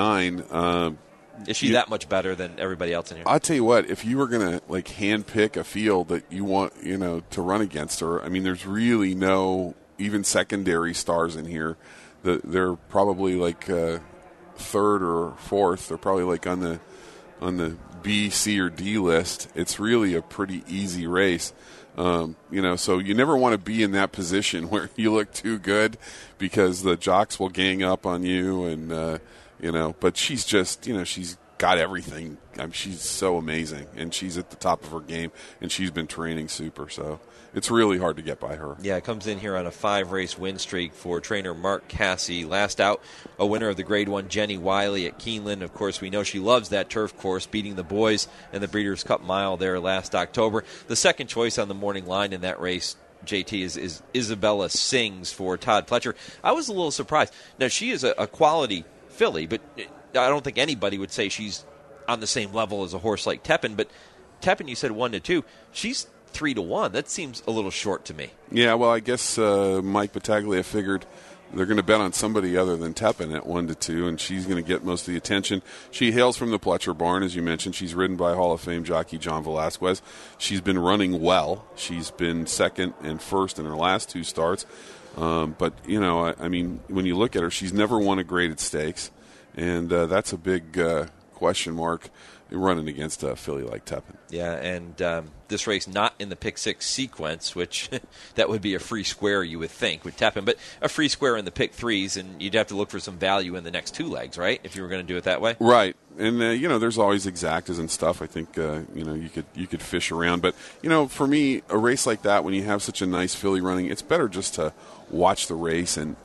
1-9. Is she that much better than everybody else in here? I'll tell you what, if you were going to like hand pick a field that you want, to run against her, I mean, there's really no even secondary stars in here. They're probably like third or fourth. They're probably like on the B, C, or D list. It's really a pretty easy race. So you never want to be in that position where you look too good because the jocks will gang up on you and, but she's just, she's got everything. I mean, she's so amazing, and she's at the top of her game, and she's been training super, so it's really hard to get by her. Yeah, it comes in here on a 5-race win streak for trainer Mark Casse. Last out, a winner of the Grade 1, Jenny Wiley at Keeneland. Of course, we know she loves that turf course, beating the boys in the Breeders' Cup Mile there last October. The second choice on the morning line in that race, JT, is Isabella Sings for Todd Pletcher. I was a little surprised. Now, she is a quality filly, but I don't think anybody would say she's on the same level as a horse like Tepin. But Tepin, you said 1-2. She's 3-1. That seems a little short to me. Yeah, well, I guess Mike Battaglia figured they're going to bet on somebody other than Tepin at 1-2, and she's going to get most of the attention. She hails from the Pletcher barn, as you mentioned. She's ridden by Hall of Fame jockey John Velasquez. She's been running well. She's been second and first in her last 2 starts. But, I mean, when you look at her, she's never won a graded stakes, and that's a big question mark running against a filly like Tepin. Yeah, and this race not in the pick 6 sequence, which that would be a free square, you would think, with Tepin, but a free square in the pick 3s, and you'd have to look for some value in the next 2 legs, right, if you were going to do it that way? Right. And, there's always exactas and stuff. I think, you could fish around. But, for me, a race like that, when you have such a nice filly running, it's better just to watch the race and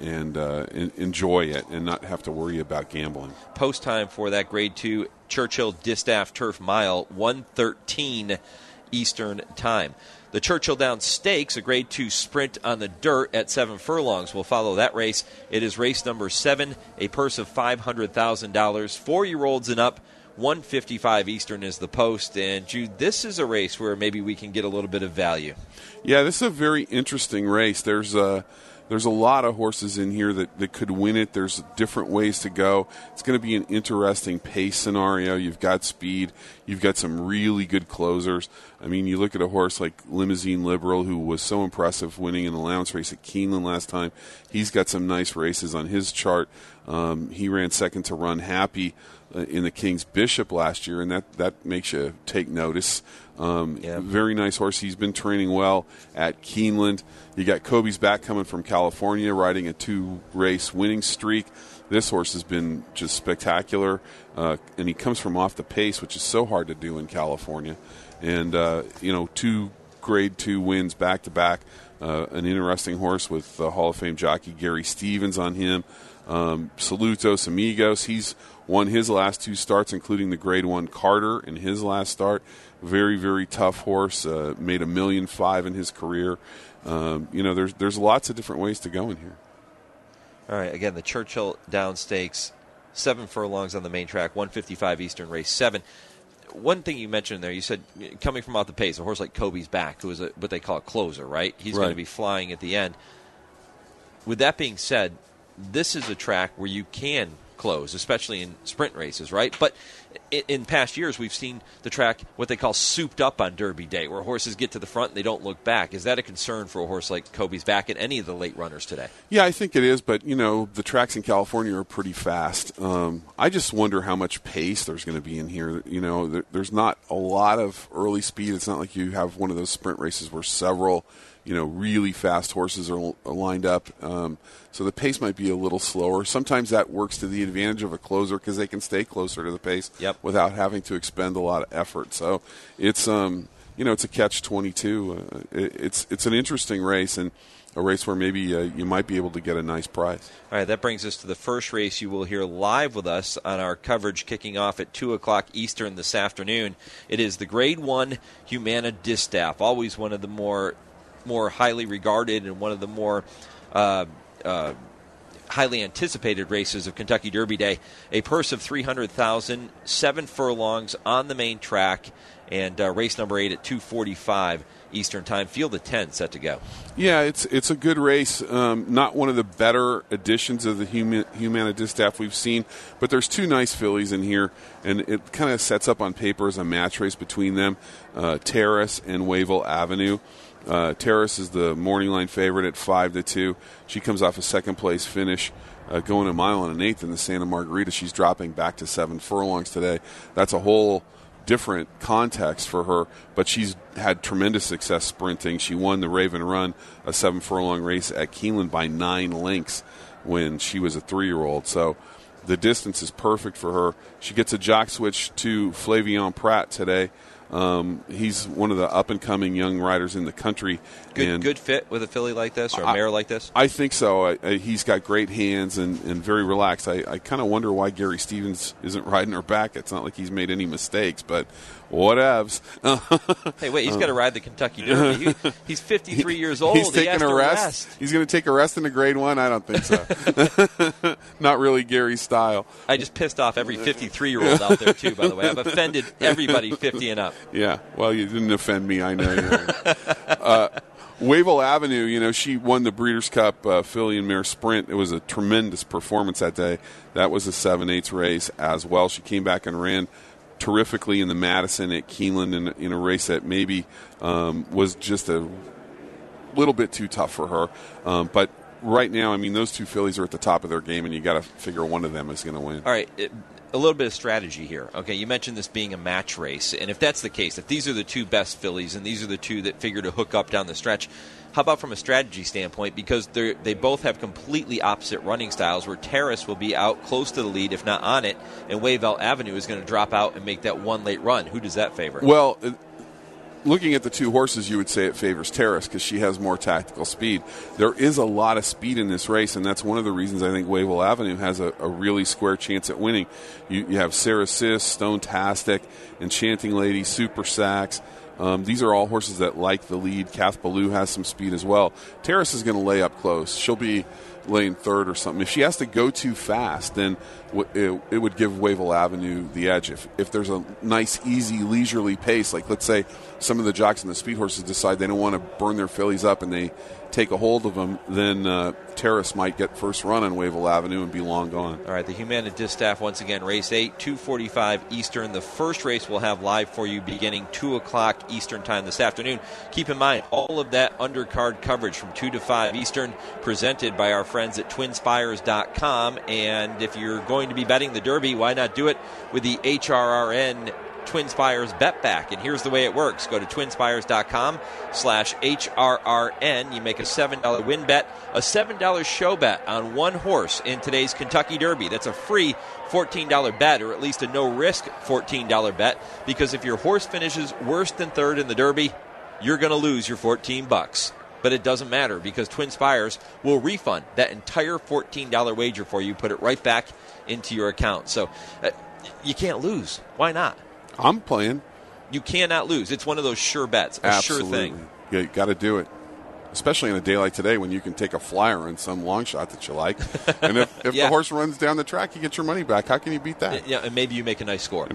enjoy it and not have to worry about gambling. Post time for that Grade 2 Churchill Distaff Turf Mile, 1:13 Eastern Time. The Churchill Downs Stakes, a Grade 2 sprint on the dirt at 7 furlongs, will follow that race. It is race number 7, a purse of $500,000. 4-year-olds and up, 1:55 Eastern is the post. And, Jude, this is a race where maybe we can get a little bit of value. Yeah, this is a very interesting race. There's a lot of horses in here that could win it. There's different ways to go. It's going to be an interesting pace scenario. You've got speed. You've got some really good closers. I mean, you look at a horse like Limousine Liberal, who was so impressive winning an allowance race at Keeneland last time. He's got some nice races on his chart. He ran second to Run Happy in the King's Bishop last year, and that makes you take notice. Very nice horse. He's been training well at Keeneland. You got Kobe's Back coming from California, riding a 2-race winning streak. This horse has been just spectacular, and he comes from off the pace, which is so hard to do in California. And 2 Grade 2 wins back to back. An interesting horse with Hall of Fame jockey Gary Stevens on him. Salutos Amigos. He's won his last 2 starts, including the Grade 1 Carter in his last start. Very, very tough horse. Made $1.5 million in his career. There's lots of different ways to go in here. All right, again, the Churchill Downs Stakes, 7 furlongs on the main track, 1:55 Eastern, race 7. One thing you mentioned there, you said coming from off the pace, a horse like Kobe's Back, who is what they call a closer, right? He's going to be flying at the end. With that being said, this is a track where you can close, especially in sprint races, right? But in past years, we've seen the track, what they call souped up on Derby Day, where horses get to the front and they don't look back. Is that a concern for a horse like Kobe's Back and any of the late runners today? Yeah, I think it is, but, the tracks in California are pretty fast. I just wonder how much pace there's going to be in here. There's not a lot of early speed. It's not like you have one of those sprint races where several really fast horses are lined up. So the pace might be a little slower. Sometimes that works to the advantage of a closer because they can stay closer to the pace without having to expend a lot of effort. So it's it's a catch-22. It's an interesting race and a race where maybe you might be able to get a nice prize. All right, that brings us to the first race you will hear live with us on our coverage kicking off at 2 o'clock Eastern this afternoon. It is the Grade 1 Humana Distaff, always one of the more highly regarded and one of the more highly anticipated races of Kentucky Derby Day. A purse of $300,000, 7 furlongs on the main track, and race number 8 at 2:45 Eastern Time. Field of 10 set to go. Yeah, it's a good race. Not one of the better editions of the Humana Distaff we've seen, but there's 2 nice fillies in here, and it kind of sets up on paper as a match race between them, Terrace and Wayville Avenue. Terrace is the morning line favorite at 5-2. She comes off a second-place finish, going a mile and an eighth in the Santa Margarita. She's dropping back to 7 furlongs today. That's a whole different context for her, but she's had tremendous success sprinting. She won the Raven Run, a 7-furlong race at Keeneland by 9 lengths when she was a 3-year-old. So the distance is perfect for her. She gets a jock switch to Flavion Pratt today. He's one of the up-and-coming young riders in the country. Good fit with a filly like this or a mare like this? I think so. He's got great hands and very relaxed. I kind of wonder why Gary Stevens isn't riding her back. It's not like he's made any mistakes, but whatevs. Hey, wait, he's got to ride the Kentucky Derby. He's 53 years old. He's taking a rest. He's going to take a rest in the Grade 1? I don't think so. Not really Gary's style. I just pissed off every 53-year-old out there, too, by the way. I've offended everybody 50 and up. Yeah, well, you didn't offend me, I know. Wayville Avenue, she won the Breeders' Cup filly and mare sprint. It was a tremendous performance that day. That was a 7/8 race as well. She came back and ran terrifically in the Madison at Keeneland in a race that maybe was just a little bit too tough for her. But right now, those 2 fillies are at the top of their game, and you got to figure one of them is going to win. All right. A little bit of strategy here. Okay, you mentioned this being a match race, and if that's the case, if these are the 2 best fillies and these are the 2 that figure to hook up down the stretch, how about from a strategy standpoint? Because they both have completely opposite running styles, where Terrace will be out close to the lead, if not on it, and Wayville Avenue is going to drop out and make that one late run. Who does that favor? Well, looking at the 2 horses, you would say it favors Terrace because she has more tactical speed. There is a lot of speed in this race, and that's one of the reasons I think Wayville Avenue has a really square chance at winning. You have Sarah Sis, Stone-tastic, Enchanting Lady, Super Sax. These are all horses that like the lead. Kath Ballou has some speed as well. Terrace is going to lay up close. She'll be laying third or something. If she has to go too fast, then it would give Wayville Avenue the edge. If there's a nice, easy, leisurely pace, like let's say some of the jocks and the speed horses decide they don't want to burn their fillies up and they take a hold of them, then Terrace might get first run on Wayville Avenue and be long gone. All right, the Humana Distaff once again, race 8, 2:45 Eastern. The first race we'll have live for you beginning 2 o'clock Eastern time this afternoon. Keep in mind, all of that undercard coverage from 2 to 5 Eastern presented by our friends at TwinSpires.com. And if you're going to be betting the Derby, why not do it with the HRRN TwinSpires bet back? And here's the way it works. Go to TwinSpires.com/HRRN. You make a $7 win bet, a $7 show bet on one horse in today's Kentucky Derby. That's a free $14 bet, or at least a no-risk $14 bet, because if your horse finishes worse than third in the Derby, you're going to lose your $14. But it doesn't matter, because Twin Spires will refund that entire $14 wager for you, put it right back into your account. So you can't lose. Why not? I'm playing. You cannot lose. It's one of those sure bets, Absolutely. Sure thing. Yeah, you got to do it, especially on a day like today when you can take a flyer on some long shot that you like. And if Yeah. the horse runs down the track, you get your money back. How can you beat that? Yeah, and maybe you make a nice score.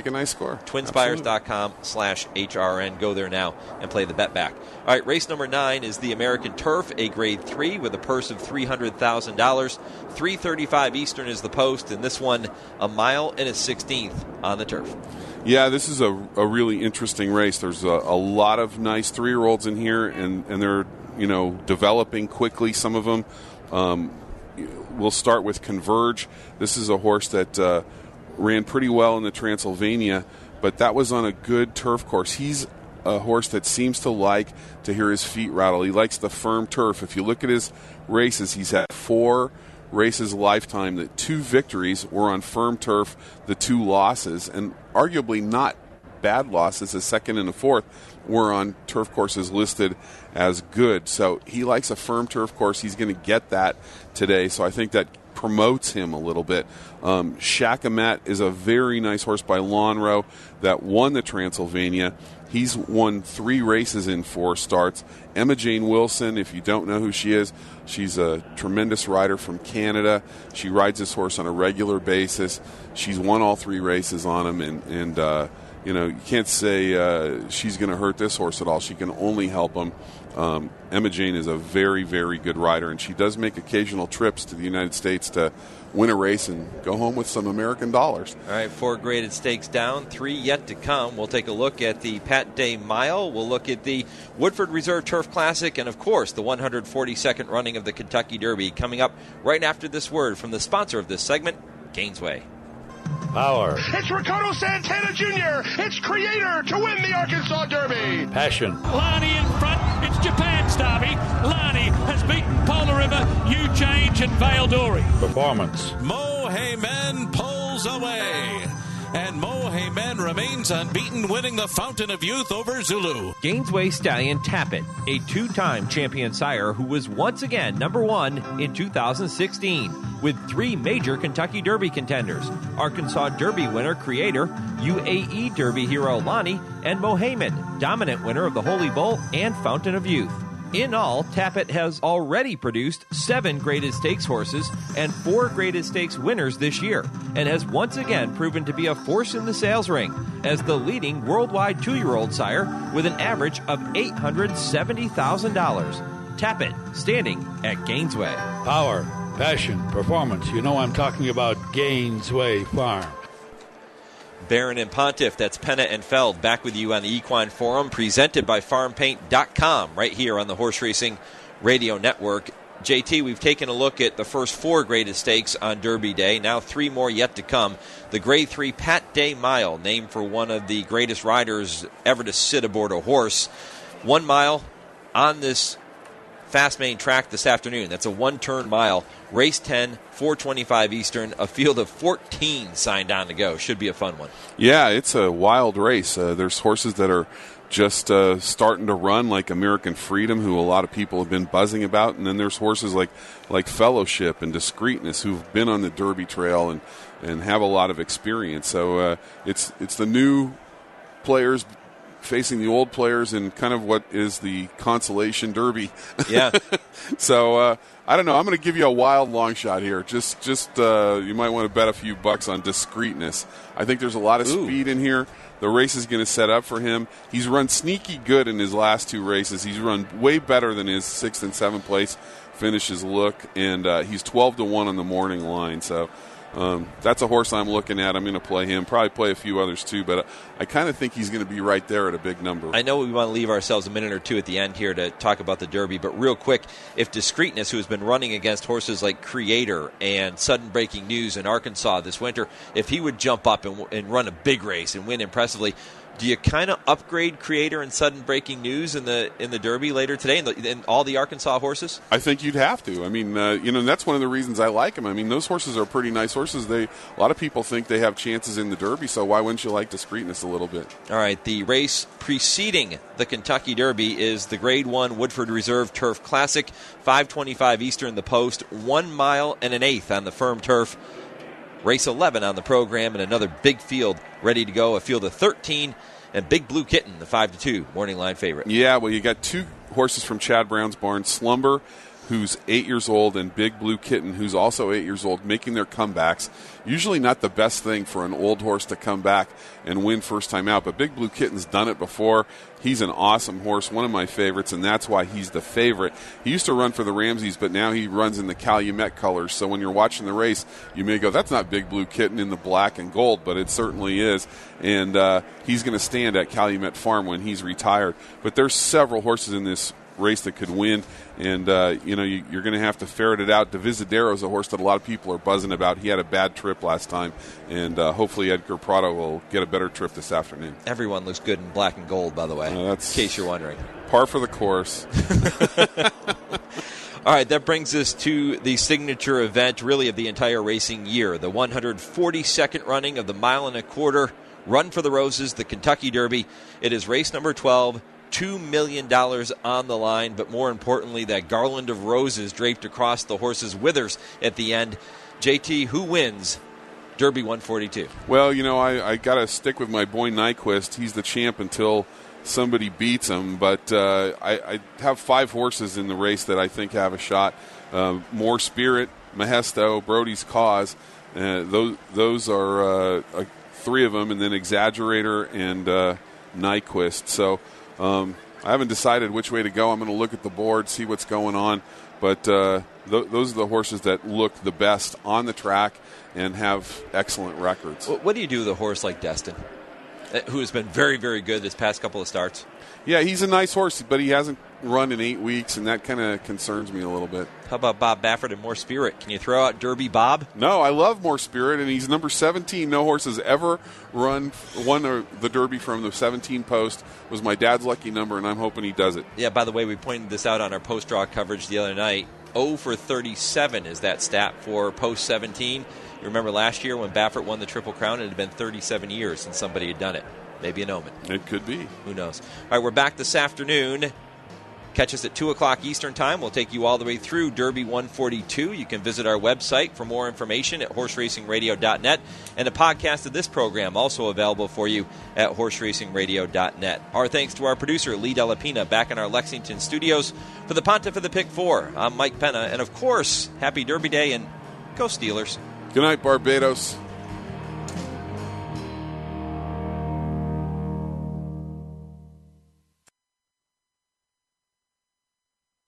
TwinSpires.com/HRN. Go there now and play the bet back. All right, race number 9 is the American Turf, a Grade 3 with a purse of $300,000. 3:35 Eastern is the post, and this one a mile and a 16th on the turf. Yeah, this is a really interesting race. There's a lot of nice 3-year-olds in here, and they're developing quickly. Some of them. We'll start with Converge. This is a horse that ran pretty well in the Transylvania, but that was on a good turf course. He's a horse that seems to like to hear his feet rattle. He likes the firm turf. If you look at his races, he's had 4 races lifetime. The 2 victories were on firm turf, the 2 losses, and arguably not bad losses, the second and the fourth, were on turf courses listed as good. So he likes a firm turf course. He's going to get that today, so I think that promotes him a little bit. Shakamet is a very nice horse by Lonhro that won the Transylvania. He's won 3 races in 4 starts. Emma Jane Wilson, if you don't know who she is, she's a tremendous rider from Canada. She rides this horse on a regular basis. She's won all 3 races on him, and you can't say she's going to hurt this horse at all. She can only help him. Emma Jane is a very, very good rider, and she does make occasional trips to the United States to win a race and go home with some American dollars. All right, 4 graded stakes down, 3 yet to come. We'll take a look at the Pat Day Mile. We'll look at the Woodford Reserve Turf Classic, and, of course, the 142nd running of the Kentucky Derby coming up right after this word from the sponsor of this segment, Gainesway. Power. It's Ricardo Santana Jr. It's Creator to win the Arkansas Derby. Passion. Lonnie in front. It's Japan's Derby. Lonnie has beaten Polar River, New Change, and Vale Dory. Performance. Mo Heyman pulls away. And Mo Heyman remains unbeaten, winning the Fountain of Youth over Zulu. Gainesway stallion Tappet, a 2-time champion sire who was once again number 1 in 2016 with 3 major Kentucky Derby contenders: Arkansas Derby winner Creator, UAE Derby hero Lonnie, and Mo Heyman, dominant winner of the Holy Bull and Fountain of Youth. In all, Tappet has already produced 7 graded stakes horses and 4 graded stakes winners this year, and has once again proven to be a force in the sales ring as the leading worldwide 2-year-old sire with an average of $870,000. Tappet, standing at Gainesway. Power, passion, performance. You know I'm talking about Gainesway Farm. Barron and Pontiff, that's Penna and Feld, back with you on the Equine Forum, presented by FarmPaint.com, right here on the Horse Racing Radio Network. JT, we've taken a look at the first 4 graded stakes on Derby Day. Now 3 more yet to come. The Grade 3 Pat Day Mile, named for one of the greatest riders ever to sit aboard a horse. 1 mile on this Fast Main track this afternoon. That's a 1-turn mile. Race 10, 4:25 Eastern. A field of 14 signed on to go. Should be a fun one. Yeah, it's a wild race. There's horses that are just starting to run, like American Freedom, who a lot of people have been buzzing about, and then there's horses like Fellowship and Discreetness, who've been on the Derby trail and have a lot of experience. So it's the new players facing the old players in kind of what is the consolation derby. Yeah. So I don't know. I'm going to give you a wild long shot here. Just you might want to bet a few bucks on Discreetness. I think there's a lot of speed in here. The race is going to set up for him. He's run sneaky good in his last 2 races. He's run way better than his 6th and 7th place finishes look, and he's 12-1 on the morning line. So that's a horse I'm looking at. I'm going to play him. Probably play a few others too, but I kind of think he's going to be right there at a big number. I know we want to leave ourselves a minute or 2 at the end here to talk about the Derby, but real quick, if Discreetness, who has been running against horses like Creator and Sudden Breaking News in Arkansas this winter, if he would jump up and run a big race and win impressively, do you kind of upgrade Creator and Sudden Breaking News in the Derby later today in all the Arkansas horses? I think you'd have to. I mean, that's one of the reasons I like them. I mean, those horses are pretty nice horses. A lot of people think they have chances in the Derby, so why wouldn't you like Discreetness a little bit? All right, the race preceding the Kentucky Derby is the Grade 1 Woodford Reserve Turf Classic, 5:25 Eastern, the Post, 1 mile and an eighth on the firm turf. Race 11 on the program, and another big field ready to go, a field of 13, and Big Blue Kitten, the 5-2 morning line favorite. Yeah, well, you got 2 horses from Chad Brown's barn, Slumber, who's 8 years old, and Big Blue Kitten, who's also 8 years old, making their comebacks. Usually not the best thing for an old horse to come back and win first time out, but Big Blue Kitten's done it before. He's an awesome horse, one of my favorites, and that's why he's the favorite. He used to run for the Ramseys, but now he runs in the Calumet colors, so when you're watching the race, you may go, that's not Big Blue Kitten in the black and gold, but it certainly is, and he's going to stand at Calumet Farm when he's retired. But there's several horses in this race that could win. And, you're going to have to ferret it out. Divisadero is a horse that a lot of people are buzzing about. He had a bad trip last time, and hopefully Edgar Prado will get a better trip this afternoon. Everyone looks good in black and gold, by the way, in case you're wondering. Par for the course. All right, that brings us to the signature event, really, of the entire racing year, the 142nd running of the mile and a quarter Run for the Roses, the Kentucky Derby. It is race number 12, $2 million on the line, but more importantly, that garland of roses draped across the horse's withers at the end. JT, who wins Derby 142? Well, I got to stick with my boy Nyquist. He's the champ until somebody beats him, but I have 5 horses in the race that I think have a shot. More Spirit, Mahesto, Brody's Cause. Those are 3 of them, and then Exaggerator and Nyquist. So I haven't decided which way to go. I'm going to look at the board, see what's going on, but those are the horses that look the best on the track and have excellent records. What do you do with a horse like Destin, who has been very, very good this past couple of starts? Yeah, he's a nice horse, but he hasn't run in 8 weeks, and that kind of concerns me a little bit. How about Bob Baffert and More Spirit? Can you throw out Derby Bob? No, I love More Spirit, and he's number 17. No horse has ever won the Derby from the 17 post. It was my dad's lucky number, and I'm hoping he does it. Yeah, by the way, we pointed this out on our post-draw coverage the other night. 0 for 37 is that stat for post 17. You remember last year when Baffert won the Triple Crown, it had been 37 years since somebody had done it. Maybe an omen. It could be. Who knows? All right, we're back this afternoon. Catch us at 2 o'clock Eastern Time. We'll take you all the way through Derby 142. You can visit our website for more information at horseracingradio.net. And a podcast of this program also available for you at horseracingradio.net. Our thanks to our producer, Lee Delapina, back in our Lexington studios. For the Pontiff of the Pick 4, I'm Mike Penna. And, of course, happy Derby Day, and go Steelers. Good night, Barbados.